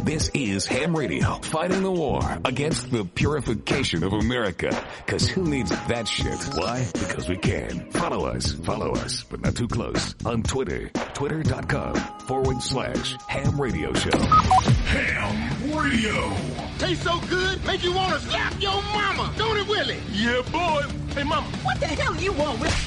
This is Ham Radio, fighting the war against the purification of America. Cause who needs that shit? Why? Because we can. Follow us, but not too close. On Twitter, twitter.com/Ham Radio Show. Ham Radio. Tastes so good, make you want to slap your mama. Don't it, Willie? Yeah, boy. Hey, mama. What the hell you want with...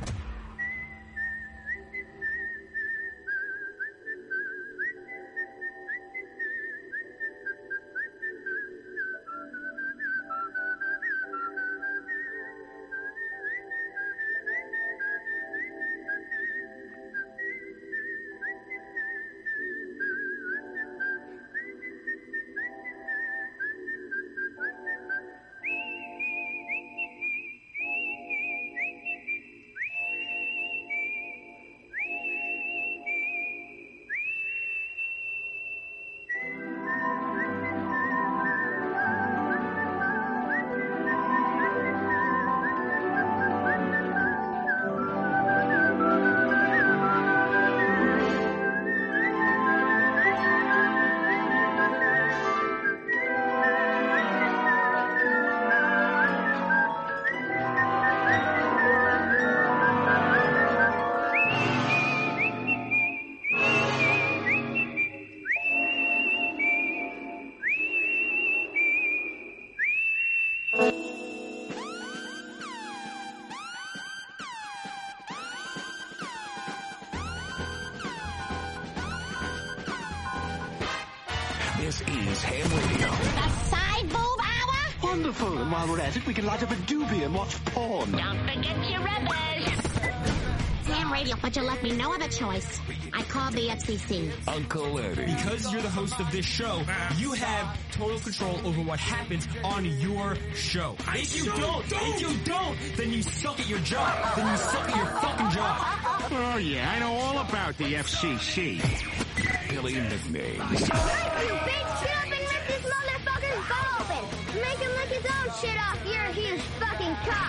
This is Ham Radio. The Side Boob Hour? Wonderful. And while we're at it, we can light up a doobie and watch porn. Don't forget your rubbish. Ham Radio, but you left me no other choice. I called the FCC. Uncle Eddie. Because you're the host of this show, you have total control over what happens on your show. If you don't, then you suck at your job. Then you suck at your fucking job. Oh, yeah, I know all about the FCC. Billy McNames. You big shut up and let this motherfucker's ball open. Make him lick his own shit off your huge fucking cock.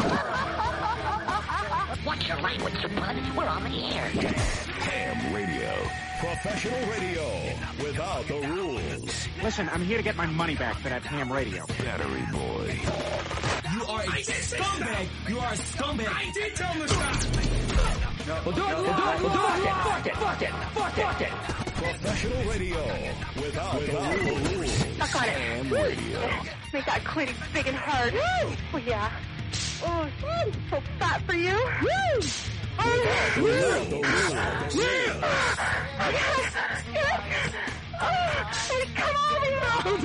Watch your language, you bud. We're on the air. Ham Radio. Professional radio without the rules. Listen, I'm here to get my money back for that ham radio. Battery Boy. You are a scumbag. You are a scumbag. I did tell him to stop. We'll do it. Fuck it. Professional radio without the rules. Suck on it. Ham Radio. Make that clit big and hard. Woo! Oh, yeah. Oh, so fat for you. Woo! Without the rules. Come on,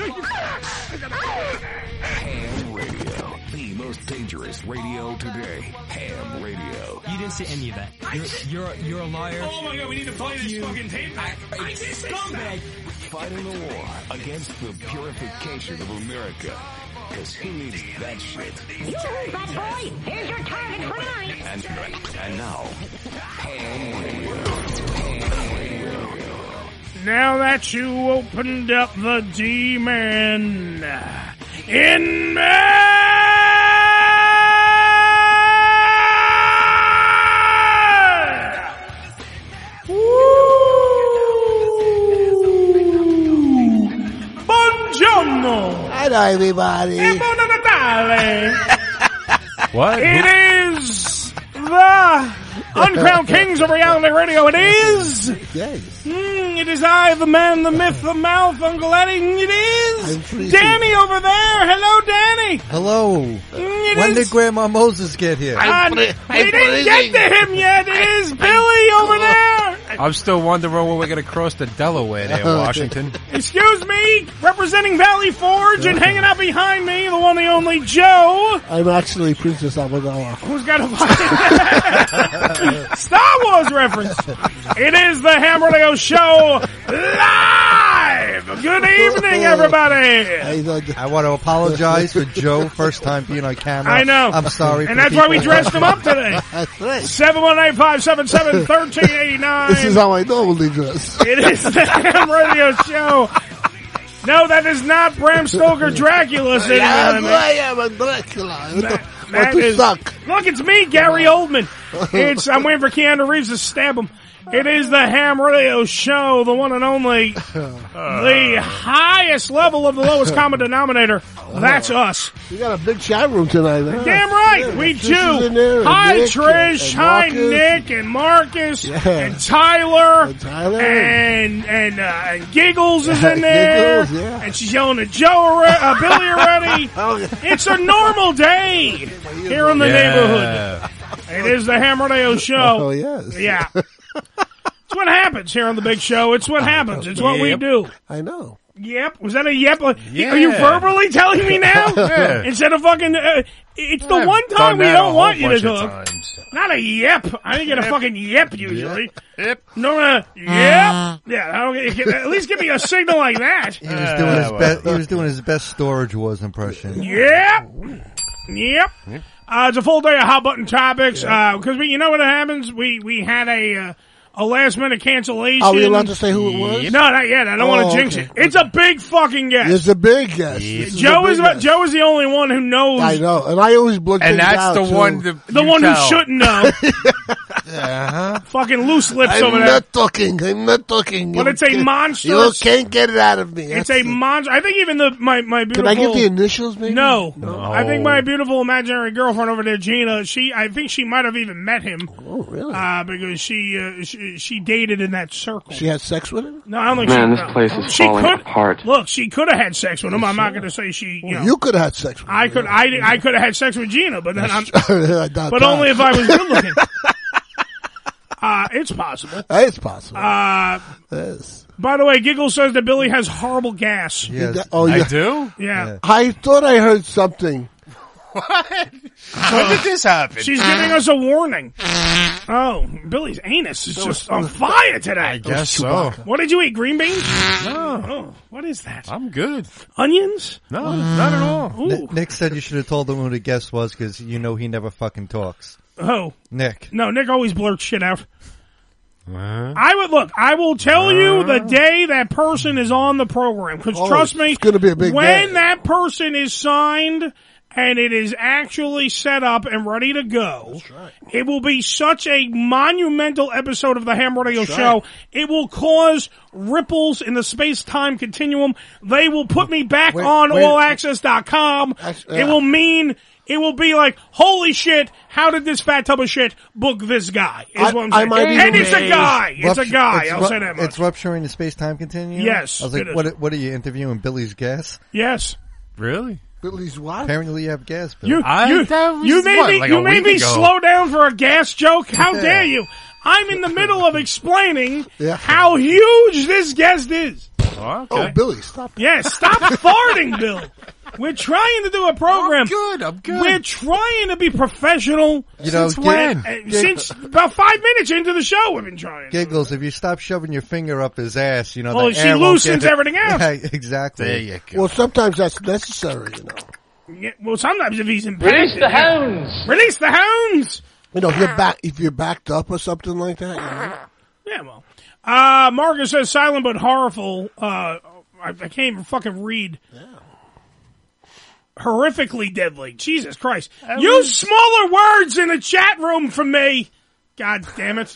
Ham Radio. The most dangerous radio today. Ham Radio. You didn't say any of that. You're a liar. Oh my God, we need to play this fucking tape back. Scumbag. Fighting the war against the purification of America. Cause who needs that shit? You, bad boy. Here's your target for tonight. And now, Ham Radio. Ham Radio. Now that you opened up the demon in me. Buongiorno. Hello, everybody. E buona Natale. What? It is the Uncrowned Kings of Reality Radio. It is. Yes. It is I, the man, the myth, the mouth, Uncle Eddie. It is Danny over there. Hello, Danny. Hello. When did Grandma Moses get here? We didn't get to him yet. It is Billy over there. I'm still wondering when we're going to cross the Delaware there in Washington. Excuse me, representing Valley Forge and hanging out behind me, the one, the only Joe. I'm actually Princess Amidala. Who's got a Star Wars reference. It is the Ham Radio Show live. Good evening, everybody. I want to apologize for Joe, first time being on camera. I know. I'm sorry. And that's why we dressed him up today. That's right. 718-577-1389. This is how I normally dress. It is the Ham Radio Show. No, that is not Bram Stoker Dracula sitting behind me. I am a Dracula. That is, look, it's me, Gary Oldman. I'm waiting for Keanu Reeves to stab him. It is the Ham Radio Show, the one and only, the highest level of the lowest common denominator. That's us. We got a big chat room tonight. Huh? Damn right, yeah, we Trish do. is in there, Hi, Nick, Trish. and Hi, Marcus. Nick and Marcus and Tyler. And Giggles is in there. Giggles, yeah. And she's yelling at Billy already. It's a normal day here in the neighborhood. It is the Ham Radio Show. Oh, yes. Yeah. It's what happens here on the big show. It's what happens. It's what we do. I know. Yep. Was that a yep? Yeah. Are you verbally telling me now? Yeah. Instead of fucking, it's the one time we don't want you to talk. Not a yep. I didn't get a fucking yep usually. Yep. No, yep. Yeah, I don't at least give me a signal like that. He was doing his best. He was doing his best Storage Wars impression. Yep. It's a full day of hot button topics. Because you know what happens? We had a last minute cancellation. Are we allowed to say who it was? No, not yet. I don't want to jinx it. It's a big fucking guess. It's a big guess. Joe is the only one who knows. I know, and I always blurt things out. And that's the one. The one who shouldn't know. Fucking loose lips over there. I'm not talking. But it's a monster. You can't get it out of me. It's a monster. I think even my beautiful. Can I get the initials, maybe? No. I think my beautiful imaginary girlfriend over there, Gina. I think she might have even met him. Oh, really? Because she dated in that circle. She had sex with him? No, I don't think Man, this place is falling apart. Look, she could have had sex with him. I'm not going to say she. You could have had sex with him. I could have had sex with Gina, but then but only if I was good looking. It's possible. It's possible. Yes. By the way, Giggle says that Billy has horrible gas. Yes. I do? Yeah. I thought I heard something. What? When did this happen? She's giving us a warning. Oh, Billy's anus is just on fire today. I guess so. What did you eat? Green beans? No. Oh, what is that? I'm good. Onions? No, not at all. Nick said you should have told him who the guest was because he never fucking talks. Oh. Nick. No, Nick always blurts shit out. I will tell you the day that person is on the program. Because trust me, it's gonna be a big when day. that person is signed and it is actually set up and ready to go, it will be such a monumental episode of the Ham Radio Show. It will cause ripples in the space-time continuum. They will put me back on allaccess.com. It will be like, holy shit, how did this fat tub of shit book this guy? Is what I'm saying. And it's a guy. It's a guy. I'll say that much. It's rupturing the space-time continuum? Yes. I was like, what are you interviewing? Billy's gas? Yes. Really? Billy's what? Apparently you have gas, Billy. You made me slow down for a gas joke? How dare you? I'm in the middle of explaining how huge this guest is. Okay. Oh, Billy, stop. Yes, stop farting, Bill. We're trying to do a program. I'm good. We're trying to be professional. Since when? Since about 5 minutes into the show, we've been trying. Giggles, if you stop shoving your finger up his ass, she the air loosens everything out. Yeah, exactly. There you go. Well, sometimes that's necessary, Yeah, well, sometimes if he's in Release the hounds! Release the hounds! If you're backed up or something like that. Yeah, well. Marcus says silent but horrible. I can't even fucking read. Yeah. Horrifically deadly. Jesus Christ. Use smaller words in the chat room for me. God damn it.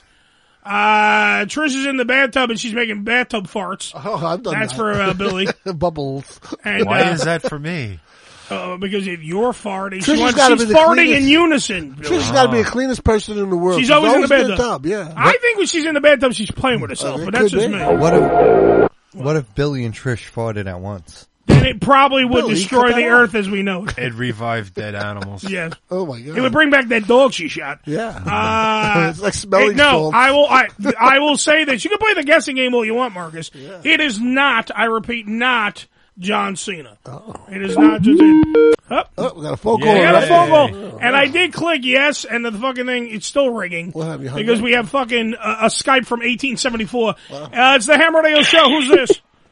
Trish is in the bathtub and she's making bathtub farts. Oh, I've done That's that. for Billy. Bubbles. And, why is that for me? Because if you're farting, she's farting in unison. She's got to be the cleanest person in the world. She's always in the bathtub. Yeah. I think when she's in the bathtub, she's playing with herself, but that's just me. What if Billy and Trish farted at once? Then it probably would destroy the earth as we know it. It'd revive dead animals. Yeah. Oh my God. It would bring back that dog she shot. Yeah. It's like smelling salts. I will say this. You can play the guessing game all you want, Marcus. Yeah. It is not, I repeat, not John Cena. Oh. It is not just we got a phone call. We got a phone call. And I did click yes, and the fucking thing, it's still ringing. Because we have fucking a Skype from 1874. It's the Ham Radio Show. Who's this?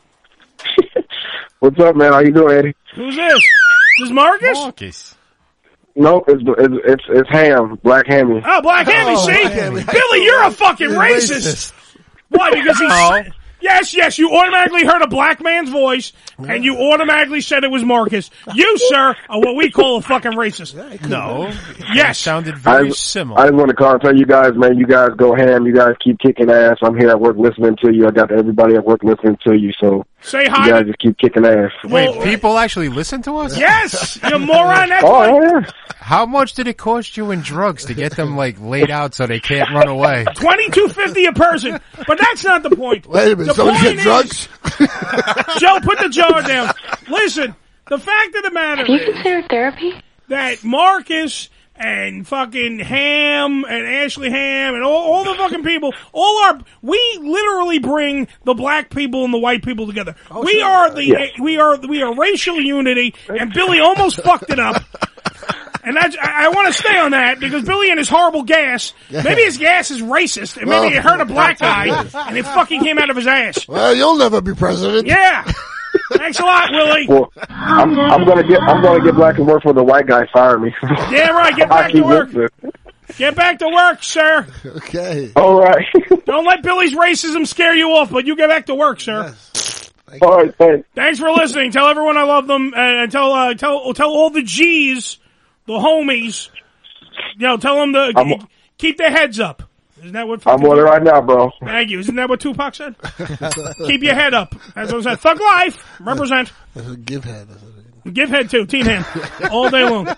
What's up, man? How you doing, Eddie? Who's this? This is Marcus? Marcus. No, it's Ham, Black Hammy. Oh, Black Hammy, see? Hammy. Billy, you're a fucking racist. Why? Because Yes, you automatically heard a black man's voice, and you automatically said it was Marcus. You, sir, are what we call a fucking racist. No. Yes. It sounded very similar. I just want to call and tell you guys, man, you guys go ham. You guys keep kicking ass. I'm here at work listening to you. I got everybody at work listening to you, so say hi. You guys just keep kicking ass. Wait, people actually listen to us? Yes, you moron. That's yeah. How much did it cost you in drugs to get them like laid out so they can't run away? $22.50 a person, but that's not the point. Wait a minute, someone get drugs? Joe, put the jar down. Listen, the fact of the matter Have you considered therapy? That Marcus and fucking Ham and Ashley Ham and all the fucking people, we literally bring the black people and the white people together. We are racial unity, and Billy almost fucked it up. And I want to stay on that because Billy and his horrible gas, maybe his gas is racist, and maybe it hurt a black guy, and it fucking came out of his ass. Well, you'll never be president. Yeah. Thanks a lot, Willie. Well, I'm gonna get black and work for the white guy. Fire me. Yeah, right. Get back to work. Get back to work, sir. Okay. All right. Don't let Billy's racism scare you off, but you get back to work, sir. Yes. All right. Thanks. Thanks for listening. Tell everyone I love them, and tell all the G's, the homies. Tell them to keep their heads up. Isn't that what? I'm on it right now, bro. Thank you. Isn't that what Tupac said? Keep your head up. That's what I said. Thug life. Represent. Give head. Give head too. Team hand. All day long.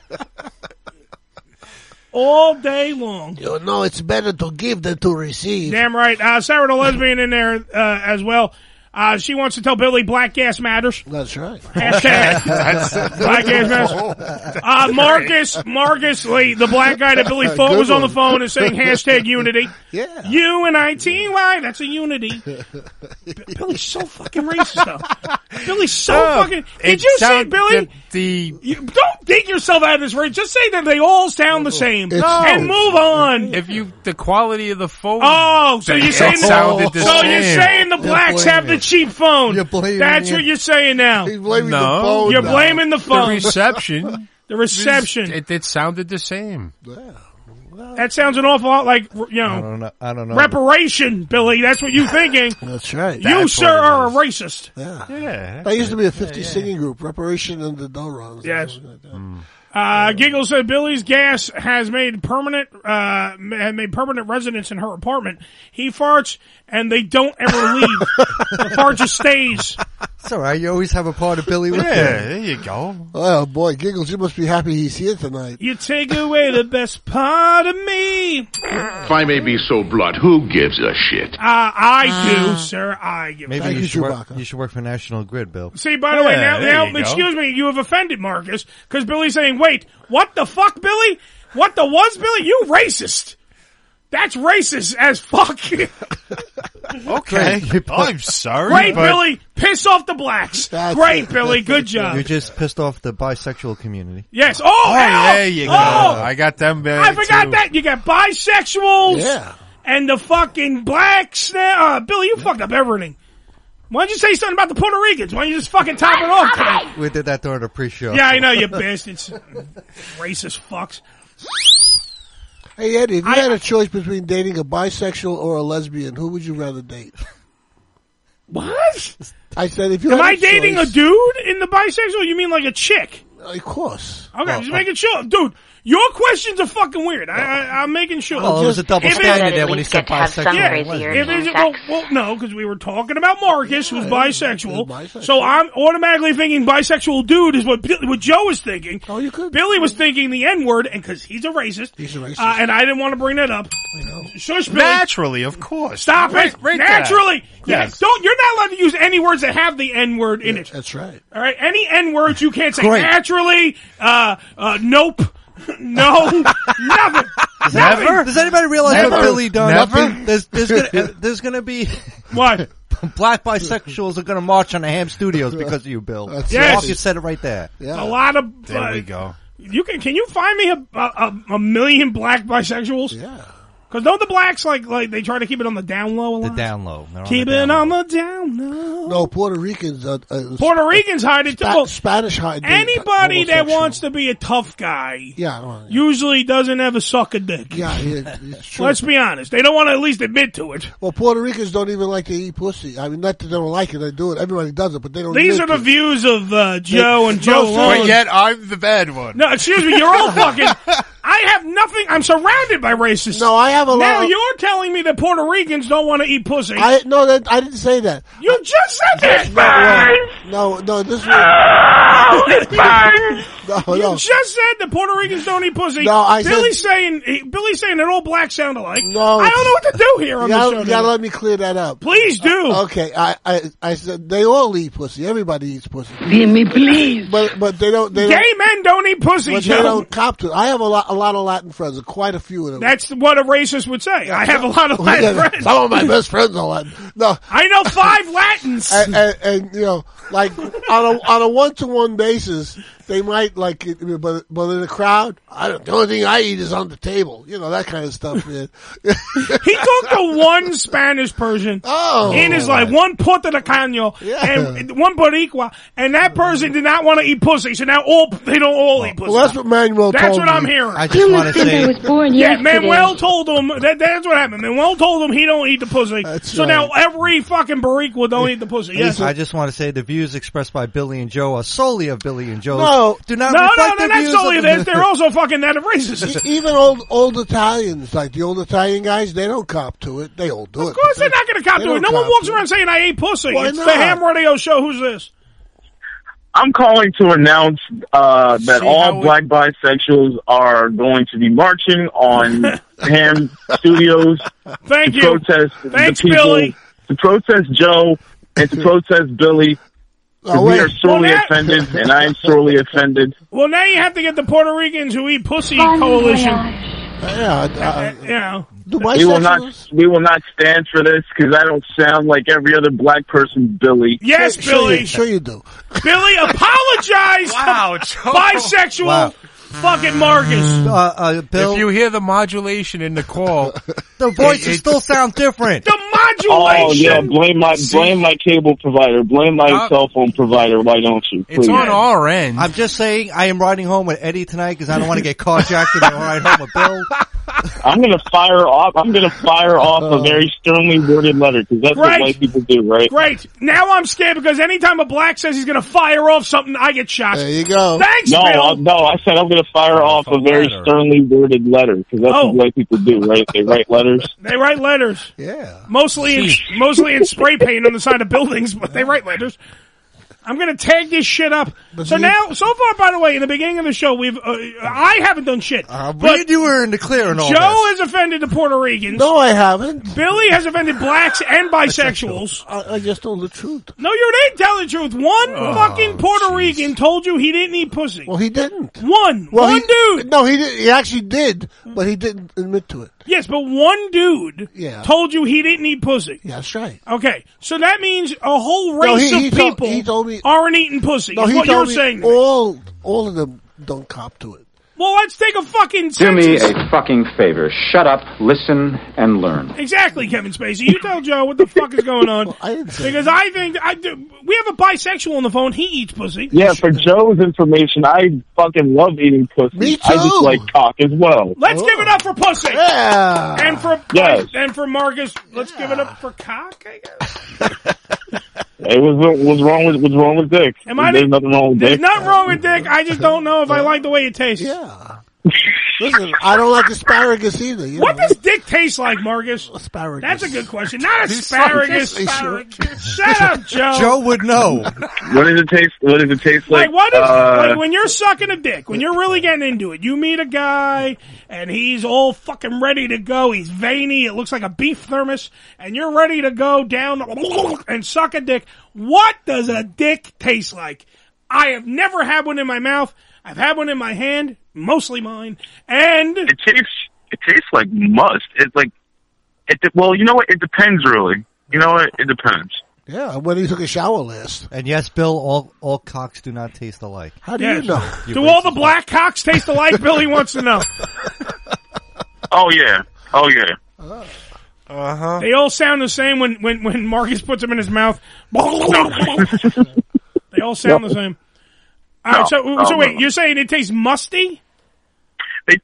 All day long. You know, it's better to give than to receive. Damn right. Sarah the lesbian in there as well. She wants to tell Billy black gas matters. That's right. Hashtag black gas matters. Marcus Lee, the black guy that Billy thought was on the phone, is saying hashtag unity. Yeah. U-N-I-T-Y. That's a unity. Billy's so fucking racist, though. Billy's so fucking... Did you say, Billy? Don't dig yourself out of this race. Just say that they all sound the same. And move on. The quality of the phone... Oh, so you're saying... sounded the same. So you're saying the blacks have the cheap phone. That's what you're saying now. He's blaming the phone. You're blaming the phone. The reception. The reception. It sounded the same. Yeah. That sounds an awful lot like, I don't know. Reparation, Billy. That's what you're thinking. That's right. You, sir, are a racist. Yeah. That used to be a 50s singing group, Reparation and the Delrons. Yes. Giggle said Billy's gas has made permanent residence in her apartment. He farts and they don't ever leave. The fart just stays. It's all right. You always have a part of Billy with you. There you go. Oh boy, Giggles, you must be happy he's here tonight. You take away the best part of me. If I may be so blunt, who gives a shit? I do, sir. I give. Maybe you should work for National Grid, Bill. See, by the way, now excuse me, you have offended Marcus because Billy's saying, "Wait, what the fuck, Billy? What the was, Billy? You racist." That's racist as fuck. Okay. I'm sorry. Great, Billy. Piss off the blacks. Great, Billy. Good job. You just pissed off the bisexual community. Yes. There you go. I got them. I forgot that. You got bisexuals. Yeah. And the fucking blacks now. Billy, you fucked up everything. Why don't you say something about the Puerto Ricans? Why don't you just fucking top it off today? We did that during the pre-show. Yeah, I know, you bastards. Racist fucks. Hey, Eddie, if you had a choice between dating a bisexual or a lesbian, who would you rather date? What? I said if you Am I dating a dude in the bisexual? You mean like a chick? Of course. Okay, just making sure. Dude, your questions are fucking weird. I'm making sure. Oh, there was a double standard there when he said bisexual. Well, no, because we were talking about Marcus, who's bisexual. So I'm automatically thinking bisexual dude is what Joe is thinking. Oh, you could. Billy was thinking the N-word, and because he's a racist. He's a racist. And I didn't want to bring that up. I know. Shush, Billy. Naturally, of course. Stop it. Naturally. Yes. You're not allowed to use any words that have the N-word in it. That's right. All right. Any N-words you can't say. Naturally. Nope. No. Nothing. Never? Does anybody realize what Billy done? Never? There's gonna be what? Black bisexuals are gonna march on the Ham Studios because of you, Bill. Yes. Marcus said it right there. Yeah. A lot of. There we go. Can you find me a million black bisexuals? Yeah. Because don't the blacks like they try to keep it on the down low a lot? The down low. Keep it on the down low. No, Puerto Ricans. Puerto Ricans hide it too. Spanish hide. Anybody that wants to be a tough guy, usually doesn't ever suck a dick. Yeah, it's true. Let's be honest. They don't want to at least admit to it. Well, Puerto Ricans don't even like to eat pussy. I mean, not that they don't like it; they do it. Everybody does it, but they don't. These are the views of Joe and Joe alone. But yet I'm the bad one. No, excuse me. You're all fucking. I have nothing. I'm surrounded by racists. No, I have a lot. Now you're telling me that Puerto Ricans don't want to eat pussy. I didn't say that. You just said that. No, this is. You just said that Puerto Ricans don't eat pussy. No, Billy's saying that all blacks sound alike. No, I don't know what to do here on the show. You gotta let me clear that up. Please do. Okay, I said they all eat pussy. Everybody eats pussy. Leave me, please. But they don't. Gay men don't eat pussy. But Joe. they don't cop to it. I have a lot of Latin friends. Quite a few of them. That's what a racist would say. I have a lot of Latin friends. Some of my best friends are Latin. No, I know 5 Latins. And you know, like on a 1-to-1 basis, they might like it, but in the crowd, the only thing I eat is on the table. You know, that kind of stuff, man. He talked to one Spanish person in his life, one puta de caño, and one boricua, and that person did not want to eat pussy, so now they don't all eat pussy. Well, that's what Manuel told me. That's what I'm hearing. I just want to say, I was born yesterday. Manuel told him, that's what happened. Manuel told him he don't eat the pussy, now every fucking boricua don't eat the pussy. Yes. I just want to say the views expressed by Billy and Joe are solely of Billy and Joe. No, do not reflect the not views solely of they're also fucking that racist. Even old Italians, like the old Italian guys, they don't cop to it. They all do it. Of course they're not going to cop to it. No one walks around saying I ate pussy. It's the Ham Radio Show. Who's this? I'm calling to announce that all black bisexuals are going to be marching on Ham Studios Thank to you. protest Thanks, the people, Billy. to protest Joe and to protest Billy. We are sorely offended, and I am sorely offended. Well, now you have to get the Puerto Ricans who eat pussy coalition. We will not stand for this because I don't sound like every other black person, Billy. Yes, Billy. Sure you do. Billy, apologize. Wow, bisexual. Wow. Fucking Marcus. Bill, if you hear the modulation in the call, the voices still sound different. The modulation. Oh yeah, blame my cable provider, blame my cell phone provider. Why don't you? Please. It's on our end. I'm just saying, I am riding home with Eddie tonight because I don't want to get carjacked and I ride home with Bill. I'm gonna fire off a very sternly worded letter because that's what white people do, right? Great. Now I'm scared because anytime a black says he's gonna fire off something, I get shot. There you go. Thanks, Bill. I said I'm gonna fire off a very sternly worded letter because that's what white people do, right? They write letters. They write letters. Yeah. Mostly in spray paint on the side of buildings, but they write letters. I'm going to tag this shit up. So far, by the way, in the beginning of the show, I haven't done shit. But you were in the clear and all Joe this. has offended the Puerto Ricans. No, I haven't. Billy has offended blacks and bisexuals. I just told the truth. No, you didn't tell the truth. One fucking Puerto Rican told you he didn't eat pussy. Well, he didn't. One dude. No, he did. He actually did, but he didn't admit to it. Yes, but one dude told you he didn't eat pussy. Yeah, that's right. Okay, so that means a whole race of people he told me, aren't eating pussy. No, is what you're saying. All of them don't cop to it. Well, let's take a fucking census. Do me a fucking favor. Shut up, listen, and learn. Exactly, Kevin Spacey. You tell Joe what the fuck is going on. Well, I didn't say because that. I think we have a bisexual on the phone. He eats pussy. Yeah, for Joe's information, I fucking love eating pussy. Me too. I just like cock as well. Let's give it up for pussy. Yeah. And for Marcus, let's give it up for cock, I guess. Hey, what's wrong with dick? There's nothing wrong with dick. There's nothing wrong with dick. I just don't know if I like the way it tastes. Yeah. Listen, I don't like asparagus either. What does dick taste like, Marcus? Asparagus. That's a good question. Not asparagus. Shut up, Joe. Joe would know. What does it taste like? Like when you're sucking a dick, when you're really getting into it, you meet a guy and he's all fucking ready to go. He's veiny. It looks like a beef thermos, and you're ready to go down and suck a dick. What does a dick taste like? I have never had one in my mouth. I've had one in my hand, mostly mine, and it tastes like must. It's like well, you know what? It depends, really. You know what? It depends. Yeah, when he took a shower last. And yes, Bill, all cocks do not taste alike. How do you know? Do all the black cocks taste alike? Billy wants to know. Oh yeah. Uh-huh. They all sound the same when Marcus puts them in his mouth. They all sound the same. All right, so wait, you're saying it tastes musty? It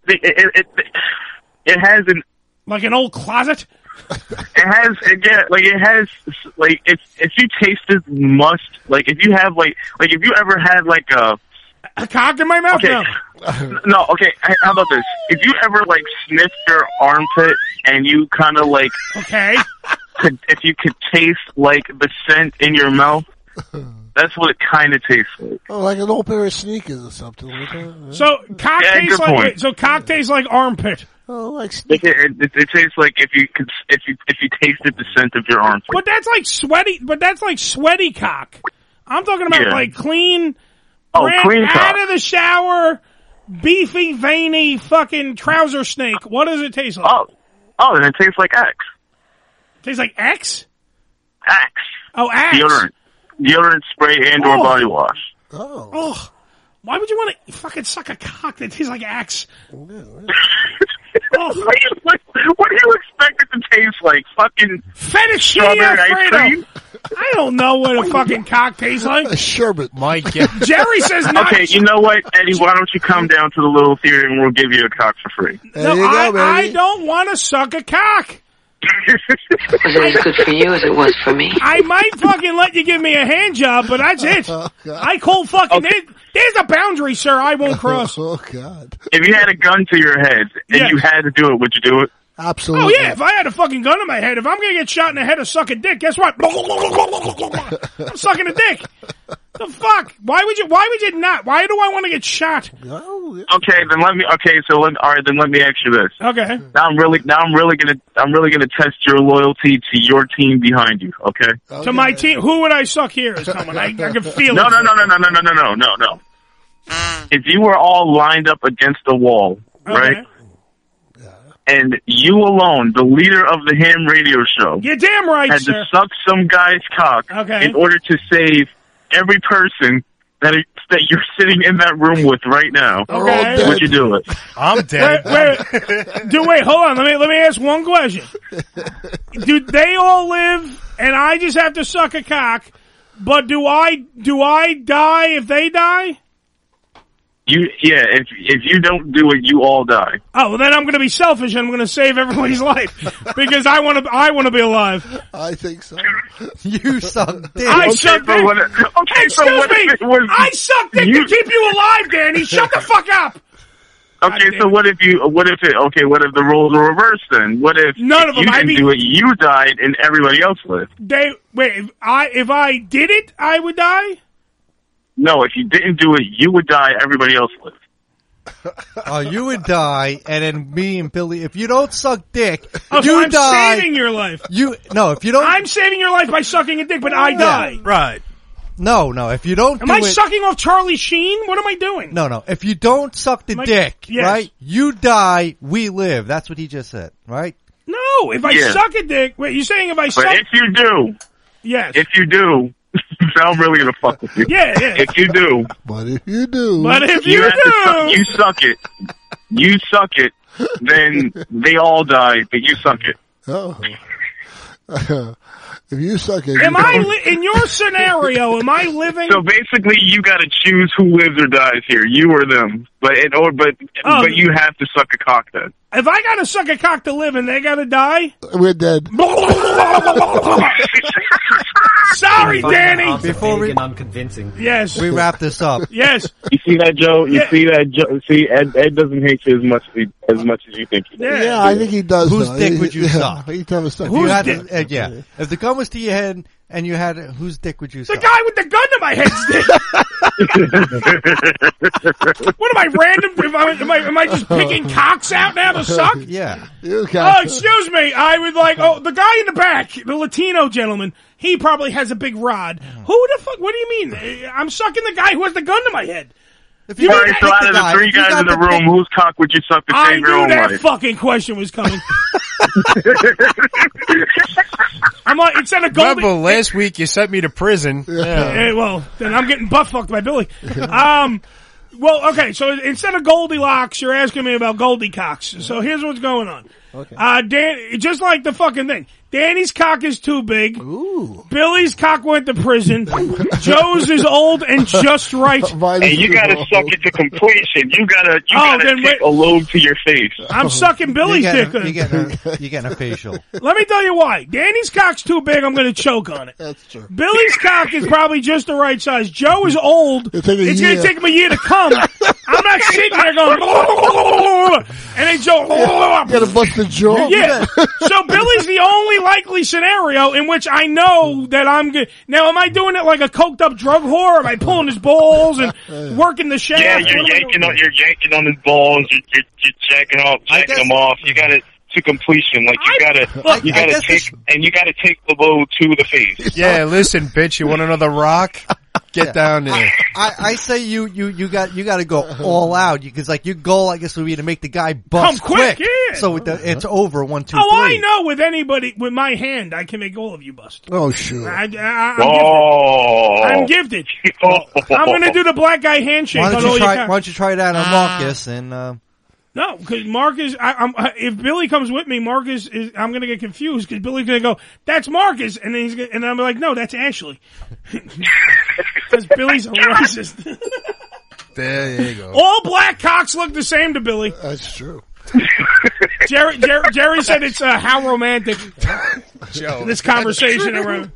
has an like an old closet. It has if you tasted must, like if you have like if you ever had like a cock in my mouth. Okay. No, okay. How about this? If you ever like sniffed your armpit and you kind of like if you could taste like the scent in your mouth, that's what it kind of tastes like. Oh, like an old pair of sneakers or something like that. So cock tastes like armpit. Oh, like it tastes like if you tasted the scent of your armpit. But that's like sweaty. But that's like sweaty cock. I'm talking about like clean. Clean cock. Out of the shower, beefy, veiny, fucking trouser snake. What does it taste like? Oh, then it tastes like Axe. Tastes like X? Axe. Oh, Axe. Deodorant spray and/or body wash. Oh. Why would you want to fucking suck a cock that tastes like Axe? What do you expect it to taste like? Fucking fettuccine Alfredo. I don't know what a fucking cock tastes like. A sherbet. Mike. Jerry says not. Okay, you know what, Eddie? Why don't you come down to the Little Theater and we'll give you a cock for free? No, I don't want to suck a cock. It was as good for you as it was for me. I might fucking let you give me a hand job, but that's it. I call fucking it. There's a boundary, sir. I won't cross. Oh, God. If you had a gun to your head and you had to do it, would you do it? Absolutely. Oh, yeah. If I had a fucking gun to my head, if I'm going to get shot in the head or suck a dick, guess what? I'm sucking a dick. The fuck? Why would you not? Why do I want to get shot? Okay, then let me ask you this. Okay. Now I'm really gonna test your loyalty to your team behind you, okay? To my team? Who would I suck here is coming. I can feel No. it. If you were all lined up against the wall, right? And you alone, the leader of the ham radio show, you're damn right, had sir. to suck some guy's cock in order to save every person that you're sitting in that room with right now. Okay. Would you do it? I'm dead. Wait, hold on. Let me ask one question. Do they all live and I just have to suck a cock, but do I die if they die? If you don't do it, you all die. Oh, well, then I'm going to be selfish and I'm going to save everybody's life because I want to be alive. I think so. You suck dick. I suck dick. Excuse me. I suck dick to keep you alive, Danny. Shut the fuck up. Okay, so what if the roles were reversed then? What if none of them? You didn't do it, you died, and everybody else lived? If I did it, I would die? No, if you didn't do it, you would die, everybody else lived. You would die, and then me and Billy, if you don't suck dick, you so I'm die. Saving your life. If you don't. I'm saving your life by sucking a dick, but I die. Right. No, if you don't Am I sucking off Charlie Sheen? What am I doing? No. If you don't suck the dick, right, you die, we live. That's what he just said, right? No, if I suck a dick, wait, you're saying if I suck... But if you do... Yes. If you do... so I'm really gonna fuck with you. Yeah. If you do... But if you do... You suck it. You suck it, then they all die, but you suck it. Oh. If you suck it... in your scenario, am I living... So basically, you gotta choose who lives or dies here, you or them. But you have to suck a cock then. If I gotta suck a cock to live and they gotta die... We're dead. Sorry, Danny! Before we... unconvincing. Yes. We wrap this up. Yes. You see that, Joe? See that, Joe? See, Ed doesn't hate you as much as you think he does. Yeah, I think he does. Whose dick would you suck? He'd have a suck. If the gun was to your head and you had whose dick would you suck? The guy with the gun to my head's dick. What am I, random? Am I just picking cocks out now to suck? Yeah. Oh, excuse me. I would like, the guy in the back, the Latino gentleman, he probably has a big rod. Who the fuck, what do you mean? I'm sucking the guy who has the gun to my head. All right, so out of the three guys in the room, whose cock would you suck to save your own life? I knew that fucking question was coming. I'm like, instead of Goldie... Remember, last week you sent me to prison. Yeah, well, then I'm getting butt-fucked by Billy. Well, okay, so instead of Goldilocks, you're asking me about Goldie Cocks. So here's what's going on. Okay. Dan, just like the fucking thing. Danny's cock is too big. Ooh. Billy's cock went to prison. Joe's is old and just right. And you gotta suck it to completion. You gotta take a load to your face. I'm sucking Billy's dick. You're getting a facial. Let me tell you why. Danny's cock's too big. I'm going to choke on it. That's true. Billy's cock is probably just the right size. Joe is old. It's going to take him a year to come. I'm not sitting there going, and then Joe, you gotta bust the jaw. Yeah. So Billy's the only likely scenario in which I know that I'm good. Now, am I doing it like a coked up drug whore? Am I pulling his balls and working the shaft? Yeah, you're yanking on his balls. You're jacking them off. You got it to completion. Like you gotta take the load to the face. Yeah, listen, bitch. You want another rock? Get down there. I say you got to go all out because like your goal I guess would be to make the guy bust come quick. Yeah. So it's over 1, 2, 3. I know with anybody with my hand I can make all of you bust. Oh sure. I'm gifted. I'm gonna do the black guy handshake. Why don't you try that on Marcus and No, because Marcus, if Billy comes with me, Marcus is, I'm gonna get confused because Billy's gonna go, that's Marcus, and then and I'm like, no, that's Ashley. Because Billy's a racist. There you go. All black cocks look the same to Billy. That's true. Jerry said it's how romantic. Joe, this conversation around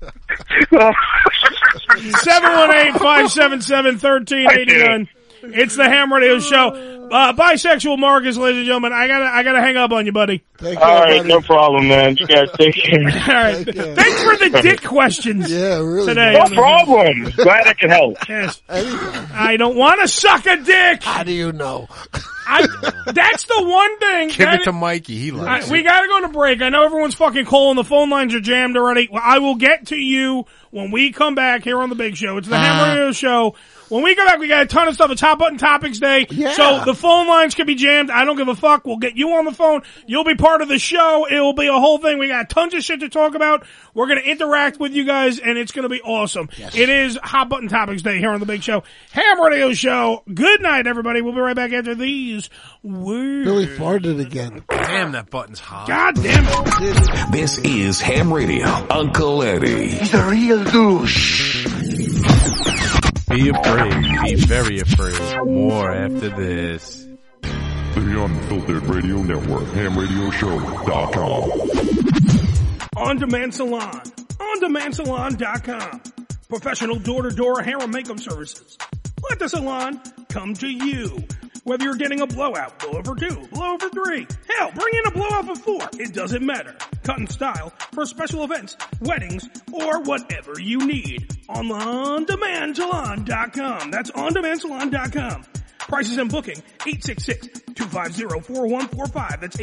718-577-1389. It's the Ham Radio Show. Bisexual Marcus, ladies and gentlemen. I gotta hang up on you, buddy. All right, no problem, man. You guys take care. All right. Thanks for the dick questions. Yeah, really. Today. No problem. Glad I can help. Yes. I don't want to suck a dick. How do you know? That's the one thing. Give it to Mikey. He likes it. We gotta go to break. I know everyone's fucking calling. The phone lines are jammed already. Well, I will get to you when we come back here on the Big Show. It's the Ham Radio Show. When we come back, we got a ton of stuff. It's Hot Button Topics Day. Yeah. So the phone lines can be jammed. I don't give a fuck. We'll get you on the phone. You'll be part of the show. It will be a whole thing. We got tons of shit to talk about. We're going to interact with you guys, and it's going to be awesome. Yes. It is Hot Button Topics Day here on the Big Show. Ham Radio Show. Good night, everybody. We'll be right back after these words. Billy farted again. Damn, that button's hot. God damn it. This is Ham Radio. Uncle Eddie. He's a real douche. Be afraid. Be very afraid. More after this. The Unfiltered Radio Network. HamRadioShow.com. On Demand Salon. OnDemandSalon.com. Professional door-to-door hair and makeup services. Let the salon come to you. Whether you're getting a blowout, blowover 2, blowover 3, hell, bring in a blowout for 4. It doesn't matter. Cut and style for special events, weddings, or whatever you need. On OnDemandSalon.com. That's OnDemandSalon.com. Prices and booking, 866-250-4145. That's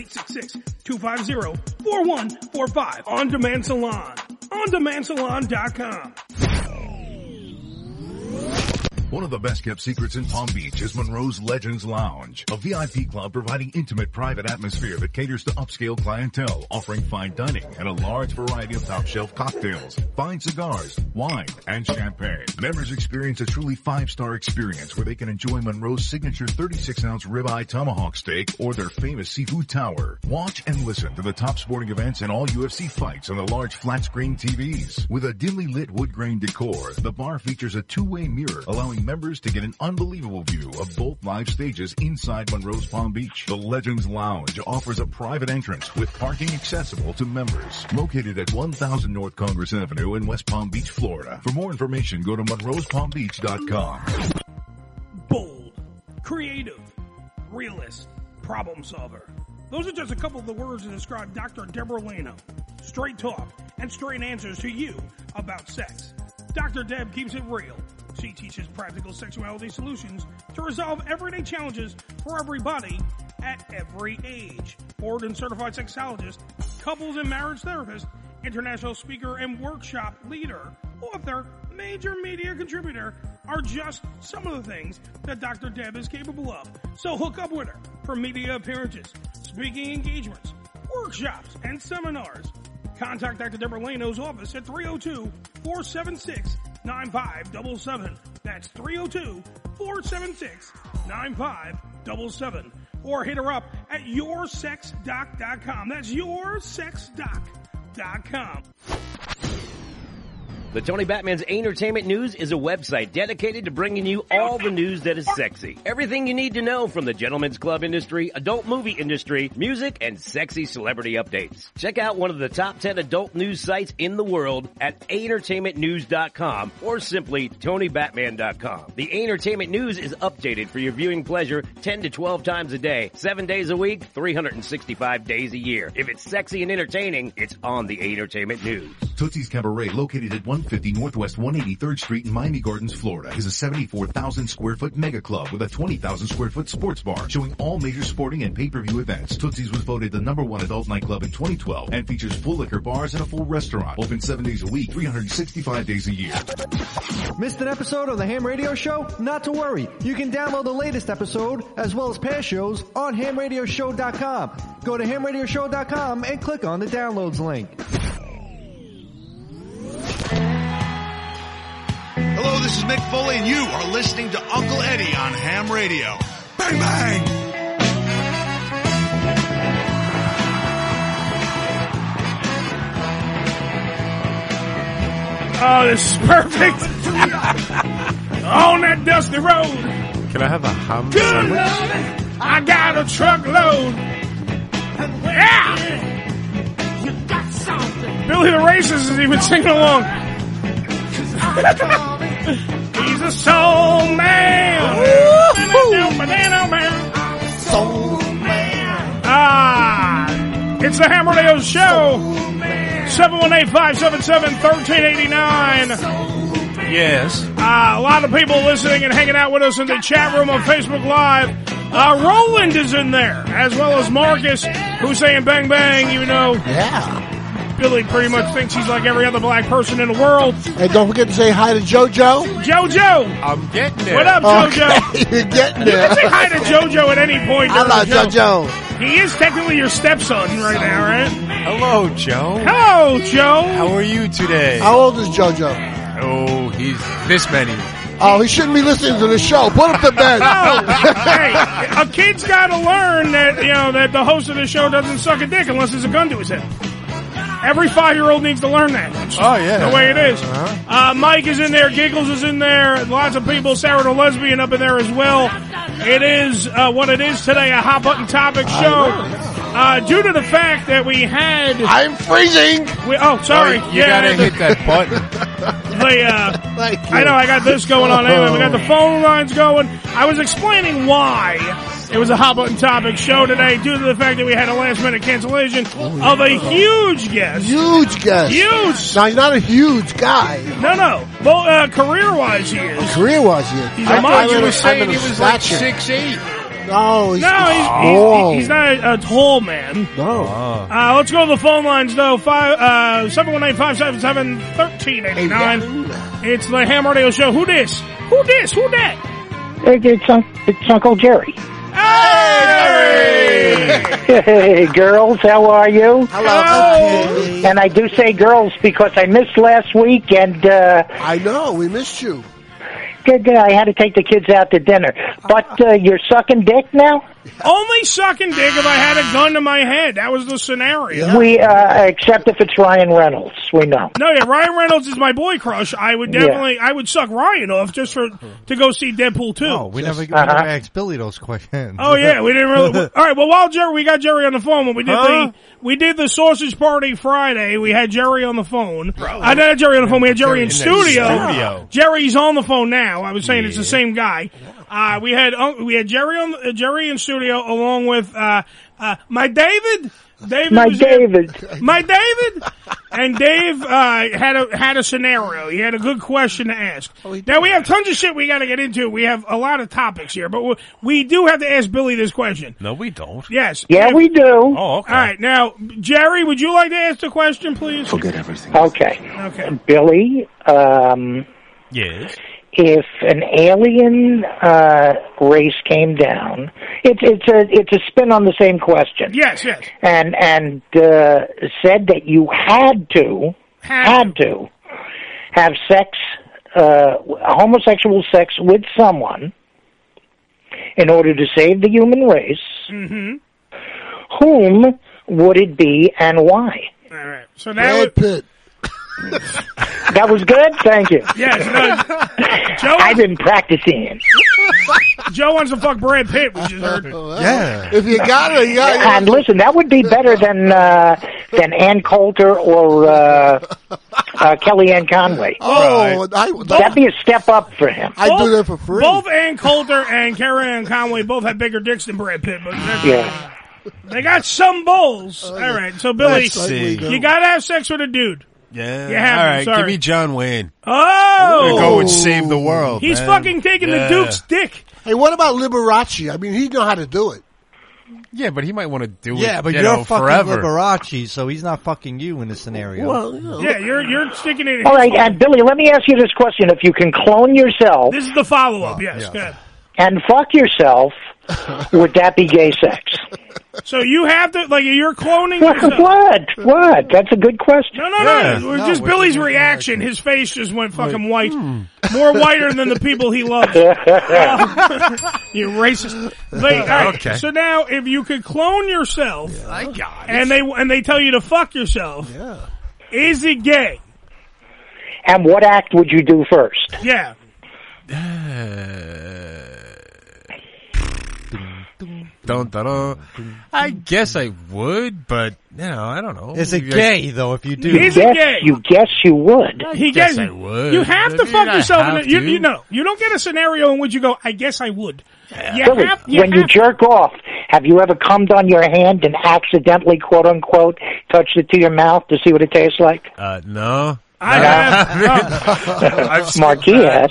866-250-4145. On Demand Salon. OnDemandSalon.com. One of the best-kept secrets in Palm Beach is Monroe's Legends Lounge, a VIP club providing intimate, private atmosphere that caters to upscale clientele, offering fine dining and a large variety of top-shelf cocktails, fine cigars, wine, and champagne. Members experience a truly 5-star experience where they can enjoy Monroe's signature 36-ounce ribeye tomahawk steak or their famous seafood tower. Watch and listen to the top sporting events and all UFC fights on the large flat-screen TVs. With a dimly lit wood grain decor, the bar features a two-way mirror, allowing members to get an unbelievable view of both live stages inside Monroe's Palm Beach. The Legends Lounge offers a private entrance with parking accessible to members. Located at 1000 North Congress Avenue in West Palm Beach, Florida. For more information, go to monroespalmbeach.com. Bold, creative, realist, problem solver. Those are just a couple of the words to describe Dr. Deborah Leno. Straight talk and straight answers to you about sex. Dr. Deb keeps it real. She teaches practical sexuality solutions to resolve everyday challenges for everybody at every age. Board and certified sexologist, couples and marriage therapist, international speaker and workshop leader, author, major media contributor are just some of the things that Dr. Deb is capable of. So hook up with her for media appearances, speaking engagements, workshops, and seminars. Contact Dr. Deborah Leno's office at 302-476-9577. That's 302-476-9577. or hit her up at yoursexdoc.com. That's yoursexdoc.com. The Tony Batman's Entertainment News is a website dedicated to bringing you all the news that is sexy. Everything you need to know from the gentlemen's club industry, adult movie industry, music, and sexy celebrity updates. Check out one of the top 10 adult news sites in the world at entertainmentnews.com or simply TonyBatman.com. The Entertainment News is updated for your viewing pleasure 10 to 12 times a day, 7 days a week, 365 days a year. If it's sexy and entertaining, it's on the Entertainment News. Tootsie's Cabaret, located at 150 Northwest 183rd Street in Miami Gardens, Florida, is a 74,000 square foot mega club with a 20,000 square foot sports bar showing all major sporting and pay-per-view events. Tootsie's was voted the #1 adult nightclub in 2012 and features full liquor bars and a full restaurant. Open 7 days a week, 365 days a year. Missed an episode of the Ham Radio Show? Not to worry. You can download the latest episode as well as past shows on hamradioshow.com. Go to hamradioshow.com and click on the downloads link. Hello, this is Mick Foley, and you are listening to Uncle Eddie on Ham Radio. Bang, bang! Oh, this is perfect. On that dusty road. Can I have a ham Good sandwich? Lord, I got a truckload. Yeah! Billy the Racist is even singing along. He's a soul man. Soul man. It's the Ham Radio Show. 718-577-1389. Yes. A lot of people listening and hanging out with us in the chat room on Facebook Live. Roland is in there, as well as Marcus, who's saying bang bang, even though Billy pretty much thinks he's like every other black person in the world. And don't forget to say hi to JoJo. JoJo! I'm getting there. What up, JoJo? Okay, you're getting there. You can say hi to JoJo at any point. I love JoJo. He is technically your stepson right now, right? Hello, Joe. Hello, Joe. How are you today? How old is JoJo? Oh, he's this many. Oh, he shouldn't be listening to the show. Put him to bed. No. Hey, a kid's got to learn that, that the host of the show doesn't suck a dick unless there's a gun to his head. Every 5-year-old needs to learn that. Oh, yeah. The way it is. Mike is in there. Giggles is in there. Lots of people. Sarah the Lesbian up in there as well. It is what it is today, a hot button topic show. Due to the fact that we had... I'm freezing! Sorry. You gotta hit that button. I know, I got this going on anyway. We got the phone lines going. I was explaining why it was a hot button topic show today due to the fact that we had a last minute cancellation of a huge guest. Huge guest. Huge. Now, he's not a huge guy. No. Well, career-wise he is. Career-wise he is. He's a monster. You were saying he was like 6'8". No, he's not a tall man. No. Let's go to the phone lines, though. 718-577-1389. It's the Ham Radio Show. Who this? Who that? It's Uncle Jerry. Hey! Hey, girls, how are you? Hello. And I do say girls because I missed last week, and I know, we missed you. Good. I had to take the kids out to dinner. But you're sucking dick now? Only sucking dick if I had a gun to my head. That was the scenario. Yeah. Except if it's Ryan Reynolds, we know. No, Ryan Reynolds is my boy crush. I would definitely, I would suck Ryan off just to go see Deadpool 2. Oh, we never asked Billy those questions. Oh yeah, we didn't really. All right, well, while we got Jerry on the phone when we did the sausage party Friday. We had Jerry on the phone. I didn't have Jerry on the phone. We had Jerry in studio. Jerry's on the phone now. I was saying it's the same guy. We had Jerry in studio along with my David. My David. And Dave had a scenario. He had a good question to ask. Now we have tons of shit we got to get into. We have a lot of topics here, but we do have to ask Billy this question. No, we don't. Yes. Yeah, we do. Oh, okay. All right. Now, Jerry, would you like to ask the question, please? Forget everything. Okay. Billy, yes. If an alien race came down, it's a spin on the same question. Yes. And said that you had to have sex, homosexual sex with someone in order to save the human race, whom would it be and why? All right. So now Pitt. That was good? Thank you. Yes. Joe, I've been practicing. Joe wants to fuck Brad Pitt, we just heard. Yeah. If you got it, you got it. And listen, that would be better than Ann Coulter or Kellyanne Conway. Oh, that'd be a step up for him. I do that for free. Both Ann Coulter and Kellyanne Conway both have bigger dicks than Brad Pitt, but they got some balls. All right, so Billy, you gotta have sex with a dude. Yeah. You have all to, right, sorry. give me John Wayne. Oh! We're gonna go and save the world. He's man. fucking taking the Duke's dick. Hey, what about Liberace? I mean, he know how to do it. Yeah, but he might want to do it. Yeah, but you you're know, fucking forever. Liberace, so he's not fucking you in this scenario. Well, Yeah, you're sticking it in. All right, and Billy, let me ask you this question. If you can clone yourself This is the follow-up, yes. Go ahead. and fuck yourself, would that be gay sex? So you have to, like, you're cloning yourself. What? That's a good question. No. Just Billy's reaction. His face just went fucking white. More whiter than the people he loves. You racist. All right, Okay. So now, if you could clone yourself, I got it. and they tell you to fuck yourself, is it gay? And what act would you do first? Yeah. Dun, dun, dun. I guess I would, but I don't know. Is it gay though? If you do, Is it gay? You guess you would. He guess gets, I would. You have to I mean, fuck I yourself. have You to. you don't get a scenario in which you go, I guess I would. Billy, when you jerk off, have you ever cummed on your hand and accidentally, quote unquote, touched it to your mouth to see what it tastes like? No. I have. Marquis has.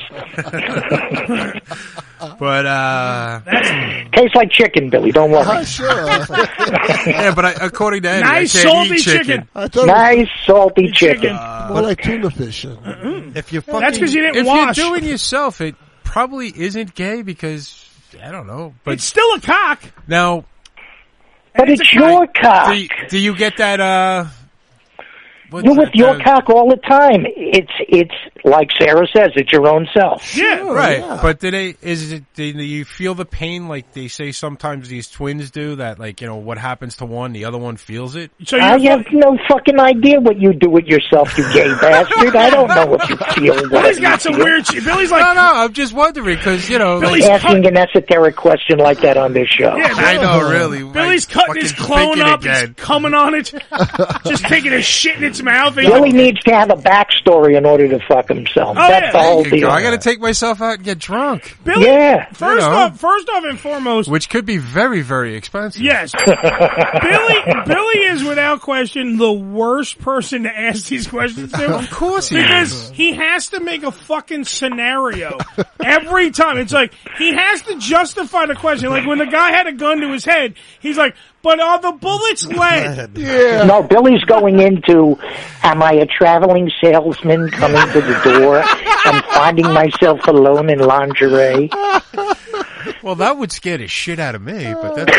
But, Tastes like chicken, Billy. Don't worry. Sure. yeah, but according to Eddie, Nice I can't salty eat chicken. Nice salty chicken. More like tuna fish. if you fucking, That's because you didn't If wash. you're doing yourself, it probably isn't gay because, I don't know. But It's still a cock. now, But it's your cock. do you get that, what's You're with that, your cock all the time. It's like Sarah says, it's your own self. Yeah. Right, yeah. but do you feel the pain like they say sometimes these twins do, that like, what happens to one, the other one feels it? So I have no fucking idea what you do with yourself, you gay bastard. I don't know what you feel. Billy's got some weird shit. Billy's like, No, I'm just wondering because, Billy's asking an esoteric question like that on this show. Yeah, I know, really. Billy's I'm cutting his fucking clone thinking up, again. he's coming on it, just taking a shit in its mouth. Billy needs to have a backstory in order to fuck himself. Oh, That's yeah. the whole There you go. deal. I got to take myself out and get drunk. Billy, Yeah. First You know. off and foremost, Which could be very, very expensive. yes, Billy is without question the worst person to ask these questions to. Of course he Because is. he has to make a fucking scenario every time. It's like he has to justify the question. Like when the guy had a gun to his head, he's like, "But are the bullets lead?" Yeah. No, Billy's going into, am I a traveling salesman coming to the door and finding myself alone in lingerie? Well, that would scare the shit out of me, but that's...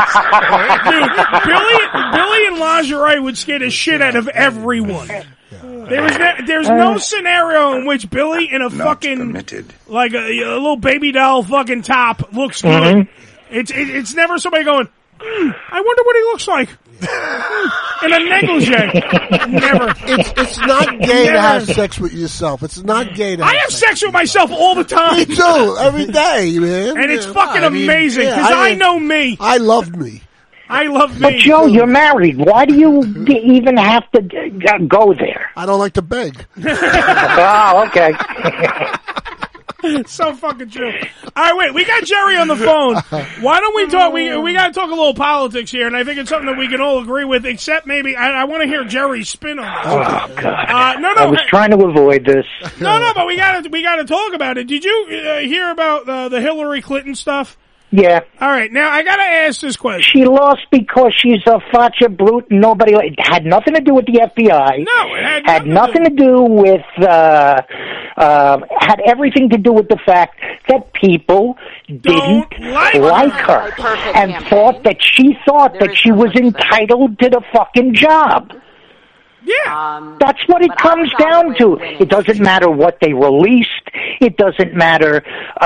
Dude, Billy in lingerie would scare the shit out of everyone. There's no scenario in which Billy in a fucking like a little baby doll fucking top looks good. It's never somebody going, I wonder what he looks like. In a negligee. Never. It's not gay to have sex with yourself. It's not gay to have I have sex with myself all the time. Me too, every day, man. And it's fucking amazing, yeah, because I know me. I love me. I love me. But Joe, you're married. Why do you even have to go there? I don't like to beg. Oh, okay. So fucking true. All right, wait. We got Jerry on the phone. Why don't we talk? We got to talk a little politics here, and I think it's something that we can all agree with. Except maybe I want to hear Jerry's spin on this. Oh God! No. I was trying to avoid this. No, but we got to talk about it. Did you hear about the Hillary Clinton stuff? Yeah. All right, now I got to ask this question. She lost because she's a facha brute. Nobody. It had nothing to do with the FBI. No, it had nothing to do with. Had everything to do with the fact that people didn't like her and thought that she was entitled to the fucking job. Yeah. That's what it comes down to. It doesn't matter what they released. It doesn't matter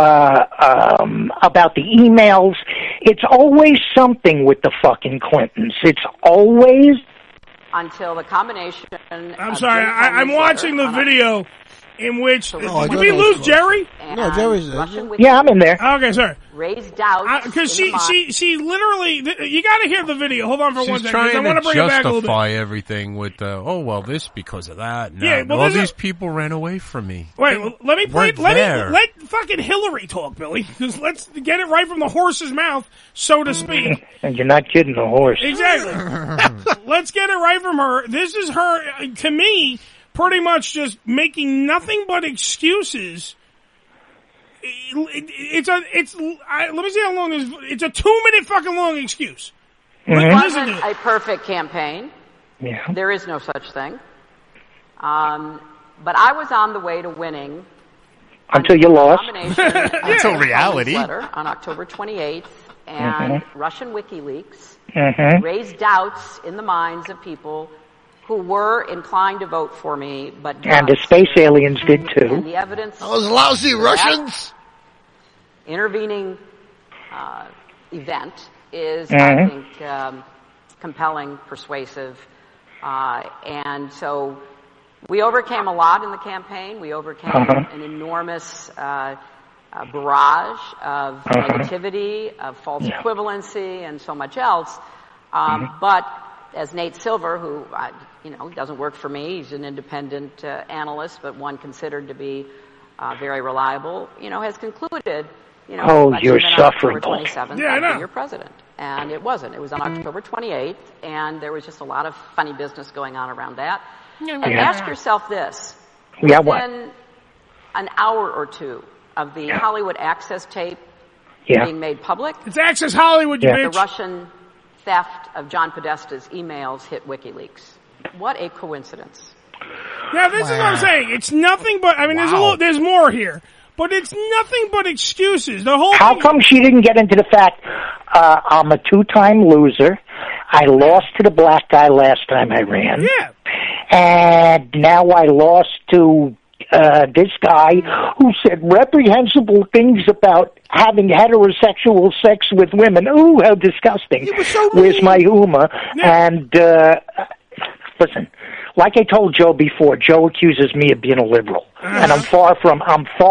about the emails. It's always something with the fucking Clintons. It's always... Until the combination... I'm sorry, I'm watching the video in which... Did we lose Jerry? No, Jerry's there. Yeah, I'm in there. Okay, sorry. Raised doubts. Because she literally... You got to hear the video. Hold on for one second. She's I want to bring it back a little bit. justify everything with, this because of that. And Yeah, that. well, All there's these people ran away from me. Wait, let me play. weren't Let fucking Hillary talk, Billy. Because let's get it right from the horse's mouth, so to speak. And you're not kidding the horse. Exactly. Let's get it right from her. This is her, to me, pretty much just making nothing but excuses. Let me see how long it's a 2-minute fucking long excuse. It wasn't a perfect campaign. Yeah. There is no such thing. But I was on the way to winning. Until you lost. Until reality. On October 28th, and Russian WikiLeaks raised doubts in the minds of people who were inclined to vote for me, but And the space aliens did too. And the evidence... Those lousy Russians! Intervening event is, I think, compelling, persuasive, and so we overcame a lot in the campaign. We overcame an enormous barrage of negativity, of false equivalency, and so much else. But as Nate Silver, who doesn't work for me, he's an independent analyst, but one considered to be very reliable, has concluded. You're suffering. October 27th, I'd be your president. And it wasn't. It was on October 28th, and there was just a lot of funny business going on around that. And ask yourself this. Within an hour or two of the Hollywood Access tape being made public... It's Access Hollywood, you bitch. The Russian theft of John Podesta's emails hit WikiLeaks. What a coincidence. Now, this is what I'm saying. It's nothing but... there's more here. But it's nothing but excuses. The whole How come she didn't get into the fact, I'm a 2-time loser. I lost to the black guy last time I ran. Yeah. And now I lost to this guy who said reprehensible things about having heterosexual sex with women. Ooh, how disgusting. Where's my Uma? Yeah. And, listen, like I told Joe before, Joe accuses me of being a liberal. And I'm far from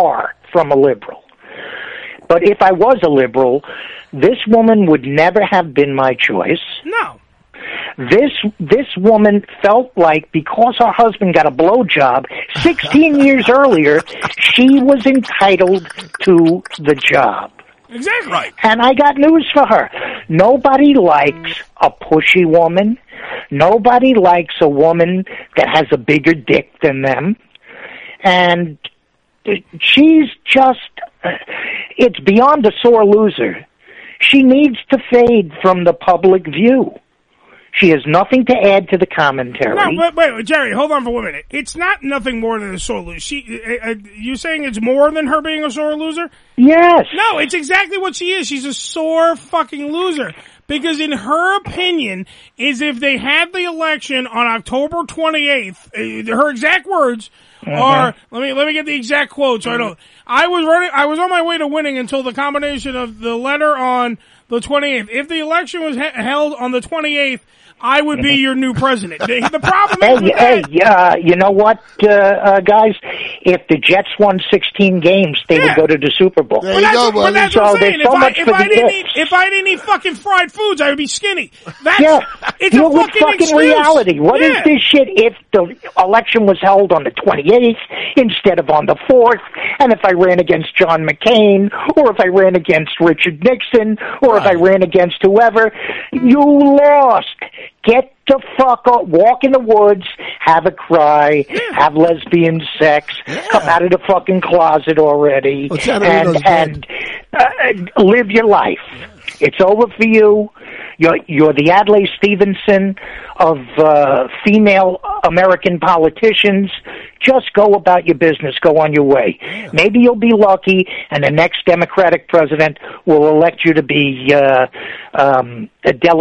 a liberal. But if I was a liberal, this woman would never have been my choice. No. This woman felt like because her husband got a blowjob 16 years earlier, she was entitled to the job. Exactly. Right. And I got news for her. Nobody likes a pushy woman. Nobody likes a woman that has a bigger dick than them. And she's just, it's beyond a sore loser. She needs to fade from the public view. She has nothing to add to the commentary. No, wait, Jerry, hold on for 1 minute. It's not nothing more than a sore loser. You saying it's more than her being a sore loser? Yes. No, it's exactly what she is. She's a sore fucking loser. Because in her opinion, is if they had the election on October 28th, her exact words are, let me get the exact quote so I don't, I was on my way to winning until the combination of the letter on the 28th. If the election was held on the 28th, I would be your new president. The problem is you know what, guys? If the Jets won 16 games, they would go to the Super Bowl. There you go, buddy. That's what I'm saying. If I didn't eat fucking fried foods, I would be skinny. It's a fucking excuse. reality. What is this shit if the election was held on the 28th instead of on the 4th? And if I ran against John McCain, or if I ran against Richard Nixon, or if I ran against whoever, you lost. Get the fuck up, walk in the woods, have a cry, have lesbian sex, come out of the fucking closet already, and live your life. It's over for you. You're the Adlai Stevenson of female American politicians. Just go about your business. Go on your way. Maybe you'll be lucky, and the next Democratic president will elect you to be a delegate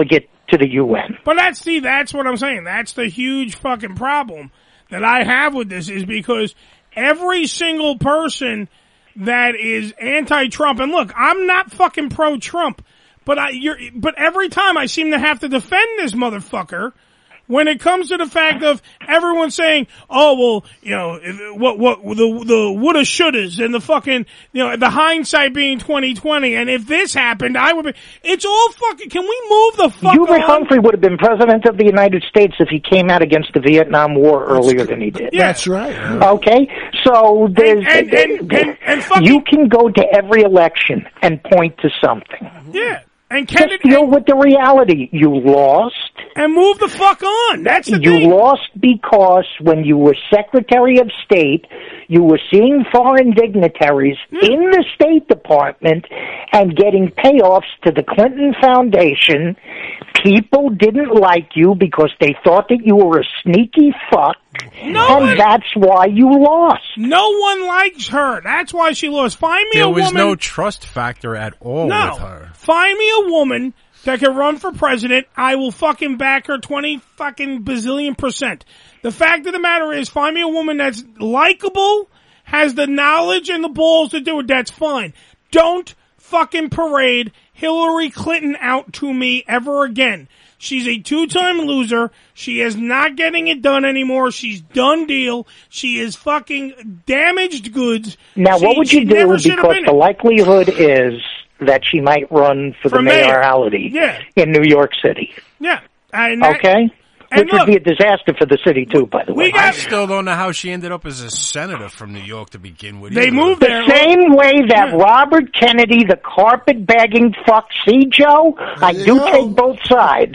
to the UN. But that's what I'm saying. That's the huge fucking problem that I have with this, is because every single person that is anti-Trump, and look, I'm not fucking pro-Trump, but every time I seem to have to defend this motherfucker when it comes to the fact of everyone saying, "Oh well, you know, what the woulda shouldas," and the fucking, you know, the hindsight being 20/20, and if this happened, I would be. It's all fucking. Can we move the fuck Hubert on? Humphrey would have been president of the United States if he came out against the Vietnam War earlier than he did. Yeah. That's right. Okay, so there's and fucking, you can go to every election and point to something. Yeah. And just deal with the reality. You lost. And move the fuck on. That's the you thing. lost because when you were Secretary of State, you were seeing foreign dignitaries in the State Department and getting payoffs to the Clinton Foundation. People didn't like you because they thought that you were a sneaky fuck. And that's why you lost. No one likes her. That's why she lost. Find me a woman. There was no trust factor at all with her. Find me a woman that can run for president. I will fucking back her 20 fucking bazillion %. The fact of the matter is, find me a woman that's likable, has the knowledge and the balls to do it. That's fine. Don't fucking parade Hillary Clinton out to me ever again. She's a 2-time loser. She is not getting it done anymore. She's done deal. She is fucking damaged goods. Now, what would you do? Because the likelihood is that she might run for the mayoralty in New York City. Yeah. Okay? Which would be a disaster for the city, too, by the way. I still don't know how she ended up as a senator from New York to begin with. They moved there. The same way that Robert Kennedy, the carpet-bagging fuck, see, Joe? I do take both sides.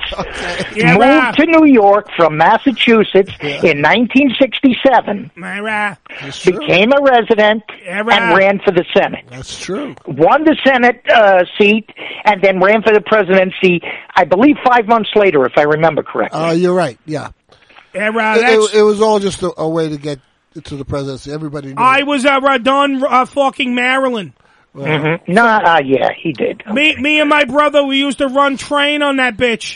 Moved to New York from Massachusetts in 1967. Became a resident and ran for the Senate. That's true. Won the Senate seat and then ran for the presidency, I believe 5 months later, if I remember correctly. You're right, yeah. It was all just a way to get to the presidency. Everybody knew. I was done fucking Maryland. Yeah, he did. Me and my brother, we used to run train on that bitch.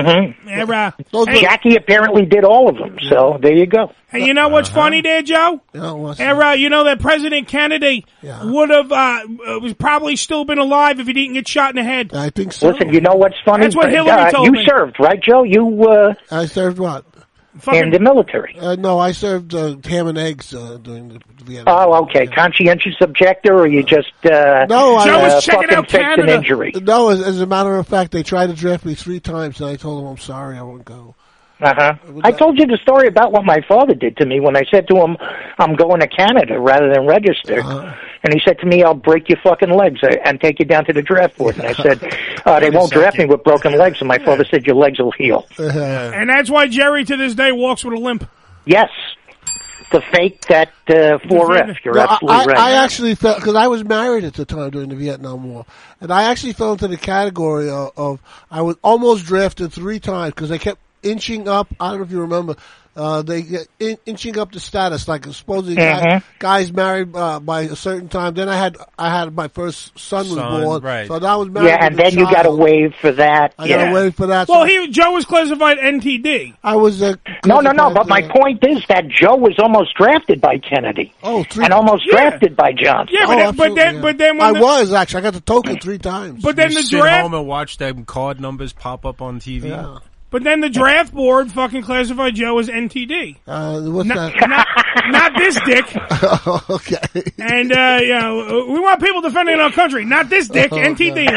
Jackie apparently did all of them, so there you go. And you know what's funny there, Joe? You know that President Kennedy would have was probably still been alive if he didn't get shot in the head. I think so. Listen, you know what's funny? That's what Hillary told me. You served, right, Joe? I served what? In the military. No, I served ham and eggs during the Vietnam. Oh, okay. Conscientious objector, or you just Joe was checking out Canada. An injury? No, as a matter of fact, they tried to draft me 3 times, and I told them I'm sorry, I won't go. I told you the story about what my father did to me when I said to him, I'm going to Canada rather than register. And he said to me, I'll break your fucking legs and take you down to the draft board. And I said, they won't draft me with broken legs. And my father said, your legs will heal. And that's why Jerry to this day walks with a limp. Yes. To fake that 4F. You're absolutely right. I actually felt, because I was married at the time during the Vietnam War, and I actually fell into the category of I was almost drafted 3 times because they kept inching up. I don't know if you remember. They get inching up the status, like supposedly guys married by a certain time. Then I had my first son was born, right. So that was married. Yeah, and then you got to waive for that. I got to waive for that. Well, Joe was classified NTD. I was no. But my point is that Joe was almost drafted by Kennedy. And almost drafted by Johnson. Yeah, but then when I was actually. I got the token 3 times. But then you the sit draft home and watch them card numbers pop up on TV. Yeah. But then the draft board fucking classified Joe as NTD. What's that? Not this dick. Okay. And, we want people defending our country. Not this dick, NTD.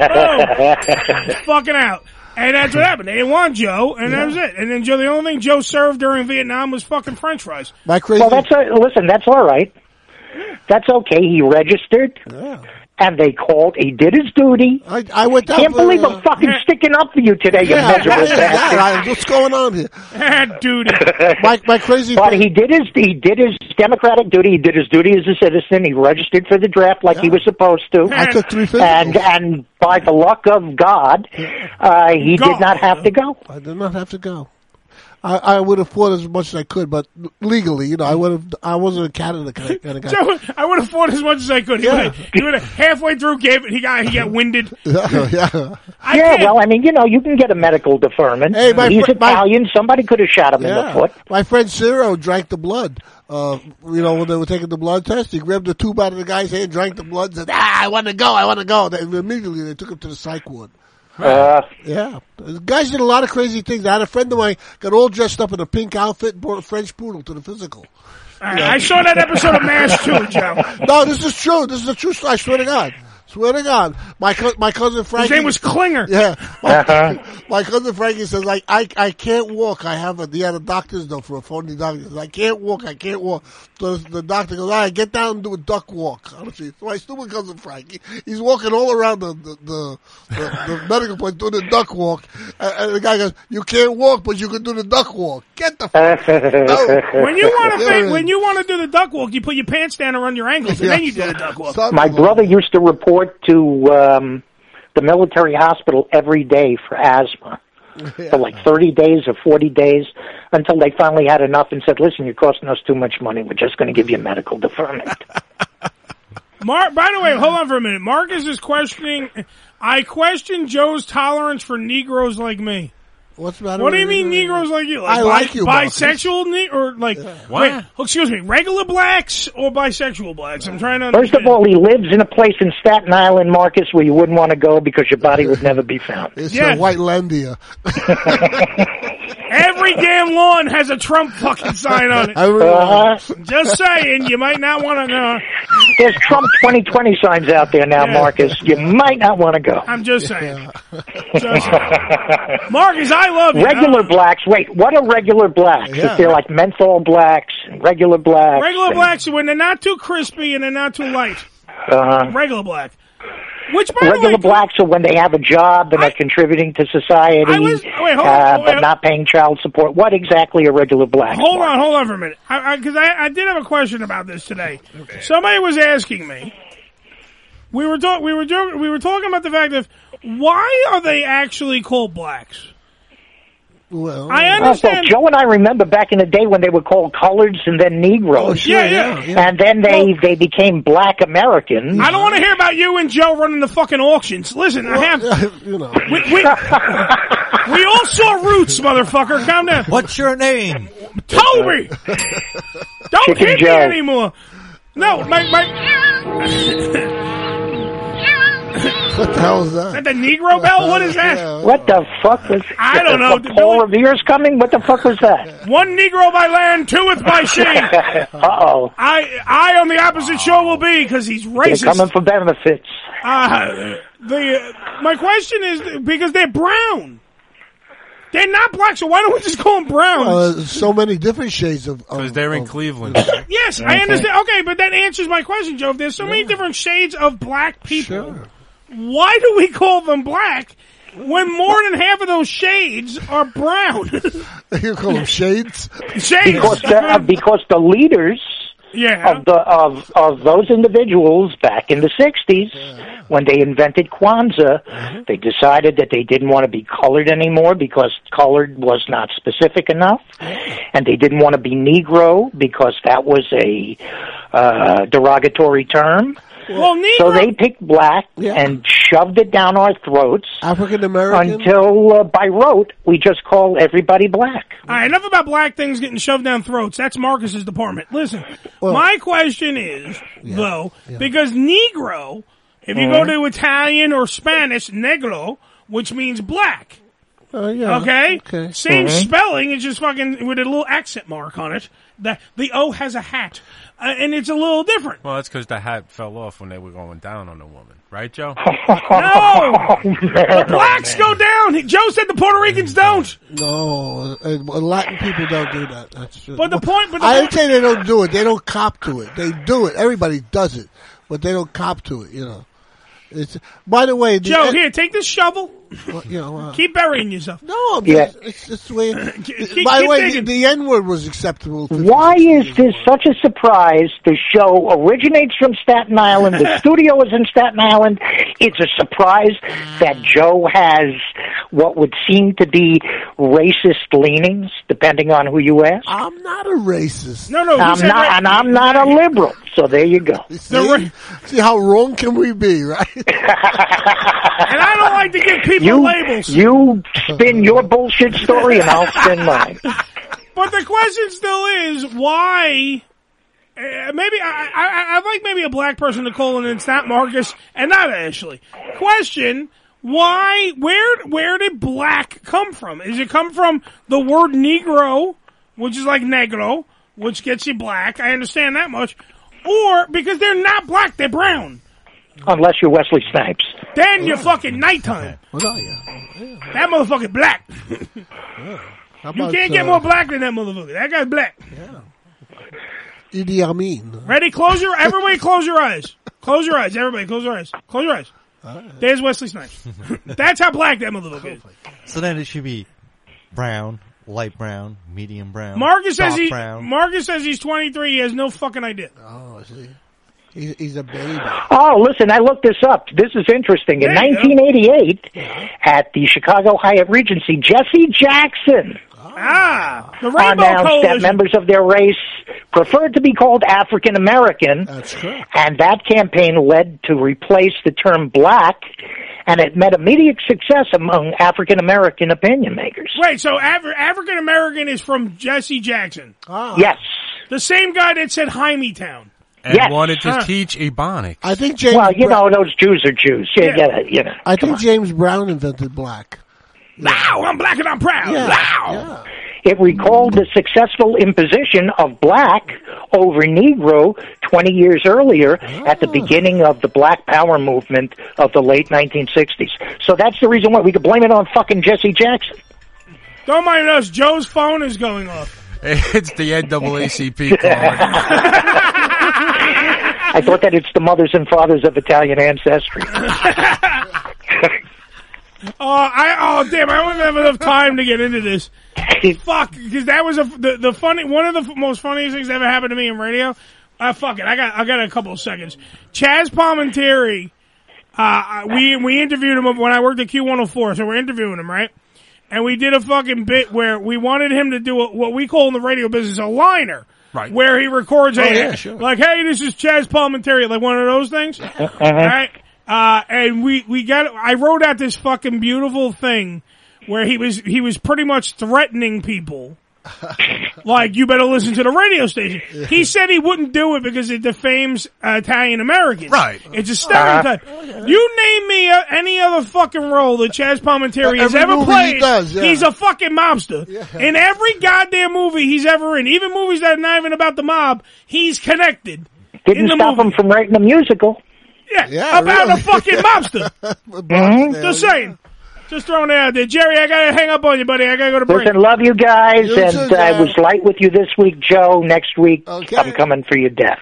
Fucking out. And that's what happened. They didn't want Joe, and that was it. And then the only thing Joe served during Vietnam was fucking French fries. Well, listen, that's all right. That's okay. He registered. Yeah. And they called. He did his duty. I went down. Can't believe I'm fucking sticking up for you today, you miserable bastard. What's going on here? Duty. My crazy. But he did his democratic duty. He did his duty as a citizen. He registered for the draft like he was supposed to. I took 3 physicals. And by the luck of God, he did not have to go. I did not have to go. I would have fought as much as I could, but legally, I wasn't a Canada kind of guy. Joe, I would have fought as much as I could. He would have halfway through gave it. He got winded. Yeah. Well, I mean, you can get a medical deferment. Hey, he's Italian. Somebody could have shot him in the foot. My friend Ciro drank the blood. When they were taking the blood test, he grabbed the tube out of the guy's hand, drank the blood, and said, I want to go. Immediately, they took him to the psych ward. Yeah. The guys did a lot of crazy things. I had a friend of mine got all dressed up in a pink outfit and brought a French poodle to the physical. I saw that episode of MASH too, Joe. No, this is true. This is a true story. I swear to God. My cousin Frankie. His name was Klinger. Yeah. My cousin Frankie says, I can't walk. He had a doctor's note for a phony doctor. He says, I can't walk. So the doctor goes, all right, get down and do a duck walk. So my stupid cousin Frankie, he's walking all around the medical place doing the duck walk. And the guy goes, you can't walk, but you can do the duck walk. Get the fuck out. When you want to do the duck walk, you put your pants down around your ankles, and then you do the duck walk. My brother used to report to the military hospital every day for asthma for like 30 days or 40 days until they finally had enough and said, listen, you're costing us too much money. We're just going to give you medical deferment. By the way, hold on for a minute. Marcus is questioning, I question Joe's tolerance for Negroes like me. What's the matter? What do you mean Negroes like you? I like you, bisexual or like what? Excuse me, regular blacks or bisexual blacks? I'm trying to First of all, he lives in a place in Staten Island, Marcus, where you wouldn't want to go because your body would never be found. It's a white Landia. Every damn lawn has a Trump fucking sign on it. Just saying, you might not want to know. There's Trump 2020 signs out there now, Marcus. You might not want to go. I'm just saying. Marcus, I love you. Regular blacks. Wait, what are regular blacks? If they're like menthol blacks, regular blacks. Regular blacks when they're not too crispy and they're not too light. Regular black. Which, by regular blacks are when they have a job and are contributing to society, but not paying child support. What exactly are regular blacks? Hold on for a minute, because I did have a question about this today. Okay. Somebody was asking me. We were talking about the fact of why are they actually called blacks? Well, I understand. Joe and I remember back in the day when they were called coloreds and then Negroes. Oh, sure, yeah. And then they became black Americans. I don't want to hear about you and Joe running the fucking auctions. Listen, I have... We all saw Roots, motherfucker. Calm down. What's your name? Toby! Don't Chicken hit Joe. me anymore. No, What the hell is that? Is that the Negro bell? What is that? What the fuck was... I don't know. Paul Revere's coming? What the fuck was that? One Negro by land, twoeth by sea. Uh-oh. I on the opposite shore will be, because he's racist. They're coming for benefits. My question is, because they're brown. They're not black, so why don't we just call them browns? So many different shades of... Because they're in Cleveland. Yes, I understand. Okay, but that answers my question, Joe. If there's so many different shades of black people, why do we call them black when more than half of those shades are brown? You call them shades? Shades. Because the leaders... Yeah. Of those individuals back in the 60s, when they invented Kwanzaa, they decided that they didn't want to be colored anymore because colored was not specific enough, and they didn't want to be Negro because that was a derogatory term. Well, Negro... So they picked black and shoved it down our throats. African American? Until, by rote, we just call everybody black. All right, enough about black things getting shoved down throats. That's Marcus's department. Listen, my question is, because Negro, if you go to Italian or Spanish, negro, which means black. Okay? Same spelling, it's just fucking with a little accent mark on it. The O has a hat. And it's a little different. Well, that's because the hat fell off when they were going down on the woman. Right, Joe? No! The blacks go down! Joe said the Puerto Ricans don't! No, Latin people don't do that. That's true. But the point... I didn't say they don't do it. They don't cop to it. They do it. Everybody does it. But they don't cop to it, you know. By the way, Joe, here, take this shovel. Well, keep burying yourself. No, it's just the way. By the way, the N-word was acceptable. Why is this such a surprise? The show originates from Staten Island. The studio is in Staten Island. It's a surprise that Joe has what would seem to be racist leanings, depending on who you ask. I'm not a racist. No, I'm not, and I'm not a liberal. So there you go. See how wrong can we be, right? And I don't like to give people labels. You spin your bullshit story, and I'll spin mine. But the question still is, why? Maybe I'd like maybe a black person to call in. It's not Marcus and not Ashley. Question: why? Where did black come from? Is it come from the word Negro, which is like negro, which gets you black? I understand that much. Or because they're not black, they're brown. Unless you're Wesley Snipes. Then you're fucking nighttime. That motherfucker black. You can't get more black than that motherfucker. That guy's black. Idi Amin. Ready? Everybody close your eyes. Close your eyes. Everybody close your eyes. Close your eyes. There's Wesley Snipes. That's how black that motherfucker is. So then it should be brown, light brown, medium brown. Marcus says brown. he's 23. He has no fucking idea. Oh, see. He's a baby. Oh, listen, I looked this up. This is interesting. In 1988, at the Chicago Hyatt Regency, Jesse Jackson the Rainbow announced Coalition. that members of their race preferred to be called African American. That's correct. And that campaign led to replace the term black, and it met immediate success among African American opinion makers. Wait, so African American is from Jesse Jackson? Yes. The same guy that said Hymietown. And wanted to teach Ebonics. I think James. Well, those Jews are Jews. I think James Brown invented black. Now I'm black and I'm proud. Yeah. It recalled the successful imposition of black over Negro 20 years earlier at the beginning of the Black Power movement of the late 1960s. So that's the reason why we could blame it on fucking Jesse Jackson. Don't mind us. Joe's phone is going off. It's the NAACP calling. I thought that it's the mothers and fathers of Italian ancestry. Damn! I don't have enough time to get into this. Fuck, because that was the funny one of the most funniest things that ever happened to me in radio. Fuck it, I got a couple of seconds. Chaz Palminteri, we interviewed him when I worked at Q104, so we're interviewing him, right? And we did a fucking bit where we wanted him to do what we call in the radio business a liner. Right. Where he records sure. like, hey, this is Chaz Palminteri, like one of those things. Right? And I wrote out this fucking beautiful thing where he was pretty much threatening people. Like, you better listen to the radio station. He said he wouldn't do it because it defames Italian Americans. Right. It's a stereotype. You name me any other fucking role that Chaz Palminteri has ever played. He's a fucking mobster. Yeah. In every goddamn movie he's ever in, even movies that are not even about the mob, he's connected. Didn't stop him from writing a musical. Yeah, about a fucking mobster. Just saying. Just throwing it out there. Jerry, I gotta hang up on you, buddy. I gotta go to break. Listen, love you guys, I was light with you this week, Joe. Next week, I'm coming for your death.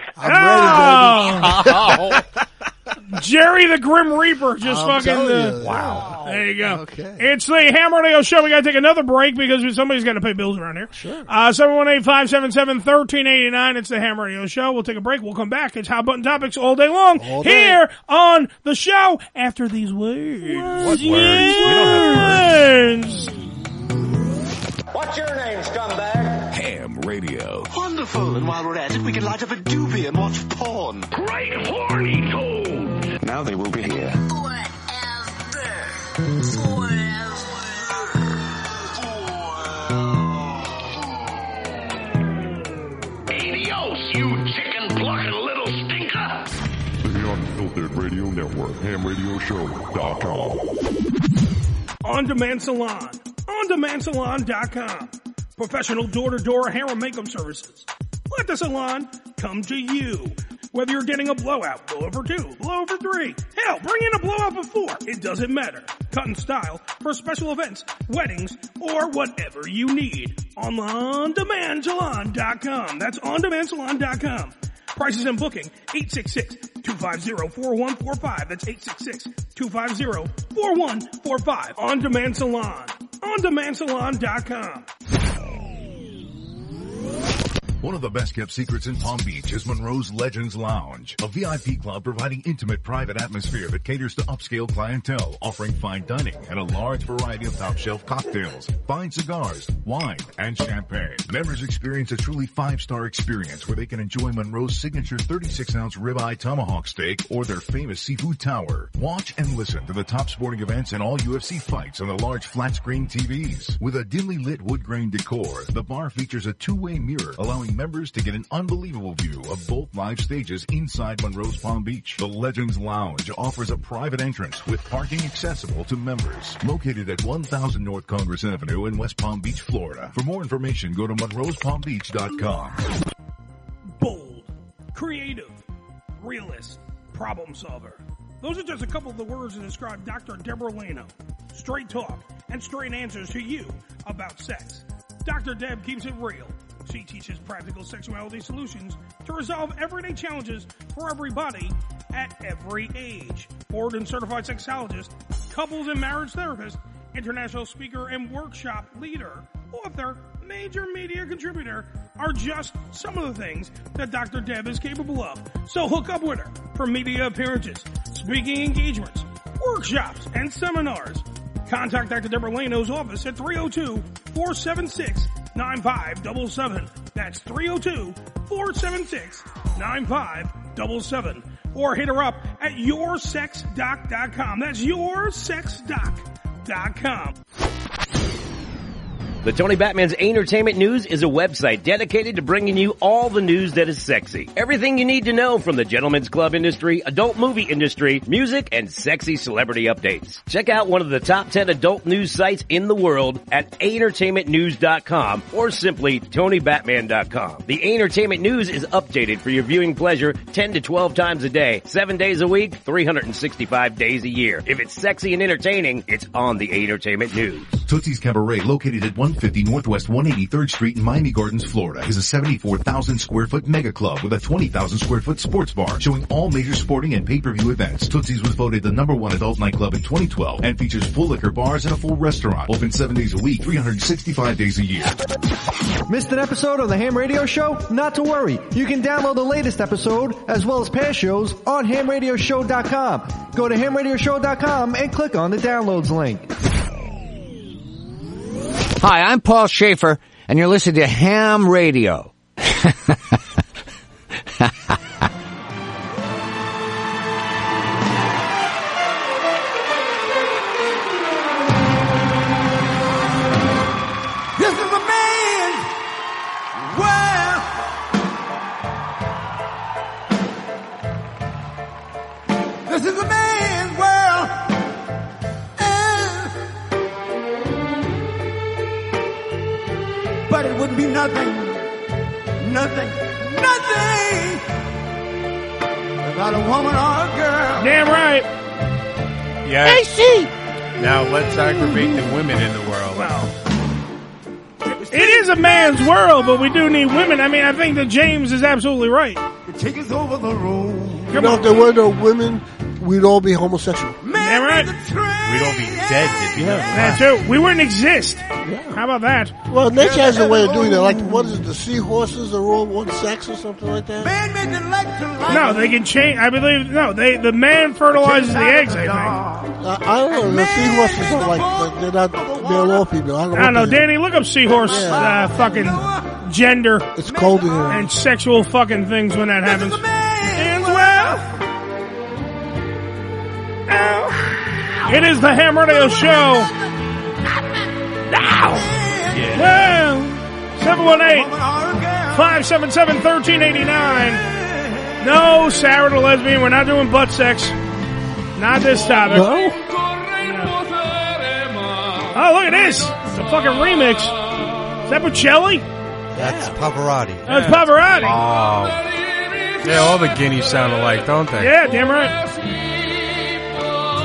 I'm ready, baby. Jerry the Grim Reaper, wow. There you go. Okay. It's the Ham Radio Show. We gotta take another break because somebody's gotta pay bills around here. Sure. 718-577-1389. It's the Ham Radio Show. We'll take a break. We'll come back. It's Hot Button Topics all day long here on the show after these words. What words? We don't have words. What's your name, scumbag? Ham Radio. Wonderful. And while we're at it, we can light up a doobie and watch porn. Great horny toad. Now they will be here. Adios, you chicken-plucking little stinker. The Unfiltered Radio Network, HamRadioShow.com. On-Demand Salon. OnDemandSalon.com. Professional door-to-door hair and makeup services. Let the salon come to you. Whether you're getting a blowout, blowout for 2, blowout for 3. Hell, bring in a blowout for 4. It doesn't matter. Cut and style for special events, weddings, or whatever you need. On OnDemandSalon.com. That's OnDemandSalon.com. Prices and booking, 866-250-4145. That's 866-250-4145. On Demand Salon. OnDemandSalon.com. One of the best-kept secrets in Palm Beach is Monroe's Legends Lounge, a VIP club providing intimate private atmosphere that caters to upscale clientele, offering fine dining and a large variety of top-shelf cocktails, fine cigars, wine, and champagne. Members experience a truly 5-star experience where they can enjoy Monroe's signature 36-ounce ribeye tomahawk steak or their famous seafood tower. Watch and listen to the top sporting events and all UFC fights on the large flat-screen TVs. With a dimly lit wood grain decor, the bar features a two-way mirror, allowing members to get an unbelievable view of both live stages inside Monroe's Palm Beach. The Legends Lounge offers a private entrance with parking accessible to members. Located at 1000 North Congress Avenue in West Palm Beach, Florida. For more information, go to monroespalmbeach.com. Bold, creative, realist, problem solver. Those are just a couple of the words to describe Dr. Deborah Leno. Straight talk and straight answers to you about sex. Dr. Deb keeps it real. She teaches practical sexuality solutions to resolve everyday challenges for everybody at every age. Board and certified sexologist, couples and marriage therapist, international speaker and workshop leader, author, major media contributor are just some of the things that Dr. Deb is capable of. So hook up with her for media appearances, speaking engagements, workshops, and seminars. Contact Dr. Deborah Leno's office at 302-476-9577. That's 302-476-9577. Or hit her up at yoursexdoc.com. That's yoursexdoc.com. The Tony Batman's Entertainment News is a website dedicated to bringing you all the news that is sexy. Everything you need to know from the gentlemen's club industry, adult movie industry, music, and sexy celebrity updates. Check out one of the top 10 adult news sites in the world at entertainmentnews.com or simply TonyBatman.com. The Entertainment News is updated for your viewing pleasure 10 to 12 times a day, 7 days a week, 365 days a year. If it's sexy and entertaining, it's on the Entertainment News. Tootsie's Cabaret, located at 150 Northwest 183rd Street in Miami Gardens, Florida, is a 74,000 square foot mega club with a 20,000 square foot sports bar showing all major sporting and pay-per-view events. Tootsie's was voted the #1 adult nightclub in 2012 and features full liquor bars and a full restaurant. Open 7 days a week, 365 days a year. Missed an episode of the Ham Radio Show? Not to worry. You can download the latest episode as well as past shows on hamradioshow.com. Go to hamradioshow.com and click on the downloads link. Hi, I'm Paul Schaefer, and you're listening to Ham Radio. This is a man's world. This is a man's world. But it wouldn't be nothing without a woman or a girl. Damn right. Yes. AC. Now let's aggravate the women in the world. Well, it is a man's world, but we do need women. I mean, I think that James is absolutely right. Take us over the road. You know, if there were no women, we'd all be homosexual. Damn right. We'd all be dead. That's true. We wouldn't exist. How about that? Well, nature has a way of doing that. Like, what is it, the seahorses are all one sex or something like that? No, they can change. I believe, the man fertilizes the eggs, I think. I don't know. The seahorses are like, they're not male or female. I don't know. Danny, look up seahorse fucking gender. It's cold in here. And sexual fucking things when that happens. And well, it is the Ham Radio Show. Now. Yeah. Well, 718-577-1389. No, Sarah the lesbian, we're not doing butt sex. Not this topic. No? No. Oh, look at this. It's a fucking remix. Is that Bocelli? That's Pavarotti. That's Pavarotti. Oh. Yeah, all the guineas sound alike, don't they? Yeah, damn right.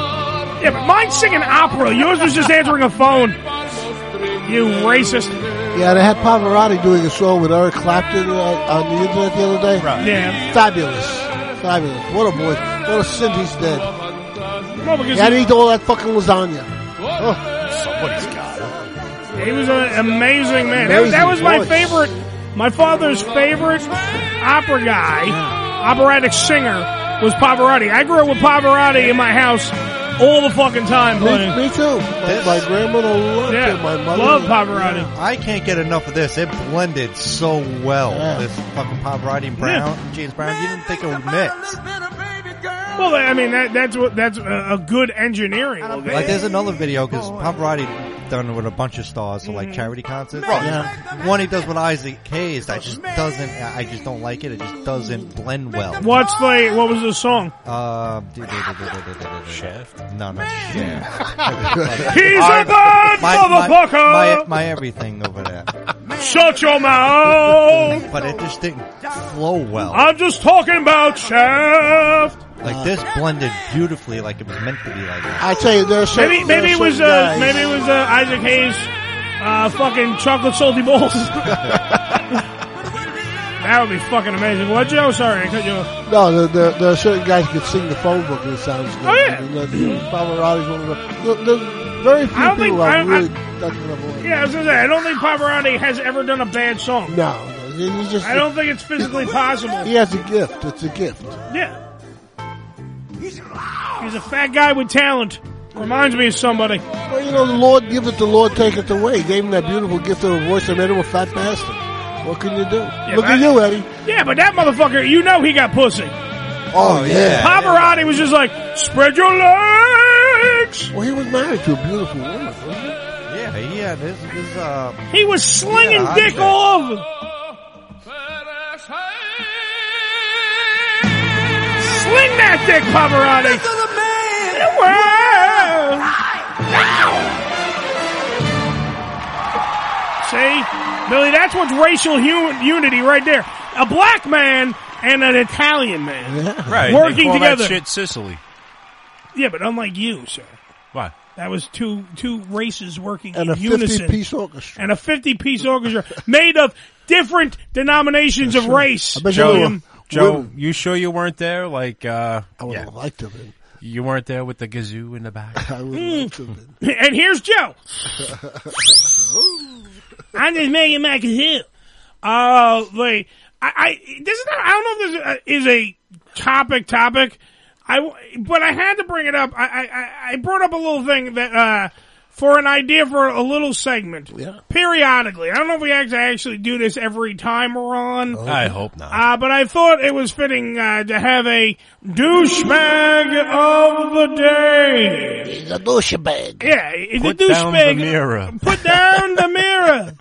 Yeah, but mine's singing opera. Yours was just answering a phone. You racist. Yeah, they had Pavarotti doing a song with Eric Clapton on the internet the other day. Right. Yeah. Fabulous. What a voice. What a sin he's dead. Well, because he had to eat all that fucking lasagna. Somebody's got it. He was an amazing man. Amazing That was my voice. favorite, my father's favorite opera guy, operatic singer, was Pavarotti. I grew up with Pavarotti in my house all the fucking time playing. Me too. My grandmother loved it. My mother loved Pavarotti. I can't get enough of this. It blended so well. This fucking Pavarotti and Brown, James Brown. You didn't think it would mix. Well, I mean that's a good engineering. Like there's another video because Pavarotti done it with a bunch of stars, so like charity concerts. One he does with Isaac Hayes that just doesn't. I just don't like it. It just doesn't blend well. What was the song? Chef? No, Chef. He's a bad motherfucker. My everything over there. Shut your mouth. But it just didn't flow well. I'm just talking about Shaft. Like this blended beautifully, like it was meant to be like that. I tell you, there's maybe it was Isaac Hayes, fucking chocolate salty balls. That would be fucking amazing. What, Joe? Sorry, I cut you off. No, there are certain guys who can sing the phone book and it sounds good. Oh yeah, Pavarotti's one of the. There's very few people that really touching the voice. Yeah, I was gonna say I don't think Pavarotti has ever done a bad song. No, he's just. I don't think it's physically possible. He has a gift. It's a gift. Yeah. He's a fat guy with talent. Reminds me of somebody. Well, you know, the Lord give it, the Lord take it away. He gave him that beautiful gift of a voice that made him a fat bastard. What can you do? Yeah, Look at you, Eddie. Yeah, but that motherfucker, you know he got pussy. Oh, yeah. Pavarotti was just like, spread your legs. Well, he was married to a beautiful woman, wasn't he? Yeah, he had his he was slinging dick all over. Sling that dick, Pavarotti. See? Billy, that's what's racial unity right there. A black man and an Italian man. Right. Working they call together. That shit Sicily. Yeah, but unlike you, sir. What? That was two races working and in unison. And a 50-piece orchestra. And a 50-piece orchestra made of different denominations of race. Joe, you sure you weren't there? Like, I would have liked to have been. You weren't there with the kazoo in the back? I would have liked to have been. And here's Joe. I'm just making my kazoo. I don't know if this is a topic. But I had to bring it up. I brought up a little thing that, for an idea for a little segment. Yeah. Periodically. I don't know if we actually do this every time we're on. I hope not. But I thought it was fitting, to have a douchebag of the day. He's a douchebag. Yeah, he's Put a douchebag. down the mirror. Put down the mirror.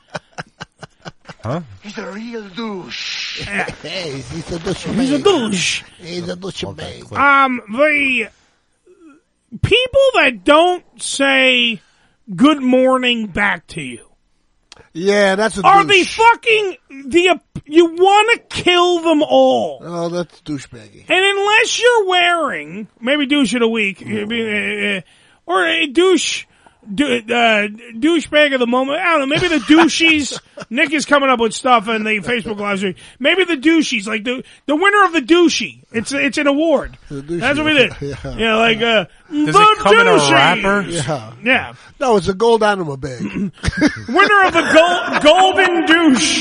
Huh? He's a real douche. Yeah. Hey, he's a douchebag. He's a douche. He's a douchebag. The people that don't say good morning back to you. Yeah, that's a are douche. you want to kill them all. Oh, that's douchebaggy. And unless you're wearing, maybe douche of the week, or a douchebag of the moment. I don't know. Maybe the douchies. Nick is coming up with stuff in the Facebook Live stream. Maybe the douchies, like the winner of the douchie. It's an award. That's what we did. Yeah, like Does the it come in a douchie. wrapper? Yeah. No, it's a gold animal bag. Winner of the golden douche.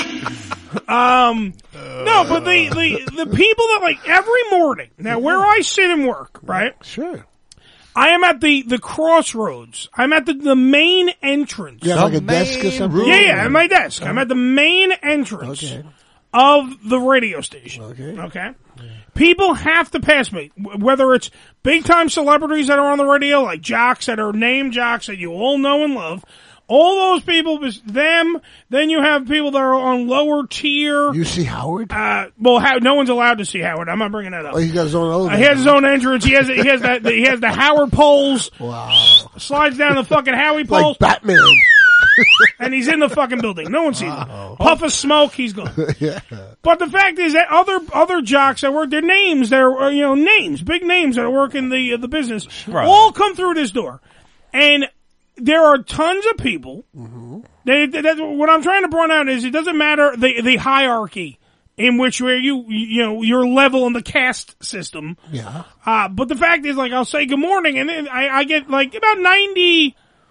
No, but the people that like every morning. Now, where I sit and work, right? Sure. I am at the crossroads. I'm at the main entrance. You have like a desk or something? Yeah, at my desk. I'm at the main entrance of the radio station. Okay. People have to pass me, whether it's big-time celebrities that are on the radio, like jocks that are name jocks that you all know and love. All those people, them, then you have people that are on lower tier. You see Howard? No one's allowed to see Howard. I'm not bringing that up. Oh, he got his own elevator. He has his own entrance. He has the Howard poles. Wow. Slides down the fucking Howie poles. Like Batman. And he's in the fucking building. No one sees him. Puff of smoke, he's gone. Yeah. But the fact is that other jocks that work, their names, names, big names that work in the business, all come through this door. And there are tons of people. What I'm trying to point out is it doesn't matter the hierarchy in which where your level in the caste system. Yeah. But the fact is, like, I'll say good morning, and then I get like about 90%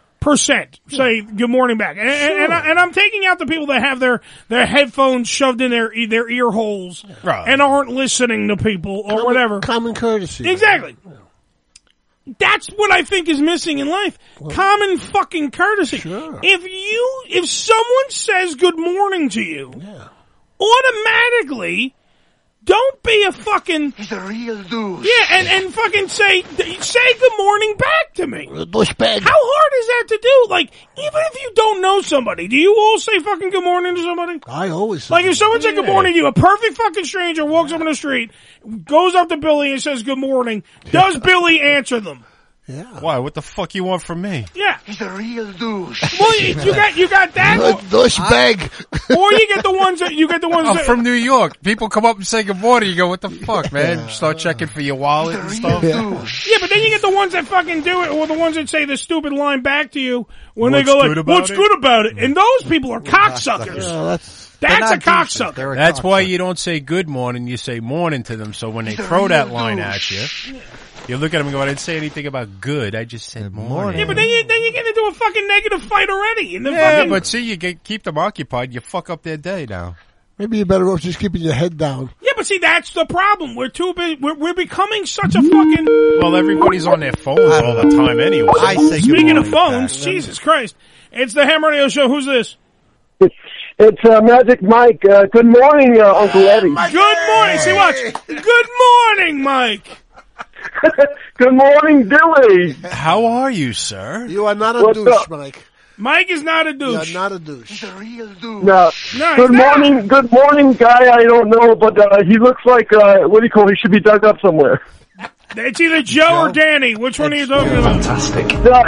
say good morning back, and I'm taking out the people that have their headphones shoved in their ear holes and aren't listening to people or whatever. Common courtesy. Exactly. That's what I think is missing in life. Common fucking courtesy. Sure. If someone says good morning to you, automatically, don't be a fucking... He's a real douche. Yeah, and fucking say good morning back to me. Douchebag. How hard is that to do? Like, even if you don't know somebody, do you all say fucking good morning to somebody? I always say Like, if someone said good morning to you, a perfect fucking stranger walks up on the street, goes up to Billy and says good morning, does Billy answer them? Yeah. Why? What the fuck you want from me? Yeah. He's a real douche. Well, you got that. Douchebag. Or you get the ones that I'm from New York. People come up and say good morning. You go, what the fuck, man? Start checking for your wallet and stuff. Yeah, but then you get the ones that fucking do it, or the ones that say the stupid line back to you when What's they go good like, about "What's it?" good about it?" And those people are cocksuckers. That's a cocksucker. That's why you don't say good morning. You say morning to them. So when they throw that line at you, you look at them and go, I didn't say anything about good. I just said morning. Yeah, but then you get into a fucking negative fight already. But see, you keep them occupied. You fuck up their day now. Maybe you're better off just keeping your head down. Yeah, but see, that's the problem. We're too busy. We're becoming such a fucking... Well, everybody's on their phones all the time anyway. Speaking of phones, Jesus Christ. It's the Ham Radio Show. Who's this? It's Magic Mike. Good morning, Uncle Eddie. Good morning. See, watch. Good morning, Mike. Good morning, Billy. How are you, sir? You are not a douche, Mike. Mike is not a douche. You are not a douche. He's a real douche. No. Good morning, guy. I don't know, but he looks like what do you call? He should be dug up somewhere. It's either Joe or Danny. Which one are you talking about? Fantastic. No,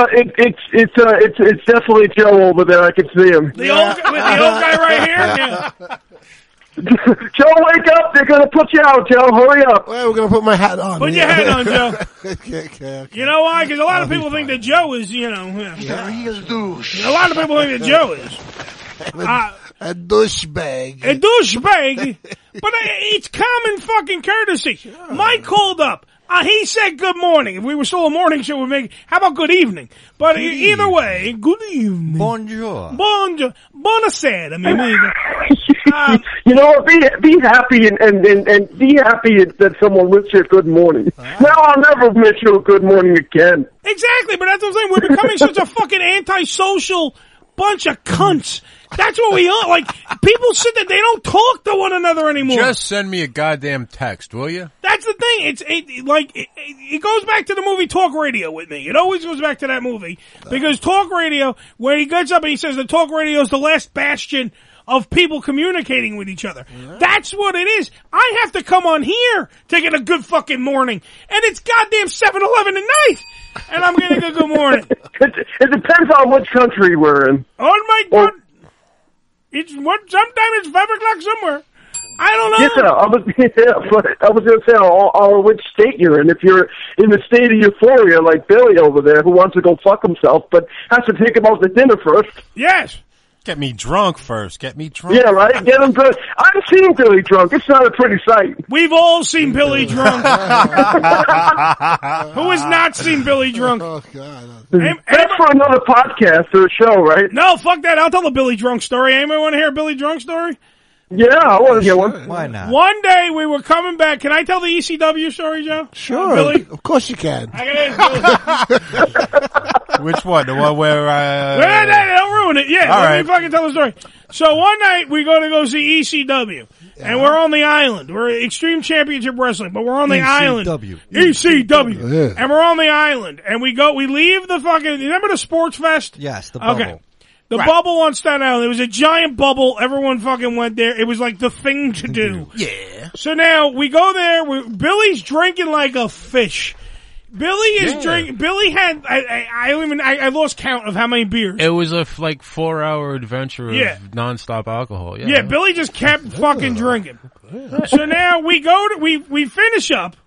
it's definitely Joe over there. I can see him. The old guy right here. Yeah. Joe, wake up! They're gonna put you out, Joe. Hurry up! Well, we're gonna put my hat on. Put your hat on, Joe. Okay. You know why? Because a lot of people think that Joe is, He's a real douche. A lot of people think that Joe is. A douchebag. A douchebag. But it's common fucking courtesy. Sure. Mike called up. He said good morning. If we were still a morning show, we'd make, how about good evening? But either way, good evening. Bonjour. Bonjour. Buonasera. You know what? Be happy and be happy that someone wishes you a good morning. Now I'll never wish you a good morning again. Exactly, but that's what I'm saying. We're becoming such a fucking antisocial bunch of cunts. That's what we are. Like, people sit there, they don't talk to one another anymore. Just send me a goddamn text, will you? That's the thing. It goes back to the movie Talk Radio with me. It always goes back to that movie. Because Talk Radio, when he gets up and he says that Talk Radio is the last bastion of people communicating with each other. Yeah. That's what it is. I have to come on here to get a good fucking morning. And it's goddamn 7-Eleven at night. And I'm getting a good morning. It depends on which country we're in. Oh my God. Sometimes it's 5 o'clock somewhere. I don't know. I was going to say which state you're in. If you're in the state of euphoria, like Billy over there, who wants to go fuck himself, but has to take him out to dinner first. Yes. Get me drunk first. Get me drunk. Yeah, right? Get him drunk. I've seen Billy drunk. It's not a pretty sight. We've all seen Billy drunk. Who has not seen Billy drunk? Oh, God. That's for another podcast or a show, right? No, fuck that. I'll tell a Billy drunk story. Anybody want to hear a Billy drunk story? Yeah, I want to hear one. Why not? One day we were coming back. Can I tell the ECW story, Joe? Sure. Billy? Of course you can. Which one? The one where... Don't ruin it. Yeah, let me fucking tell the story. So one night we go see ECW. And we're on the island. We're Extreme Championship Wrestling, but we're on the island. ECW. Yeah. And we're on the island. And we leave the fucking... Remember the Sports Fest? Yes, the bubble. Okay. The bubble on Staten Island. It was a giant bubble. Everyone fucking went there. It was like the thing to do. Yeah. So now we go there. Billy's drinking like a fish. Billy is drinking. Billy had. I lost count of how many beers. It was a 4-hour adventure of nonstop alcohol. Yeah. Billy just kept fucking drinking. So now we finish up.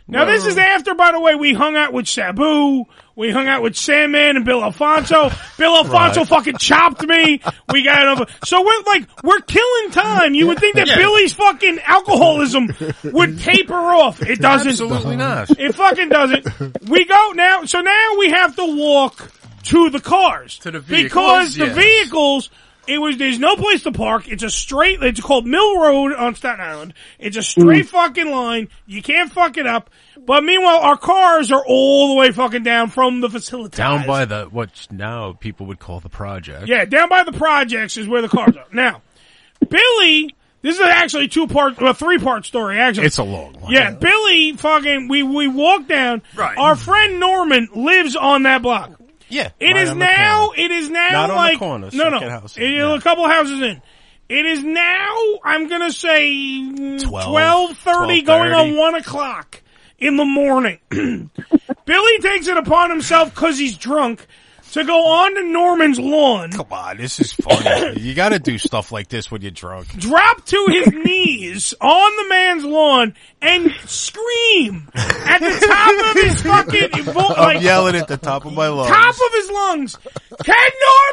Now, this is after, by the way, we hung out with Sabu. We hung out with Sandman and Bill Alfonso. Bill Alfonso fucking chopped me. We got over. So we're killing time. You would think that Billy's fucking alcoholism would taper off. It doesn't. Absolutely not. It fucking doesn't. We go now. So now we have to walk to the cars. To the vehicles. Because the vehicles, there's no place to park. It's called Mill Road on Staten Island. It's a straight fucking line. You can't fuck it up. But meanwhile, our cars are all the way fucking down from the facility. Down by what now people would call the project. Yeah, down by the projects is where the cars are. Now, Billy, this is actually three-part story, actually. It's a long one. Yeah, Billy fucking, we walk down. Right. Our friend Norman lives on that block. Yeah. It is now Not on like, the corner, no. house. A couple houses in. It is now, I'm gonna say 12:30 going on 1 o'clock in the morning. Billy takes it upon himself, cause he's drunk, to go on to Norman's lawn. Come on, this is funny. You gotta do stuff like this when you're drunk. Drop to his knees on the man's lawn and scream at the top of his fucking I'm yelling at the top of my lungs. Top of his lungs. Can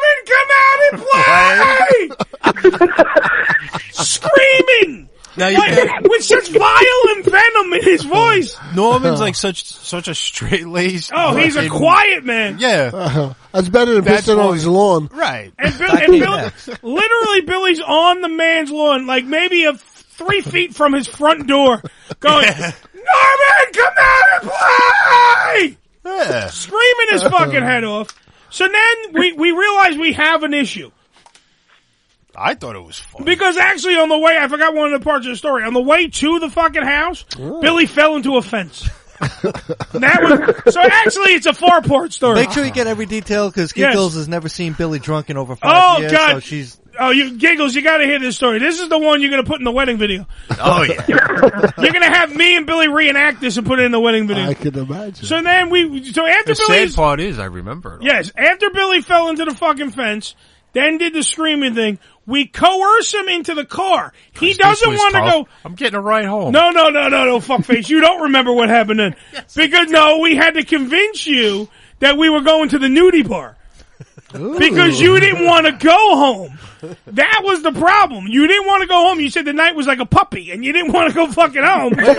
Norman come out and play? Screaming. Now with such violent venom in his voice. Norman's like such a straight-laced. Oh, he's a quiet man. Yeah. That's better than pissing on his lawn. Right. And literally Billy's on the man's lawn, like maybe 3 feet from his front door, going, Norman, come out and play! Yeah. Screaming his fucking head off. So then we realize we have an issue. I thought it was fun. Because actually on the way, I forgot one of the parts of the story. On the way to the fucking house, Billy fell into a fence. So actually it's a 4-part story. Make sure you get every detail because Giggles has never seen Billy drunk in over 5 Oh, years. God. So Giggles, you gotta hear this story. This is the one you're gonna put in the wedding video. Oh, yeah. You're gonna have me and Billy reenact this and put it in the wedding video. I can imagine. So then after the sad part is, I remember it. Yes, after Billy fell into the fucking fence, then did the screaming thing, we coerce him into the car. He doesn't want to go. I'm getting a ride home. No, fuckface. You don't remember what happened then. Yes, because we had to convince you that we were going to the nudie bar. Because you didn't want to go home. That was the problem. You didn't want to go home. You said the night was like a puppy, and you didn't want to go fucking home. Wait.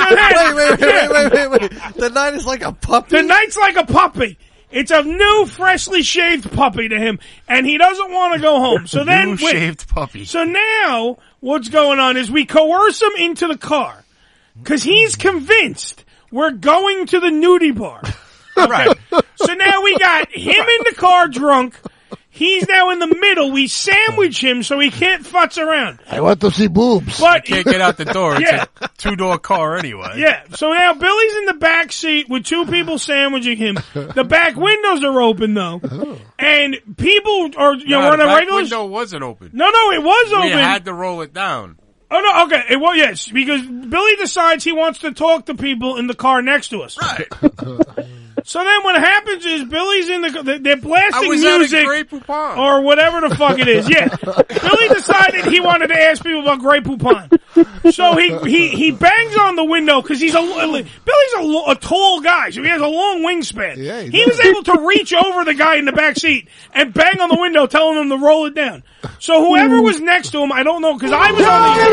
The night is like a puppy? The night's like a puppy. It's a new, freshly shaved puppy to him, and he doesn't want to go home. So then, shaved puppy. So now, what's going on is we coerce him into the car, because he's convinced we're going to the nudie bar. Right. So now we got him in the car drunk. He's now in the middle. We sandwich him so he can't futz around. I want to see boobs. But can't get out the door. It's a 2-door car anyway. Yeah. So now Billy's in the back seat with 2 people sandwiching him. The back windows are open though, and people are on a regular. The back window wasn't open. No, it was open. We had to roll it down. Oh no, okay. It was, yes, because Billy decides he wants to talk to people in the car next to us. Right. So then what happens is Billy's in they're blasting music Grey Poupon. or whatever the fuck it is. Yeah. Billy decided he wanted to ask people about Grey Poupon. So he bangs on the window because Billy's a tall guy, so he has a long wingspan. Yeah, he was able to reach over the guy in the back seat and bang on the window telling him to roll it down. So whoever was next to him, I don't know, because I was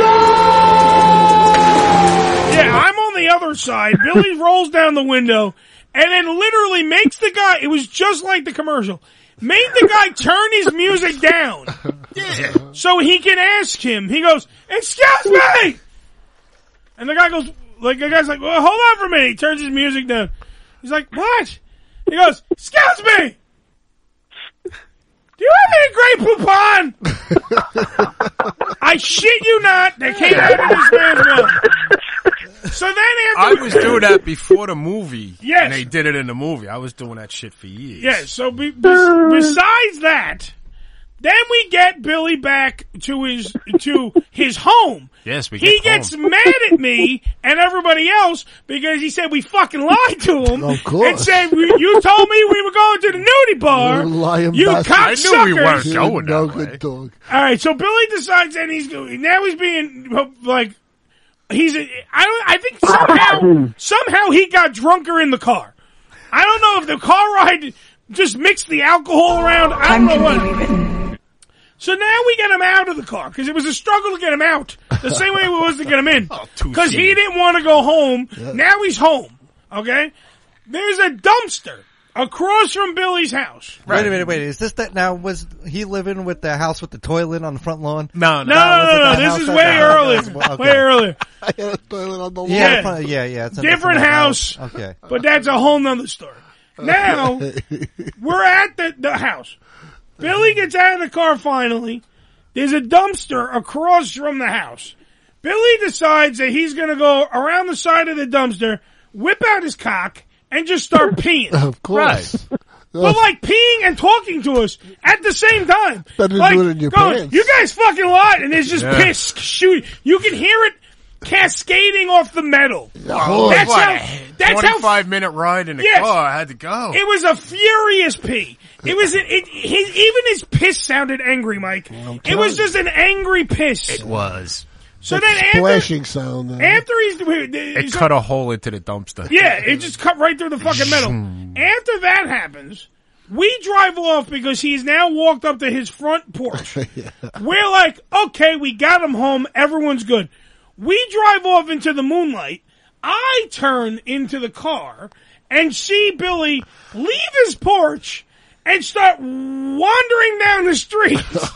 I'm on the other side. Billy rolls down the window and then literally makes the guy, it was just like the commercial, made the guy turn his music down. Yeah. So he can ask him. He goes, "Excuse me!" And the guy's like, "Well, hold on for a minute." He turns his music down. He's like, "What?" He goes, "Excuse me! Do you have any Grey Poupon?" I shit you not. They came out of this man's mouth. So then I was doing that before the movie. Yes. And they did it in the movie. I was doing that shit for years. Yes. So besides that, then we get Billy back to his home. Yes, He gets mad at me and everybody else because he said we fucking lied to him. Of course. And said, you told me we were going to the nudie bar. You cocksuckers. I knew we weren't going that way. Good dog. All right, so Billy decides that he's being like, I think somehow he got drunker in the car. I don't know if the car ride just mixed the alcohol around. I don't know what. So now we get him out of the car because it was a struggle to get him out. The same way it was to get him in. Because he didn't want to go home. Yeah. Now he's home. Okay? There's a dumpster across from Billy's house. Right. Wait. Is this that now? Was he living with the house with the toilet on the front lawn? No. This is way earlier. Okay. Way earlier. I had a toilet on the lawn. Yeah. It's different house. Okay. But that's a whole nother story. Now, we're at the house. Billy gets out of the car finally. There's a dumpster across from the house. Billy decides that he's going to go around the side of the dumpster, whip out his cock, and just start peeing. Of course. Right. But like peeing and talking to us at the same time. Better like, do it in your pants. You guys fucking lied, and there's just piss shooting. You can hear it cascading off the metal. That's how 25-minute ride in the car. I had to go. It was a furious pee. It was even his piss sounded angry, Mike. It was just an angry piss. It was. So then splashing sound. After it cut a hole into the dumpster. Yeah, it just cut right through the fucking metal. After that happens, we drive off because he's now walked up to his front porch. We're like, okay, we got him home. Everyone's good. We drive off into the moonlight. I turn into the car and see Billy leave his porch and start wandering down the street.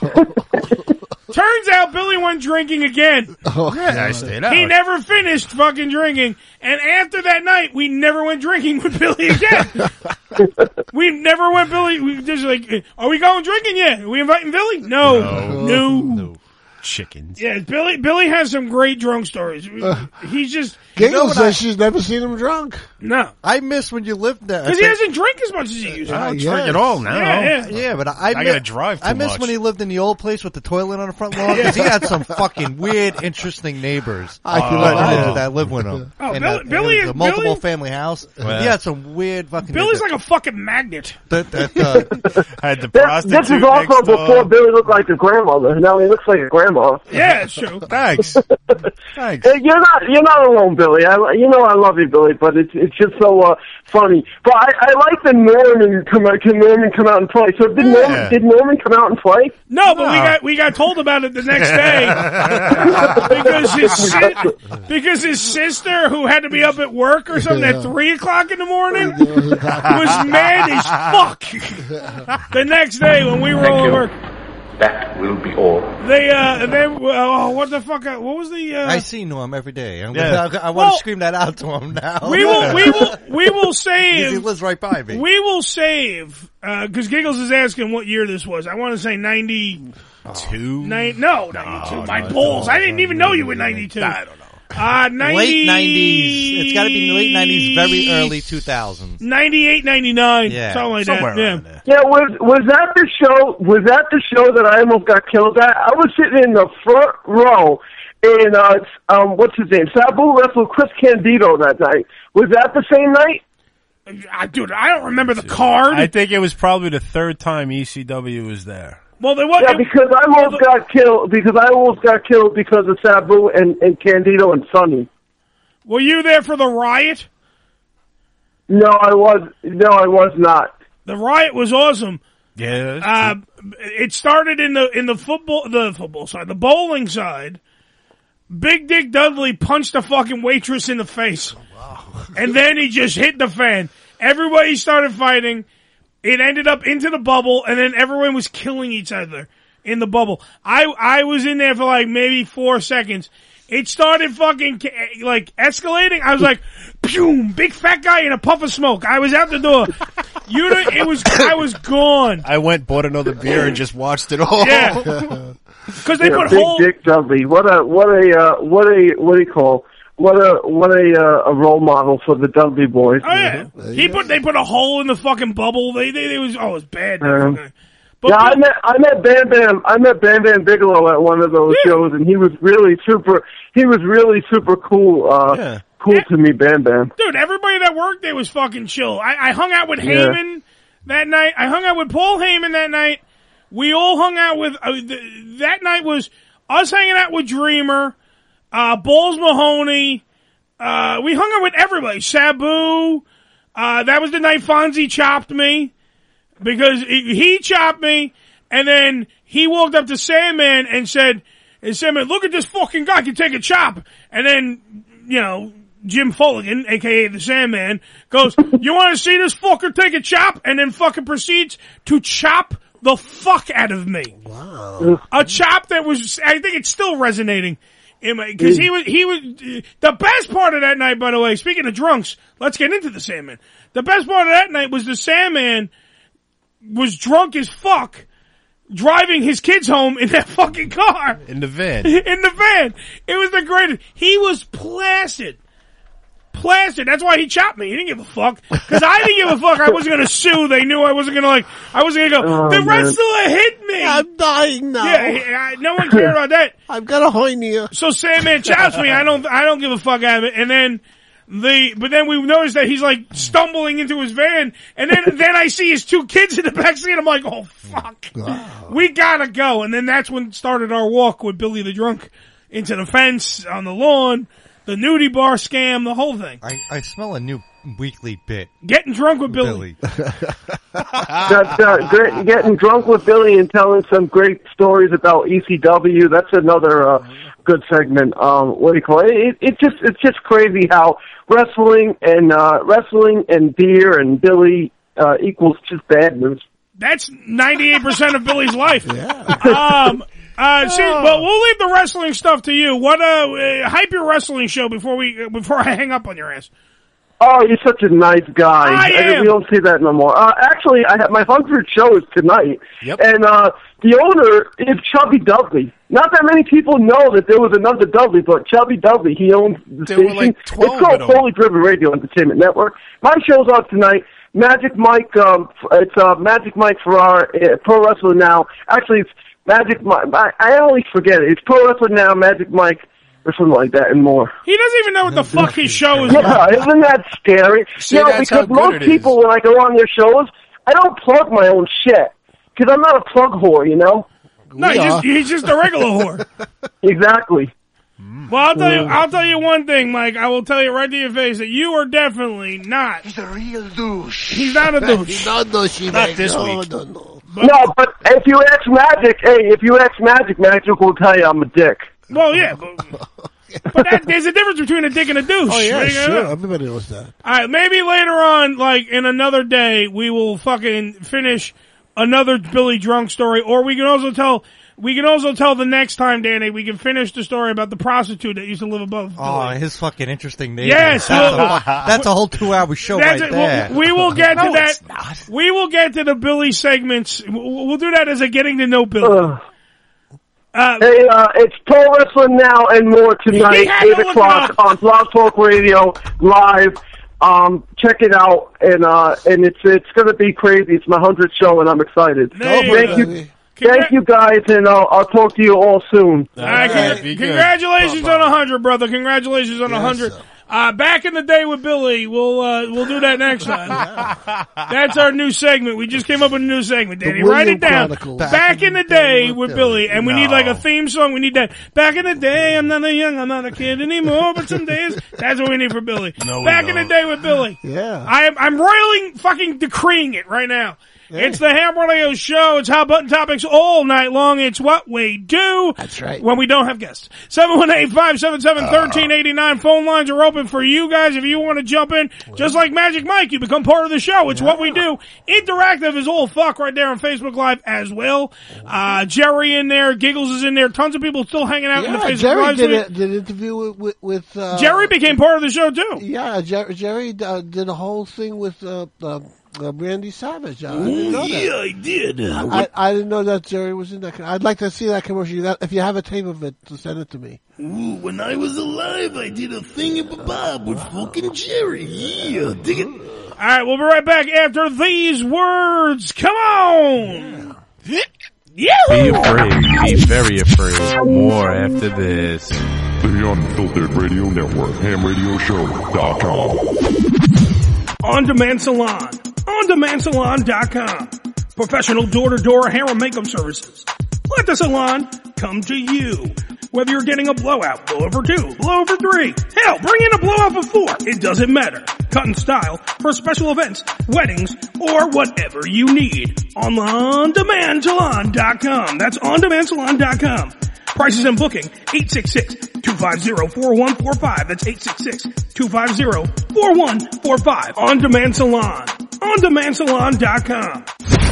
Turns out Billy went drinking again. I stayed out. He never finished fucking drinking. And after that night, we never went drinking with Billy again. We never went Billy. We just like, are we going drinking? Yeah. Are we inviting Billy? No. Chickens. Yeah, Billy has some great drunk stories. He's just... Giggle says she's never seen him drunk. No. I miss when you lived there. Because he doesn't drink as much as he used to. I don't drink at all now. Yeah, but I gotta drive too I miss much. when he lived in the old place with the toilet on the front lawn because he had some fucking weird, interesting neighbors that lived with him. Oh, And Billy it was is a multiple Billy? family house. Well. He had some weird fucking... Billy's like a fucking magnet. Had the This is also before Billy looked like a grandmother. Now he looks like a grandma. Yeah, it's true. Thanks. Thanks. Hey, you're not alone, Billy. I love you, Billy, but it's just so funny. But I like the Norman can Norman come out and play? So did Norman come out and play? No, but we got told about it the next day because his sister, who had to be up at work or something at 3:00 in the morning, was mad as fuck. The next day when we were all at work. That will be all. What the fuck? What was the? I see Norm every day. I want to scream that out to him now. We will save. He lives right by me. We will save because Giggles is asking what year this was. I want to say 92. 92. My balls! I didn't even know you were 92. I don't know. 90, late 90s. It's got to be late 90s, very early 2000s. 98, 99, something like somewhere that. There. Yeah, was that the show? Was that the show that I almost got killed at? I was sitting in the front row, and what's his name? Sabu wrestled Chris Candido that night. Was that the same night? Dude, I don't remember the card. I think it was probably the third time ECW was there. Well, there was because I almost got killed because of Sabu and Candido and Sonny. Were you there for the riot? No, I was not. The riot was awesome. Yeah. It started in the bowling side. Big Dick Dudley punched a fucking waitress in the face. Wow. And then he just hit the fan. Everybody started fighting. It ended up into the bubble, and then everyone was killing each other in the bubble. I was in there for like maybe 4 seconds. It started fucking like escalating. I was like, "Pew!" Big fat guy in a puff of smoke. I was out the door. I was gone. I went, bought another beer, and just watched it all. Yeah, because they put Big Dick Dudley. What do you call? What a role model for the Dudley boys. Oh yeah, they put a hole in the fucking bubble. It was bad. I met Bam Bam. I met Bam Bam Bigelow at one of those shows, and he was really super cool. Cool to me, Bam Bam. Dude, everybody that worked there was fucking chill. I hung out with Heyman that night. I hung out with Paul Heyman that night. We all hung out with that night was us hanging out with Dreamer. Balls Mahoney. We hung out with everybody. Sabu. That was the night Fonzie chopped me. Because he chopped me, and then he walked up to Sandman and said, Sandman, look at this fucking guy can take a chop. And then, Jim Fulligan, aka the Sandman, goes, you want to see this fucker take a chop? And then fucking proceeds to chop the fuck out of me. Wow. A chop that was, I think it's still resonating. Because he was, the best part of that night, by the way, speaking of drunks, let's get into the Sandman. The best part of that night was the Sandman was drunk as fuck, driving his kids home in that fucking car. In the van. In the van. It was the greatest. He was placid. That's why he chopped me. He didn't give a fuck. Cause I didn't give a fuck. I wasn't gonna sue. They knew I wasn't gonna go, the wrestler hit me. I'm dying now. Yeah, no one cared about that. I've got a hernia. So Sandman chops me. I don't give a fuck out of it. And then but then we noticed that he's like stumbling into his van, and then I see his two kids in the backseat. I'm like, oh fuck, we gotta go. And then that's when started our walk with Billy the Drunk into the fence on the lawn, the nudie bar scam, the whole thing. I smell a new weekly bit. Getting drunk with Billy. Getting drunk with Billy and telling some great stories about ECW. That's another good segment. What do you call it? It's just crazy how wrestling and beer and Billy equals just bad news. That's 98% of Billy's life. Yeah. But we'll leave the wrestling stuff to you. What hype your wrestling show before I hang up on your ass. Oh, you're such a nice guy. I am. We don't see that no more. Actually, my 100th show is tonight. Yep. And the owner is Chubby Dudley. Not that many people know that there was another Dudley, but Chubby Dudley, he owns the There were station. like 12 it's called of them. Fully Driven Radio Entertainment Network. My show's on tonight. Magic Mike, it's Magic Mike Ferrara, Pro Wrestler Now. Actually, it's Magic Mike. I always forget it. It's Pro Wrestler Now, Magic Mike, or something like that, and more. He doesn't even know what the fuck his show is Yeah, about. isn't that scary? See, that's how because good most it people, is. when I go on their shows, I don't plug my own shit. Because I'm not a plug whore, you know? No, he's just a regular whore. Exactly. Well, I'll tell you one thing, Mike. I will tell you right to your face that you are definitely not. He's a real douche. He's not a douche. He's not douchey. Not this week. No, but if you ask Magic, Magic will tell you I'm a dick. Well, yeah, but there's a difference between a dick and a douche. Oh, yeah, Right? sure. Everybody knows that. All right, maybe later on, like in another day, we will fucking finish another Billy Drunk story, or we can also tell the next time, Danny, we can finish the story about the prostitute that used to live above Billy. Oh, his fucking interesting name. Yes, that's a whole 2-hour show right there. We will get to that. It's not. We will get to the Billy segments. We'll do that as a getting to know Billy. It's Pro Wrestling Now and more tonight, 8 o'clock on Blog Talk Radio live. Check it out, and it's going to be crazy. It's my 100th show, and I'm excited. Thank you guys, and I'll talk to you all soon. All right, congratulations on 100, brother. Congratulations on 100. Back in the day with Billy, we'll do that next time. That's our new segment. We just came up with a new segment, Danny. Write it down. Chronicles. Back in the day with Billy, and we need like a theme song. We need that. Back in the day, I'm not I'm not a kid anymore, but some days that's what we need for Billy. Back in the day with Billy. Yeah. I'm royally fucking decreeing it right now. It's the Ham Radio Show. It's Hot Button Topics all night long. It's what we do. That's right. When we don't have guests. 718-577-1389. Phone lines are open for you guys if you want to jump in. Just like Magic Mike, you become part of the show. It's what we do. Interactive is all fuck right there on Facebook Live as well. Jerry in there. Giggles is in there. Tons of people still hanging out in the Facebook Jerry Live. did an interview with Jerry became part of the show too. Yeah, Jerry did a whole thing with Randy Savage. I didn't know that. I did. I didn't know that Jerry was in that. I'd like to see that commercial. If you have a tape of it, to send it to me. Ooh, when I was alive, I did a thing-a-bob with fucking Jerry. Yeah, dig it. All right, we'll be right back after these words. Come on. Yeah. Be afraid. Be very afraid. More after this. The Unfiltered Radio Network, HamRadioShow.com. On-Demand Salon. OnDemandSalon.com. Professional door-to-door hair and makeup services. Let the salon come to you. Whether you're getting a blowout, blowout for 2, blowout for 3, hell, bring in a blowout for 4. It doesn't matter. Cut and style for special events, weddings, or whatever you need. On OnDemandSalon.com. That's OnDemandSalon.com. Prices and booking, 866-250-4145. That's 866-250-4145. On Demand Salon. OnDemandSalon.com.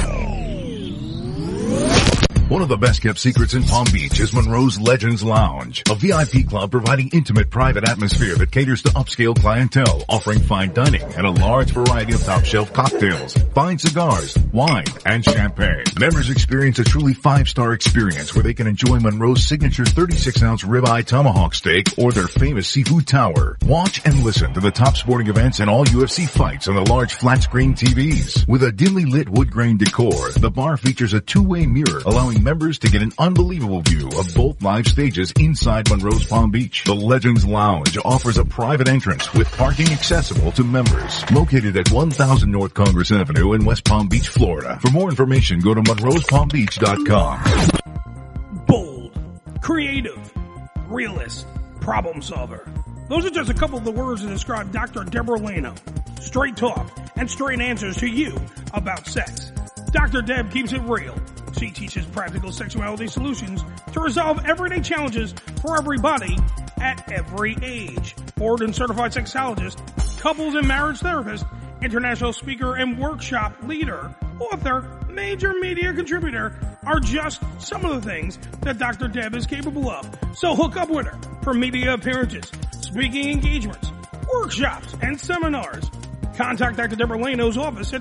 One of the best-kept secrets in Palm Beach is Monroe's Legends Lounge, a VIP club providing intimate private atmosphere that caters to upscale clientele, offering fine dining and a large variety of top-shelf cocktails, fine cigars, wine, and champagne. Members experience a truly 5-star experience where they can enjoy Monroe's signature 36-ounce ribeye tomahawk steak or their famous seafood tower. Watch and listen to the top sporting events and all UFC fights on the large flat-screen TVs. With a dimly lit wood grain decor, the bar features a two-way mirror allowing members to get an unbelievable view of both live stages inside Monroe's Palm Beach. The Legends Lounge offers a private entrance with parking accessible to members. Located at 1000 North Congress Avenue in West Palm Beach, Florida. For more information, go to monroespalmbeach.com. Bold, creative, realist, problem solver. Those are just a couple of the words that describe Dr. Deborah Leno. Straight talk and straight answers to you about sex. Dr. Deb keeps it real. She teaches practical sexuality solutions to resolve everyday challenges for everybody at every age. Board and certified sexologist, couples and marriage therapist, international speaker and workshop leader, author, major media contributor are just some of the things that Dr. Deb is capable of. So hook up with her for media appearances, speaking engagements, workshops, and seminars. Contact Dr. Deborah Leno's office at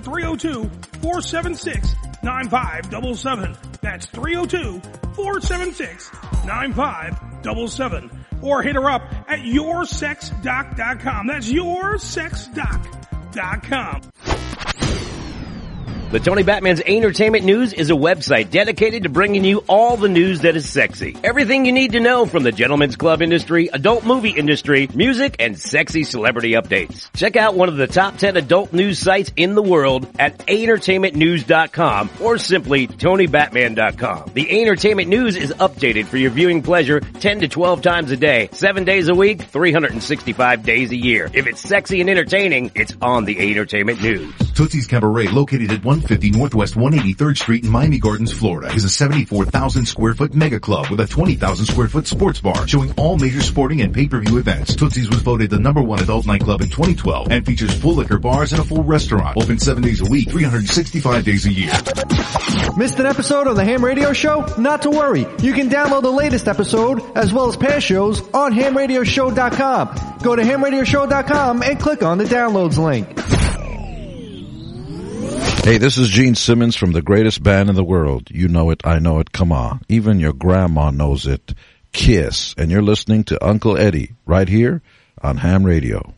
302-476-9577. That's 302-476-9577. Or hit her up at yoursexdoc.com. That's yoursexdoc.com. The Tony Batman's Entertainment News is a website dedicated to bringing you all the news that is sexy. Everything you need to know from the gentlemen's club industry, adult movie industry, music, and sexy celebrity updates. Check out one of the top 10 adult news sites in the world at entertainmentnews.com or simply TonyBatman.com. The Entertainment News is updated for your viewing pleasure 10 to 12 times a day, 7 days a week, 365 days a year. If it's sexy and entertaining, it's on the Entertainment News. Tootsie's Cabaret, located at 150 Northwest 183rd Street in Miami Gardens, Florida, is a 74,000 square foot mega club with a 20,000 square foot sports bar showing all major sporting and pay-per-view events. Tootsie's was voted the #1 adult nightclub in 2012 and features full liquor bars and a full restaurant. Open 7 days a week, 365 days a year. Missed an episode of the Ham Radio Show? Not to worry. You can download the latest episode as well as past shows on hamradioshow.com. Go to hamradioshow.com and click on the downloads link. Hey, this is Gene Simmons from the greatest band in the world. You know it, I know it, come on. Even your grandma knows it. Kiss. And you're listening to Uncle Eddie right here on Ham Radio.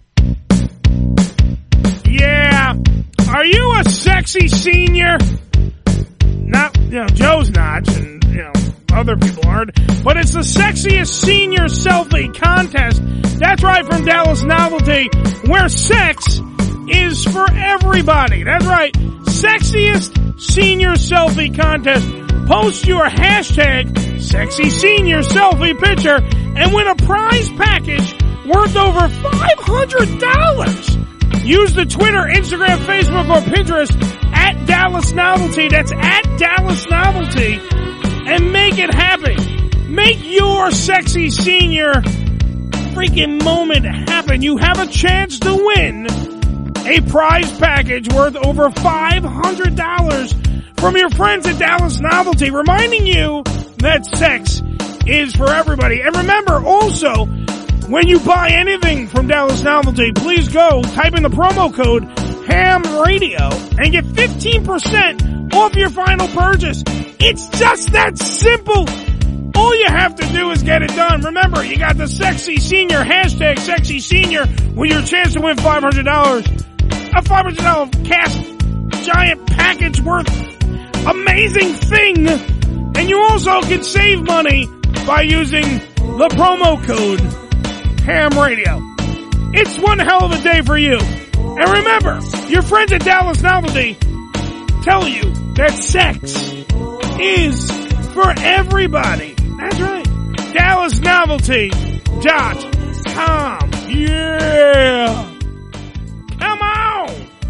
Yeah. Are you a sexy senior? Not, Joe's not, and, other people aren't. But it's the sexiest senior selfie contest. That's right, from Dallas Novelty, where sex is for everybody. That's right. Sexiest senior selfie contest. Post your hashtag sexy senior selfie picture and win a prize package worth over $500. Use the Twitter, Instagram, Facebook, or Pinterest at Dallas Novelty. That's at Dallas Novelty. And make it happen. Make your sexy senior freaking moment happen. You have a chance to win a prize package worth over $500 from your friends at Dallas Novelty, reminding you that sex is for everybody. And remember also, when you buy anything from Dallas Novelty, please go type in the promo code HAMRADIO and get 15% off your final purchase. It's just that simple. All you have to do is get it done. Remember, you got the sexy senior, hashtag sexy senior, with your chance to win $500. A $500 cash giant package worth amazing thing. And you also can save money by using the promo code HAMRADIO. It's one hell of a day for you. And remember, your friends at Dallas Novelty tell you that sex is for everybody. That's right. DallasNovelty.com. Yeah. Come on.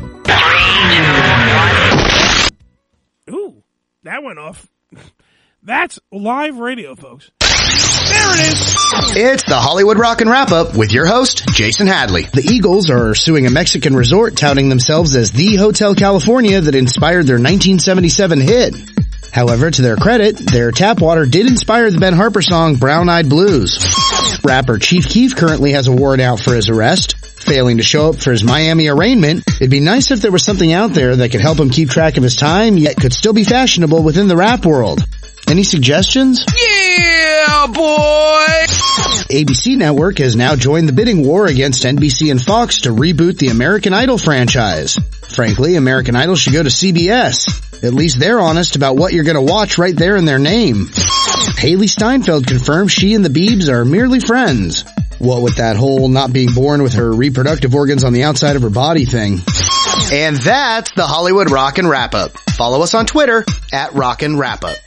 Ooh, that went off. That's live radio, folks. There it is. It's the Hollywood Rockin' Wrap-Up with your host, Jason Hadley. The Eagles are suing a Mexican resort touting themselves as the Hotel California that inspired their 1977 hit. However, to their credit, their tap water did inspire the Ben Harper song Brown Eyed Blues. Rapper Chief Keef currently has a warrant out for his arrest. Failing to show up for his Miami arraignment, it'd be nice if there was something out there that could help him keep track of his time, yet could still be fashionable within the rap world. Any suggestions? Yeah, boy! ABC Network has now joined the bidding war against NBC and Fox to reboot the American Idol franchise. Frankly, American Idol should go to CBS. At least they're honest about what you're gonna watch right there in their name. Hailee Steinfeld confirms she and the Biebs are merely friends. What with that whole not being born with her reproductive organs on the outside of her body thing. And that's the Hollywood Rockin' Wrap-Up. Follow us on Twitter at Rockin' Wrap-Up.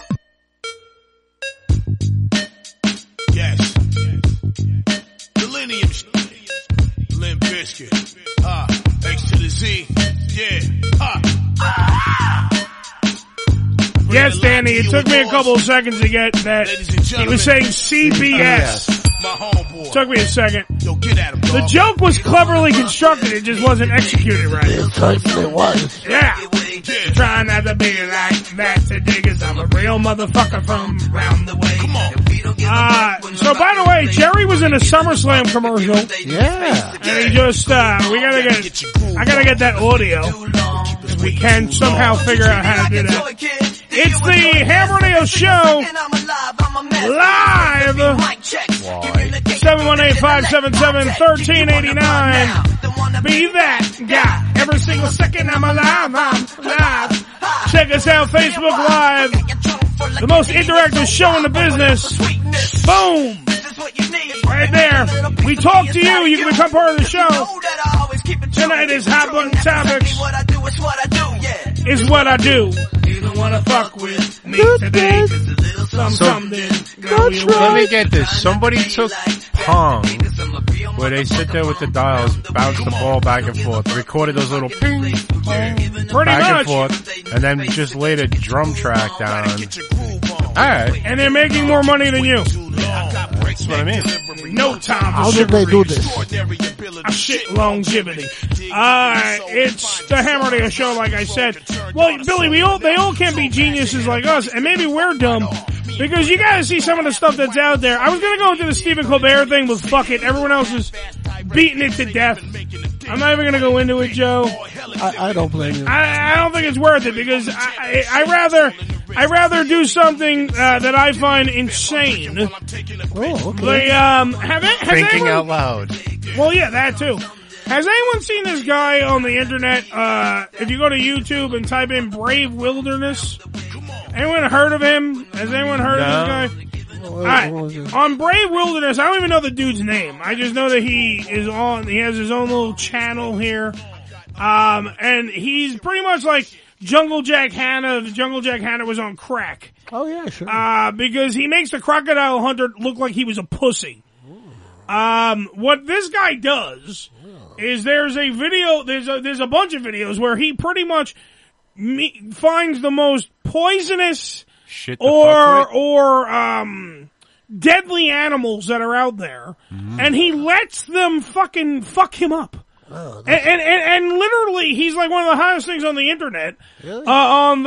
Yes. Millennium. Limp Bizkit. X to the Z. Yeah. Yes, Danny, it took me a couple of seconds to get that. He was saying CBS. Took me a second. The joke was cleverly constructed, it just wasn't executed right. It was. Yeah. Trying not to be like that today, 'cause I'm a real motherfucker from around the way. Come on. So by the way, Jerry was in a SummerSlam commercial. Yeah. And he just, I gotta get that audio. We can somehow figure out how to do that. It's the Ham Radio Show live. 718-577-1389. Be that guy. Every single second I'm alive. I'm live. Check us out, Facebook Live. The most interactive show in the business. Boom. Right there. We talk to you. You can become part of the show. Tonight is Hot Button Topics. Is what I do. You don't want to fuck with me today. Something. Let me get this. Somebody took Pong, where they sit there with the dials, bounce the ball back and forth, recorded those little ping, Pretty back much. and forth, and then just laid a drum track down. Alright. And they're making more money than you. That's what I mean. No time for How did they do this? A shit longevity. It's the Ham Radio Show, like I said. Well, Billy, they all can't be geniuses like us, and maybe we're dumb. Because you gotta see some of the stuff that's out there. I was gonna go into the Stephen Colbert thing, but fuck it. Everyone else is beating it to death. I'm not even gonna go into it, Joe. I don't blame you. I don't think it's worth it because I rather do something that I find insane. Oh, okay. Like, has Thinking anyone, out loud. Well, yeah, that too. Has anyone seen this guy on the internet? If you go to YouTube and type in Brave Wilderness, anyone heard of him? Has anyone heard of this guy? Alright, on Brave Wilderness, I don't even know the dude's name. I just know that he has his own little channel here. And he's pretty much like Jungle Jack Hanna. The Jungle Jack Hanna was on crack. Oh yeah, sure. Because he makes the crocodile hunter look like he was a pussy. What this guy does is there's a video, there's a bunch of videos where he pretty much finds the most poisonous or deadly animals that are out there, and he lets them fucking fuck him up. Oh, and literally, he's like one of the hottest things on the internet. Really? On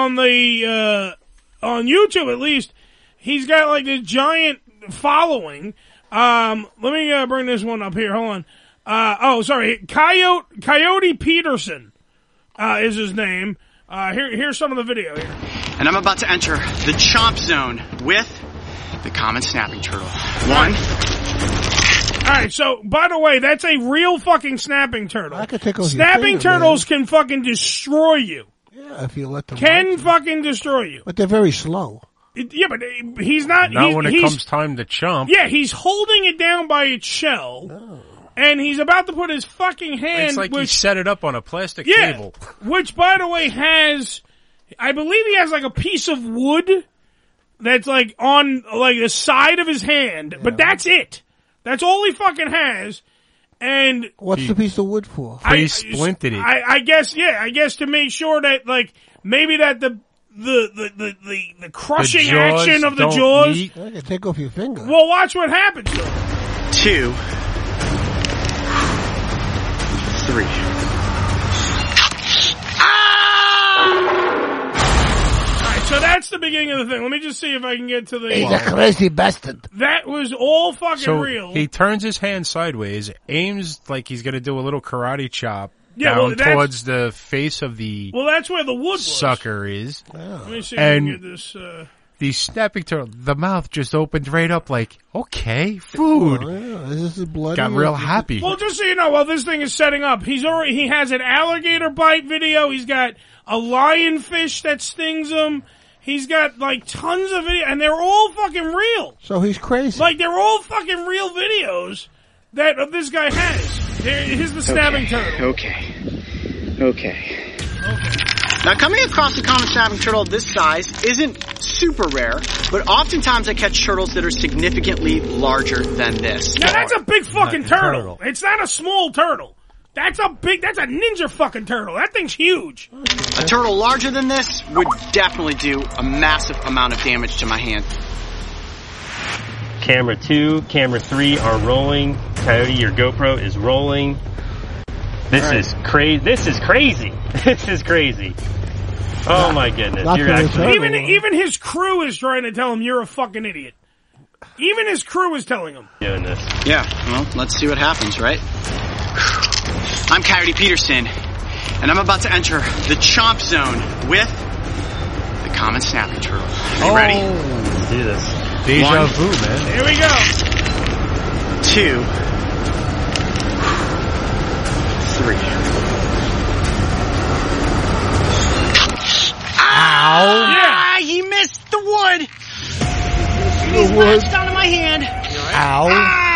YouTube at least, he's got like this giant following. Let me bring this one up here. Hold on. Coyote Peterson is his name. Here's some of the video here. And I'm about to enter the chomp zone with the common snapping turtle. One. Alright, so, by the way, that's a real fucking snapping turtle. I could tickle Snapping turtles can fucking destroy you. Yeah, if you let them. Can fucking destroy you. But they're very slow. Yeah, but he's not. Not when it comes time to chomp. Yeah, he's holding it down by its shell, and he's about to put his fucking hand. It's like you set it up on a plastic yeah, table. Which, by the way, I believe he has like a piece of wood that's like on like the side of his hand, but that's it. That's all he fucking has. And what's the piece of wood for? He splintered it. I guess to make sure that like maybe that the crushing action of the jaws. I can take off your finger. Well, watch what happens. 2, 3. So that's the beginning of the thing. Let me just see if I can get to the... He's a crazy bastard. That was all fucking real. He turns his hand sideways, aims like he's going to do a little karate chop down towards the face of the... Well, that's where the wood sucker is. Let me see if I can get this... The snapping turtle, the mouth just opened right up like, okay, food. Oh, yeah. Is this bloody? Got real happy. Well, just so you know, while this thing is setting up, he has an alligator bite video. He's got a lionfish that stings him. He's got like tons of video, and they're all fucking real. So he's crazy. Like they're all fucking real videos that this guy has. Here's the snapping turtle. Okay. Now, coming across a common snapping turtle of this size isn't super rare, but oftentimes I catch turtles that are significantly larger than this. Now, that's a big fucking turtle. It's not a small turtle. That's a ninja fucking turtle. That thing's huge. A turtle larger than this would definitely do a massive amount of damage to my hand. Camera 2, camera 3 are rolling. Coyote, your GoPro is rolling. This is crazy. This is crazy. Oh my goodness. You're actually... Even his crew is trying to tell him you're a fucking idiot. Even his crew is telling him. Doing this. Yeah, well, let's see what happens, right? I'm Coyote Peterson, and I'm about to enter the chomp zone with the common snapping turtle. Are you ready? Let's do this. Deja vu, man. Here we go. 2, 3. Ow! Yeah, he missed the wood. He's latched onto my hand. Ow!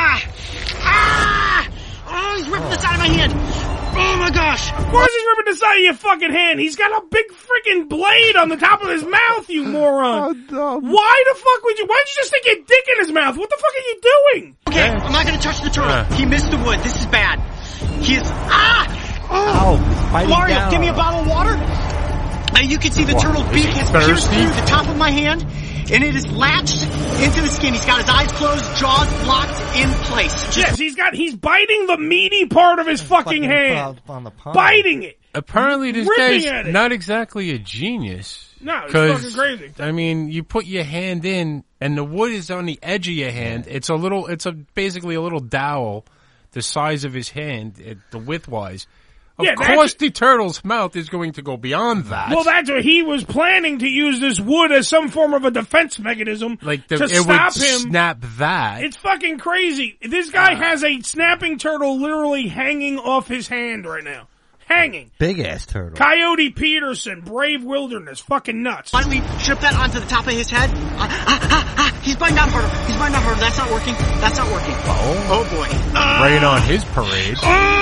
Oh, he's ripping the side of my hand. Oh my gosh! Of course he's ripping the side of your fucking hand. He's got a big freaking blade on the top of his mouth, you moron. Why the fuck would you? Why'd you just stick your dick in his mouth? What the fuck are you doing? Okay, I'm not gonna touch the turtle. He missed the wood. This is bad. He is Mario, down. give me a bottle of water. You can see the turtle's beak has pierced through the top of my hand, and it is latched into the skin. He's got his eyes closed, jaws locked in place. Yes, he's biting the meaty part of his fucking hand. On the palm. Biting it. Apparently this Ripping guy's at it. not exactly a genius. No, it's fucking crazy. I mean, you put your hand in, and the wood is on the edge of your hand. It's basically a little dowel the size of his hand, the width-wise. Of course the turtle's mouth is going to go beyond that. Well, that's what he was planning to use this wood as some form of a defense mechanism to stop him. Snap that. It's fucking crazy. This guy has a snapping turtle literally hanging off his hand right now. Hanging. Big ass turtle. Coyote Peterson, Brave Wilderness, fucking nuts. Finally, strip that onto the top of his head. He's biting down harder. That's not working. Oh boy. Right on his parade.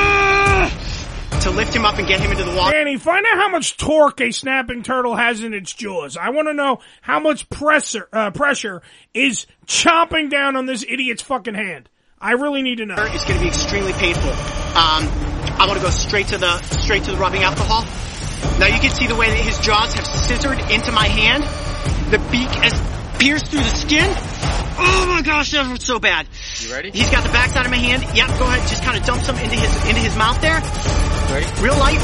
To lift him up and get him into the water. Danny, find out how much torque a snapping turtle has in its jaws. I want to know how much pressure is chomping down on this idiot's fucking hand. I really need to know. It's going to be extremely painful. I want to go straight to the rubbing alcohol. Now you can see the way that his jaws have scissored into my hand. The beak has pierced through the skin. Oh my gosh, that hurts so bad. You ready? He's got the backside of my hand. Yep, go ahead. Just kind of dump some into his mouth there. Ready? Real light.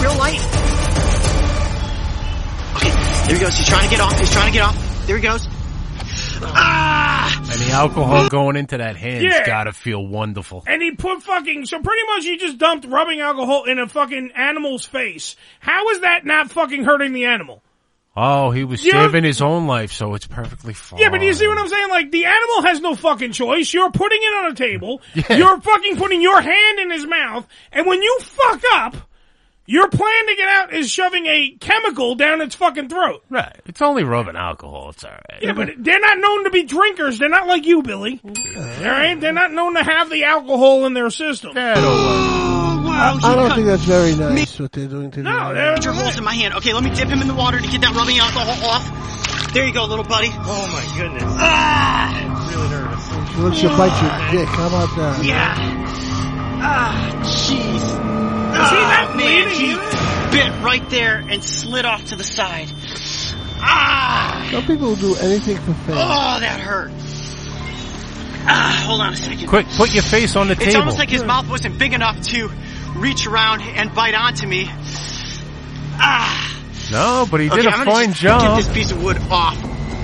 Okay, there he goes. He's trying to get off. There he goes. And the alcohol going into that hand's gotta feel wonderful. And he put so pretty much he just dumped rubbing alcohol in a fucking animal's face. How is that not fucking hurting the animal? Oh, he was saving his own life, so it's perfectly fine. Yeah, but you see what I'm saying? Like, the animal has no fucking choice. You're putting it on a table. Yeah. You're fucking putting your hand in his mouth. And when you fuck up, your plan to get out is shoving a chemical down its fucking throat. Right. It's only rubbing alcohol. It's all right. Yeah, but they're not known to be drinkers. They're not like you, Billy. All right? They're not known to have the alcohol in their system. I don't think that's very nice what they're doing to No, there are holes in my hand. Okay, let me dip him in the water to get that rubbing alcohol off. There you go, little buddy. Oh my goodness. Ah! Really nervous. She wants to bite your dick. How about that? Yeah. Ah, jeez. See that man, bleeding? he bit right there and slid off to the side. Ah! Some people will do anything for fame. Oh, that hurt. Ah, hold on a second. Quick, put your face on the table. It's almost like his mouth wasn't big enough to reach around and bite onto me. Ah! No, but he did Okay, a I'm gonna fine just job. Get this piece of wood off.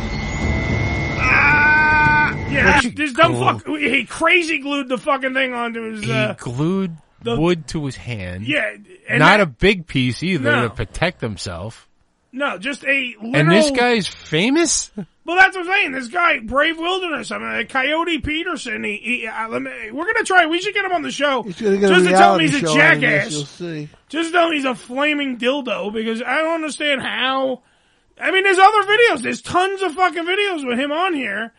Yeah, this dumb fuck. He crazy glued the fucking thing onto his. He glued wood to his hand. Yeah, and not that- a big piece either No. to protect himself. No, just a literal. And this guy's famous? Well, that's what I'm saying. This guy, Brave Wilderness. I mean, Coyote Peterson. We're gonna try. We should get him on the show He's gonna get just a to tell him reality he's a show out of this, jackass. you'll see. Just tell him he's a flaming dildo because I don't understand how. I mean, there's other videos. There's tons of fucking videos with him on here.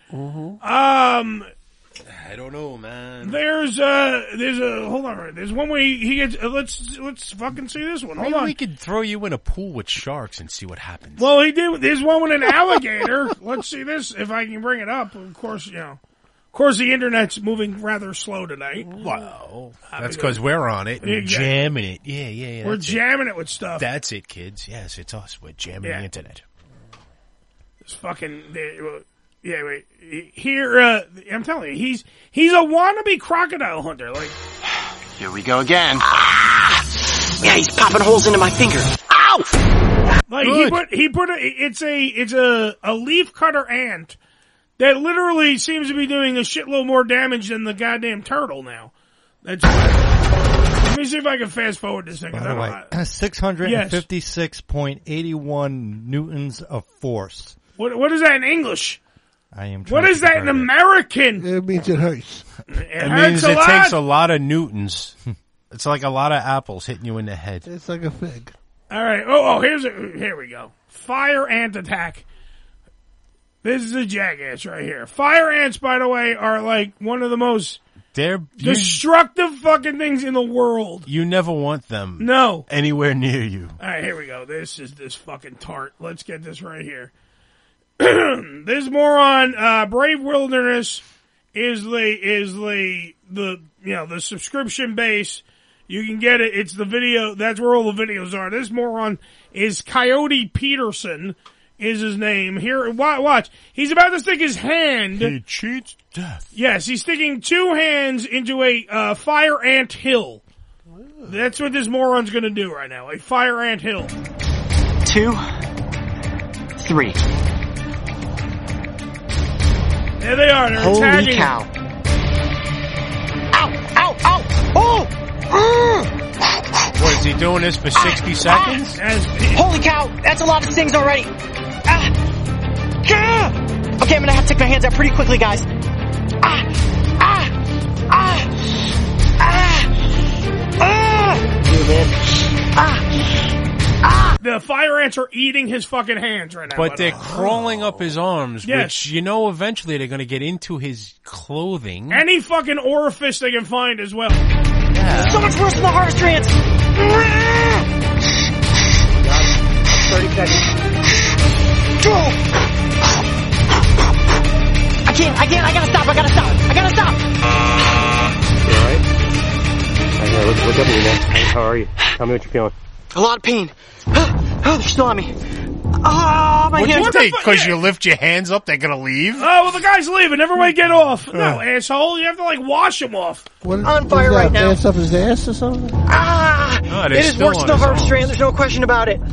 I don't know, man. There's a hold on. There's one where he gets. Let's fucking see this one. Hold Maybe on. we could throw you in a pool with sharks and see what happens. Well, he did. There's one with an alligator. Let's see this if I can bring it up. Of course, Of course, the internet's moving rather slow tonight. Wow, that's because we're on it and Exactly. jamming it. Yeah. We're that's jamming it with stuff. That's it, kids. Yes, it's us. We're jamming the internet. It's fucking. Yeah, wait. Here, I'm telling you, he's a wannabe crocodile hunter. Like, Here we go again. Yeah, he's popping holes into my finger. Ow! like Good. he put it's a leaf cutter ant that literally seems to be doing a shitload more damage than the goddamn turtle now. That's. Let me see if I can fast forward this thing. By the way, 656.81 newtons of force. What is that in English? I am. What is that in American? It means it hurts. It means it takes a lot of newtons. It's like a lot of apples hitting you in the head. It's like a fig. All right. Here we go. Fire ant attack. This is a jackass right here. Fire ants, by the way, are like one of the most destructive fucking things in the world. You never want them. No. Anywhere near you. All right, here we go. This is this fucking tart. Let's get this right here. This moron, Brave Wilderness is the subscription base. You can get it. It's the video. That's where all the videos are. This moron is Coyote Peterson is his name. Here, watch. He's about to stick his hand. He cheats death. Yes, he's sticking two hands into a fire ant hill. That's what this moron's gonna do right now. A fire ant hill. 2, 3. There they are. They're Holy attacking. cow. Ow! Ow! Ow! Oh! What, is he doing this for 60 seconds? Holy cow! That's a lot of stings already. Okay, I'm gonna have to take my hands out pretty quickly, guys. The fire ants are eating his fucking hands right now. But they're crawling up his arms, Yes. which eventually they're going to get into his clothing. Any fucking orifice they can find as well. So much worse than the harvester ants. 30 seconds. I can't, I gotta stop. You alright? What's up with you, man? How are you? Tell me what you're feeling. A lot of pain. Oh, they're still on me. Oh, my What do hands. you think? Because you lift your hands up, they're going to leave? Oh, well, the guy's leaving. Everybody get off. No, asshole. You have to, wash him off. On fire right now. Dance up his ass or something? No, It is worse than the harvester ant. There's no question about it.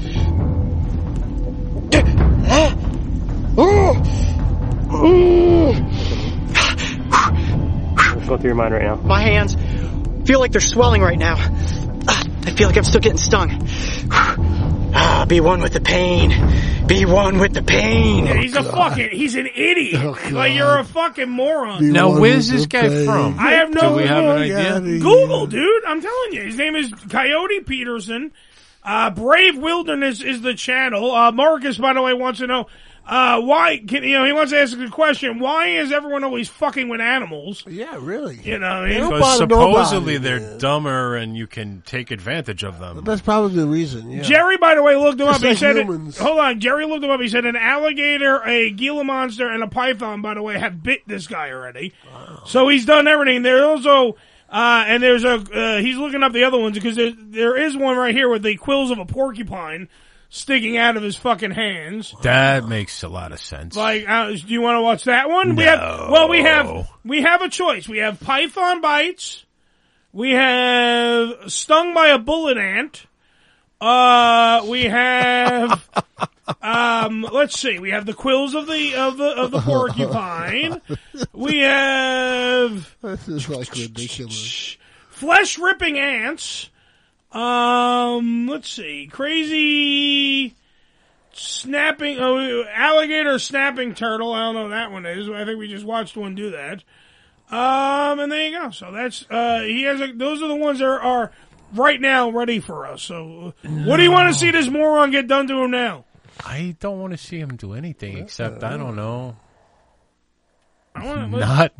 What's going through your mind right now? My hands feel like they're swelling right now. I feel like I'm still getting stung. Be one with the pain. Be one with the pain. Yeah, he's an idiot. Like, you're a fucking moron. Now, where's this guy from? I have no Do we have an idea? Google, dude. I'm telling you. His name is Coyote Peterson. Brave Wilderness is the channel. Marcus, by the way, wants to know, Why? He wants to ask a question. Why is everyone always fucking with animals? Yeah, really. You know what I mean? Because supposedly they're dumber and you can take advantage of them. That's probably the reason. Yeah. Jerry, by the way, looked him up. Just He like said, humans. hold on. Jerry looked him up. He said an alligator, a Gila monster, and a python, by the way, have bit this guy already. Wow. So he's done everything. There's also, and there's he's looking up the other ones because there is one right here with the quills of a porcupine sticking out of his fucking hands. That makes a lot of sense. Like, do you want to watch that one? No. We have a choice. We have python bites. We have stung by a bullet ant. We have, let's see. We have the quills of the porcupine. We have. This is like ridiculous. Flesh ripping ants. Let's see. Crazy snapping, alligator snapping turtle. I don't know what that one is. I think we just watched one do that. And there you go. So that's, those are the ones that are right now ready for us. So what do you want to see this moron get done to him now? I don't want to see him do anything except, I don't know. Not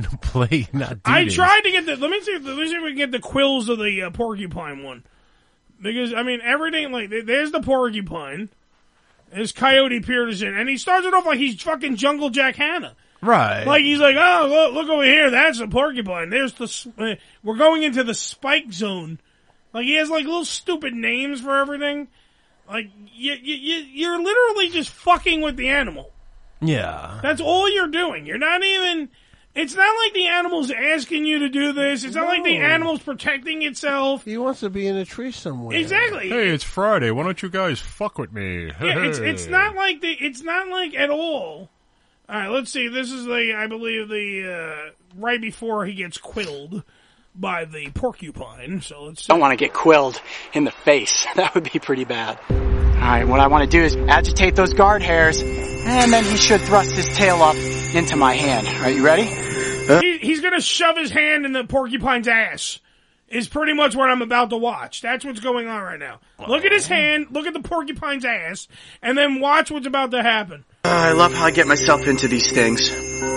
do I this. tried to get let me see if we can get the quills of the porcupine one. Because, I mean, everything, like, there's the porcupine, there's Coyote Peterson, and he starts it off like he's fucking Jungle Jack Hanna. Right. Like, he's like, oh, look over here, that's a porcupine. There's we're going into the spike zone. Like, he has, like, little stupid names for everything. Like, you're literally just fucking with the animal. Yeah. That's all you're doing. You're not even... It's not like the animal's asking you to do this. It's not like the animal's protecting itself. He wants to be in a tree somewhere. Exactly. Hey, it's Friday. Why don't you guys fuck with me? Yeah, it's not like at all. All right, let's see. This is I believe right before he gets quilled by the porcupine. So let's see. I don't want to get quilled in the face. That would be pretty bad. Alright, what I want to do is agitate those guard hairs, and then he should thrust his tail up into my hand. Are you ready? He's gonna shove his hand in the porcupine's ass. Is pretty much what I'm about to watch. That's what's going on right now. Look at his hand, look at the porcupine's ass, and then watch what's about to happen. I love how I get myself into these things.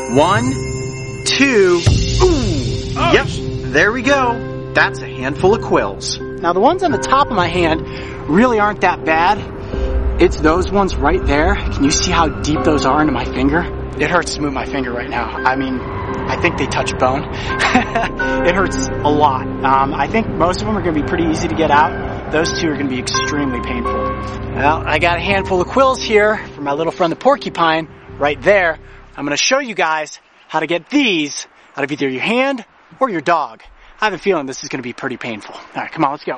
1, 2, ooh! Oh, yep, there we go. That's a handful of quills. Now the ones on the top of my hand really aren't that bad. It's those ones right there. Can you see how deep those are into my finger? It hurts to move my finger right now. I mean, I think they touch bone. It hurts a lot. I think most of them are going to be pretty easy to get out. Those two are going to be extremely painful. Well, I got a handful of quills here for my little friend the porcupine right there. I'm going to show you guys how to get these out of either your hand or your dog. I have a feeling this is going to be pretty painful. All right, come on, let's go.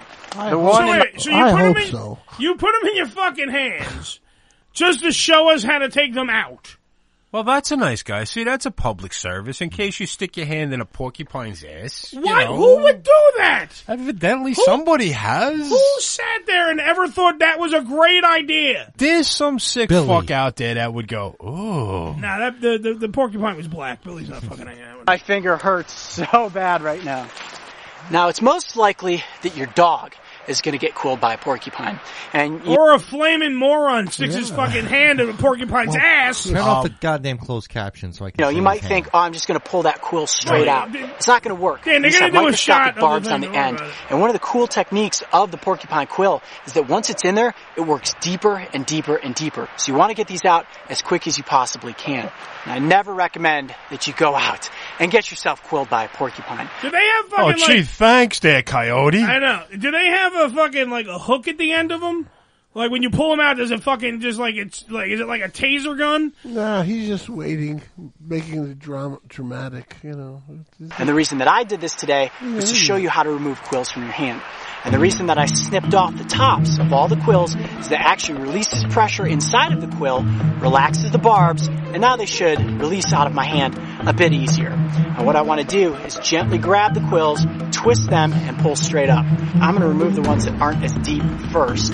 You put them in your fucking hands just to show us how to take them out. Well, that's a nice guy. See, that's a public service in case you stick your hand in a porcupine's ass. Why? Who would do that? Evidently, somebody has. Who sat there and ever thought that was a great idea? There's some sick fuck out there that would go, oh. Nah, the porcupine was black. Billy's not fucking hanging out with My finger hurts so bad right now. Now, it's most likely that your dog is going to get quilled by a porcupine. Or a flaming moron sticks his fucking hand in a porcupine's ass. Turn off the goddamn closed caption so I can you might think, I'm just going to pull that quill straight out. It's not going to work. Yeah, they're These going have to do a shot microscopic barbs on the end. And one of the cool techniques of the porcupine quill is that once it's in there, it works deeper and deeper and deeper. So you want to get these out as quick as you possibly can. And I never recommend that you go out and get yourself quilled by a porcupine. Do they have fucking Oh, gee, thanks there, Coyote. I know. Do they have a fucking, like, a hook at the end of them? Like, when you pull them out, does it fucking just, like, is it like a taser gun? Nah, he's just waiting, making the drama dramatic, you know. And the reason that I did this today was to show you how to remove quills from your hand. And the reason that I snipped off the tops of all the quills is that it actually releases pressure inside of the quill, relaxes the barbs, and now they should release out of my hand a bit easier. And what I want to do is gently grab the quills, twist them, and pull straight up. I'm going to remove the ones that aren't as deep first.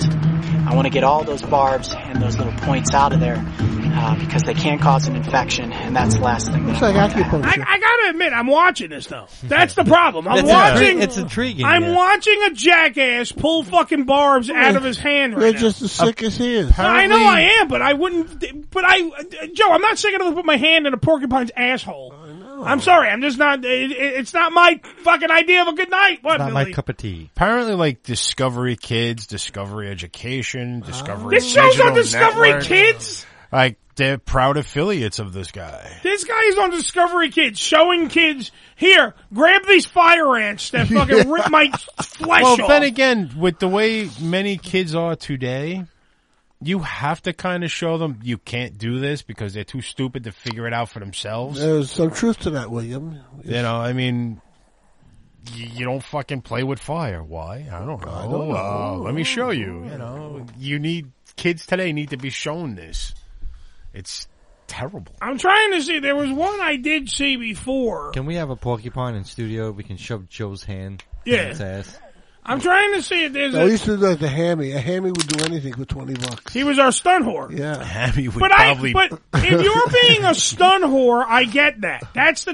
I want to get all those barbs and those little points out of there because they can cause an infection, and that's the last thing. Looks like acupuncture. I gotta admit, I'm watching this though. That's the problem. It's intriguing. I'm watching a jackass pull fucking barbs out of his hand right They're now. just as sick as he is. I know I am, but I wouldn't. But Joe, I'm not sick enough to put my hand in a porcupine's asshole. I'm sorry, I'm just not. It's not my fucking idea of a good night. What? Not Billy? my cup of tea. Apparently, like Discovery Kids, Discovery Education, Discovery. This show's on Digital Discovery Network. Kids. Like they're proud affiliates of this guy. This guy is on Discovery Kids, showing kids, here, grab these fire ants that fucking rip my flesh Well, off. then again, with the way many kids are today, you have to kind of show them you can't do this because they're too stupid to figure it out for themselves. There's some truth to that, William. You know, I mean, you don't fucking play with fire. Why? I don't know. Let me show you. You know, kids today need to be shown this. It's terrible. I'm trying to see. There was one I did see before. Can we have a porcupine in studio? We can shove Joe's hand in Yeah. his ass. I'm trying to see if there's I used to do like the hammy. A hammy would do anything for $20. He was our stun whore. Yeah. Hammy would But if you're being a stun whore, I get that.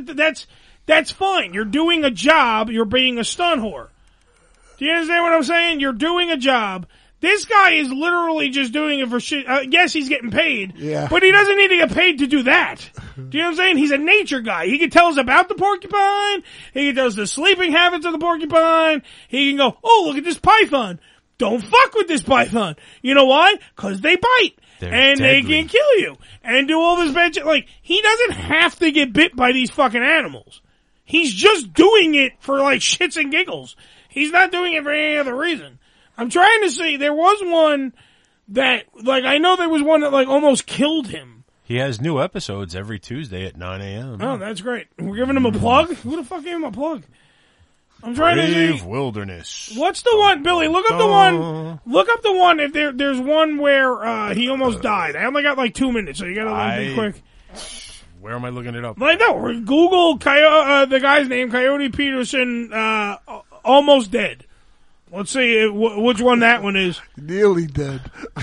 That's fine. You're doing a job. You're being a stun whore. Do you understand what I'm saying? You're doing a job. This guy is literally just doing it for shit. Yes, he's getting paid. Yeah. But he doesn't need to get paid to do that. Do you know what I'm saying? He's a nature guy. He can tell us about the porcupine. He can tell us the sleeping habits of the porcupine. He can go, oh, look at this python. Don't fuck with this python. You know why? Because they bite. And they can kill you. And do all this bad shit. Like, he doesn't have to get bit by these fucking animals. He's just doing it for, like, shits and giggles. He's not doing it for any other reason. I'm trying to see, there was one that, like, I know there was one that, like, almost killed him. He has new episodes every Tuesday at 9 a.m. Oh, that's great. We're giving him a plug? Who the fuck gave him a plug? I'm trying to Brave see. Wilderness. What's the one, Billy? Look up the one. Look up the one if there's one where, he almost died. I only got, like, 2 minutes, so you gotta be quick. Where am I looking it up? Like, no, Google the guy's name, Coyote Peterson, almost dead. Let's see which one that one is. Nearly dead.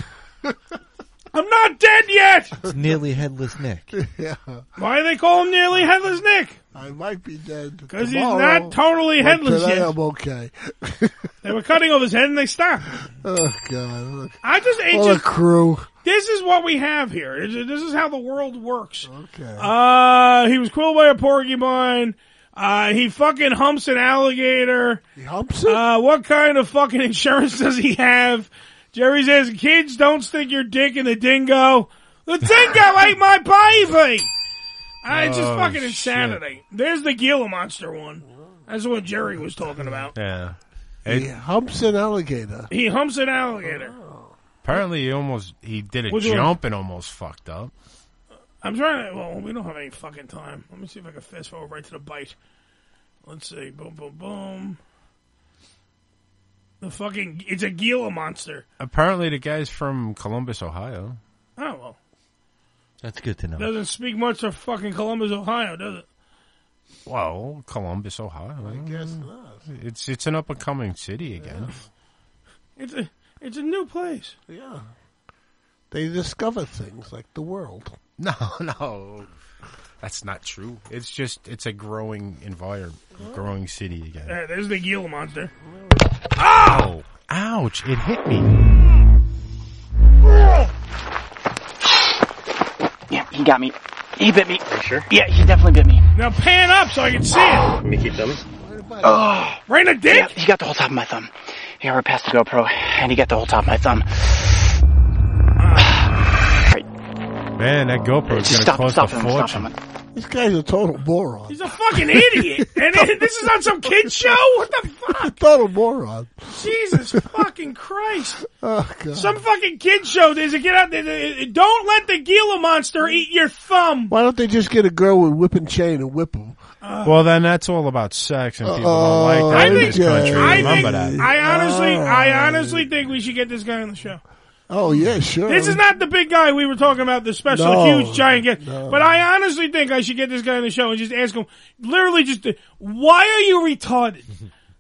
I'm not dead yet! It's Nearly Headless Nick. Yeah. Why do they call him Nearly Headless Nick? I might be dead. Because he's not totally headless today yet. I'm okay. They were cutting off his head and they stopped. Oh, God. Look. What a crew. This is what we have here. This is how the world works. Okay. He was killed by a porcupine. He fucking humps an alligator. He humps it? What kind of fucking insurance does he have? Jerry says, kids, don't stick your dick in the dingo. The dingo ate my baby! It's just fucking insanity. There's the Gila monster one. That's what Jerry was talking about. Yeah. He humps an alligator. He humps an alligator. Apparently he did a Which jump and almost fucked up. I'm trying to, well, we don't have any fucking time. Let me see if I can fast forward right to the bite. Let's see. Boom, boom, boom. It's a Gila monster. Apparently the guy's from Columbus, Ohio. Oh, well. That's good to know. Doesn't speak much of fucking Columbus, Ohio, does it? Well, Columbus, Ohio. I guess not. It's an up-and-coming city again. It's a new place. Yeah. They discover things like the world. No. That's not true. It's a growing environment, growing city again. There's the Gila monster. Oh! Ouch, it hit me. Yeah, he got me. He bit me. Are you sure? Yeah, he definitely bit me. Now pan up so I can see it. Let me keep thumbs. Oh. Right in the dick? Yeah, he got the whole top of my thumb. He got right past the GoPro, and he got the whole top of my thumb. Man, that GoPro is going to cost a fortune. This guy's a total moron. He's a fucking idiot. And this is on some kid show? What the fuck? A total moron. Jesus fucking Christ. Oh, God. Some fucking kid show. There's a get out there. Don't let the Gila monster eat your thumb. Why don't they just get a girl with whip and chain and whip him? Well, then that's all about sex, and people don't like that in this country. Remember that. I honestly think we should get this guy on the show. Oh, yeah, sure. This is not the big guy we were talking about, the special, huge, giant guy. No. But I honestly think I should get this guy on the show and just ask him, literally just, why are you retarded?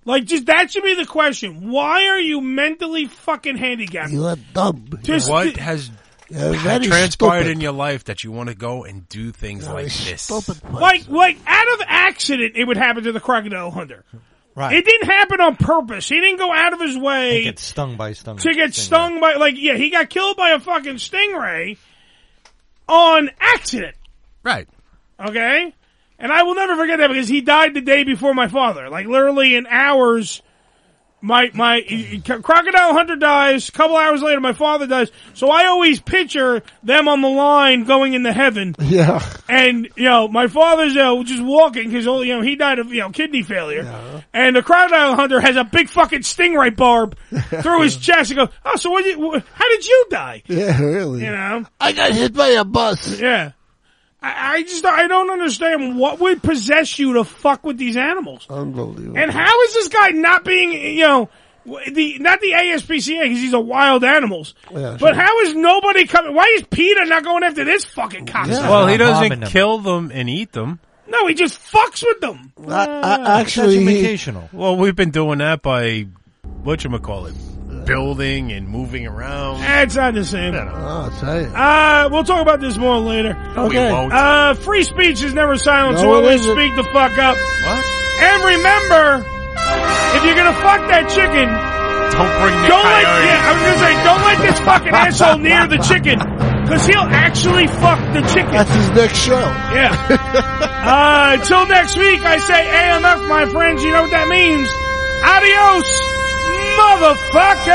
Like, just that should be the question. Why are you mentally fucking handicapped? You are dumb. What has transpired in your life that you want to go and do things like this? Like out of accident, it would happen to the crocodile hunter. Right. It didn't happen on purpose. He didn't go out of his way to get stung by he got killed by a fucking stingray on accident. Right. Okay? And I will never forget that because he died the day before my father. Like, literally in hours, my crocodile hunter dies. A couple hours later, my father dies. So I always picture them on the line going into heaven. Yeah. And, my father's, just walking because, he died of, kidney failure. Yeah. And the crocodile hunter has a big fucking stingray barb through his chest and goes, oh, so how did you die? Yeah, really. I got hit by a bus. Yeah. I don't understand what would possess you to fuck with these animals. Unbelievable. And how is this guy not being, not the ASPCA because he's a wild animals. Yeah, but how is nobody coming? Why is PETA not going after this fucking cocksucker? Yeah. Well, he doesn't kill them and eat them. No, he just fucks with them. Actually, well, we've been doing that by whatchamacallit. Building and moving around. It's not the same. I'll tell you. We'll talk about this more later. Okay. We won't. Free speech is never silent, so No, it always isn't. speak the fuck up. What? And remember, if you're gonna fuck that chicken, don't bring the I was gonna say, don't let this fucking asshole near the chicken, cause he'll actually fuck the chicken. That's his next show. Yeah. Until next week, I say AMF, my friends. You know what that means. Adios. Motherfucker!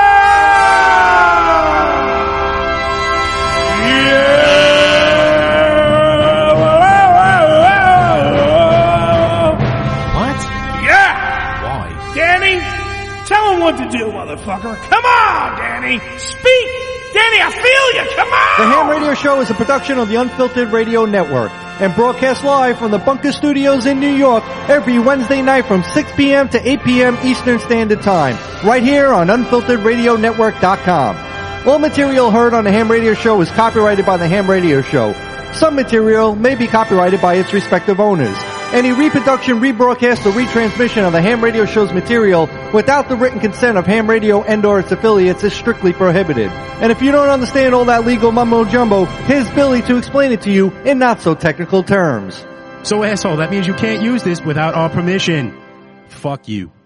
What? Yeah! Why? Danny, tell him what to do, motherfucker. Come on, Danny! Speak! Danny, I feel you! Come on! The Ham Radio Show is a production of the Unfiltered Radio Network and broadcast live from the Bunker Studios in New York every Wednesday night from 6 p.m. to 8 p.m. Eastern Standard Time, right here on UnfilteredRadioNetwork.com. All material heard on the Ham Radio Show is copyrighted by the Ham Radio Show. Some material may be copyrighted by its respective owners. Any reproduction, rebroadcast, or retransmission of the Ham Radio Show's material without the written consent of Ham Radio and/or its affiliates is strictly prohibited. And if you don't understand all that legal mumbo-jumbo, here's Billy to explain it to you in not-so-technical terms. So, asshole, that means you can't use this without our permission. Fuck you.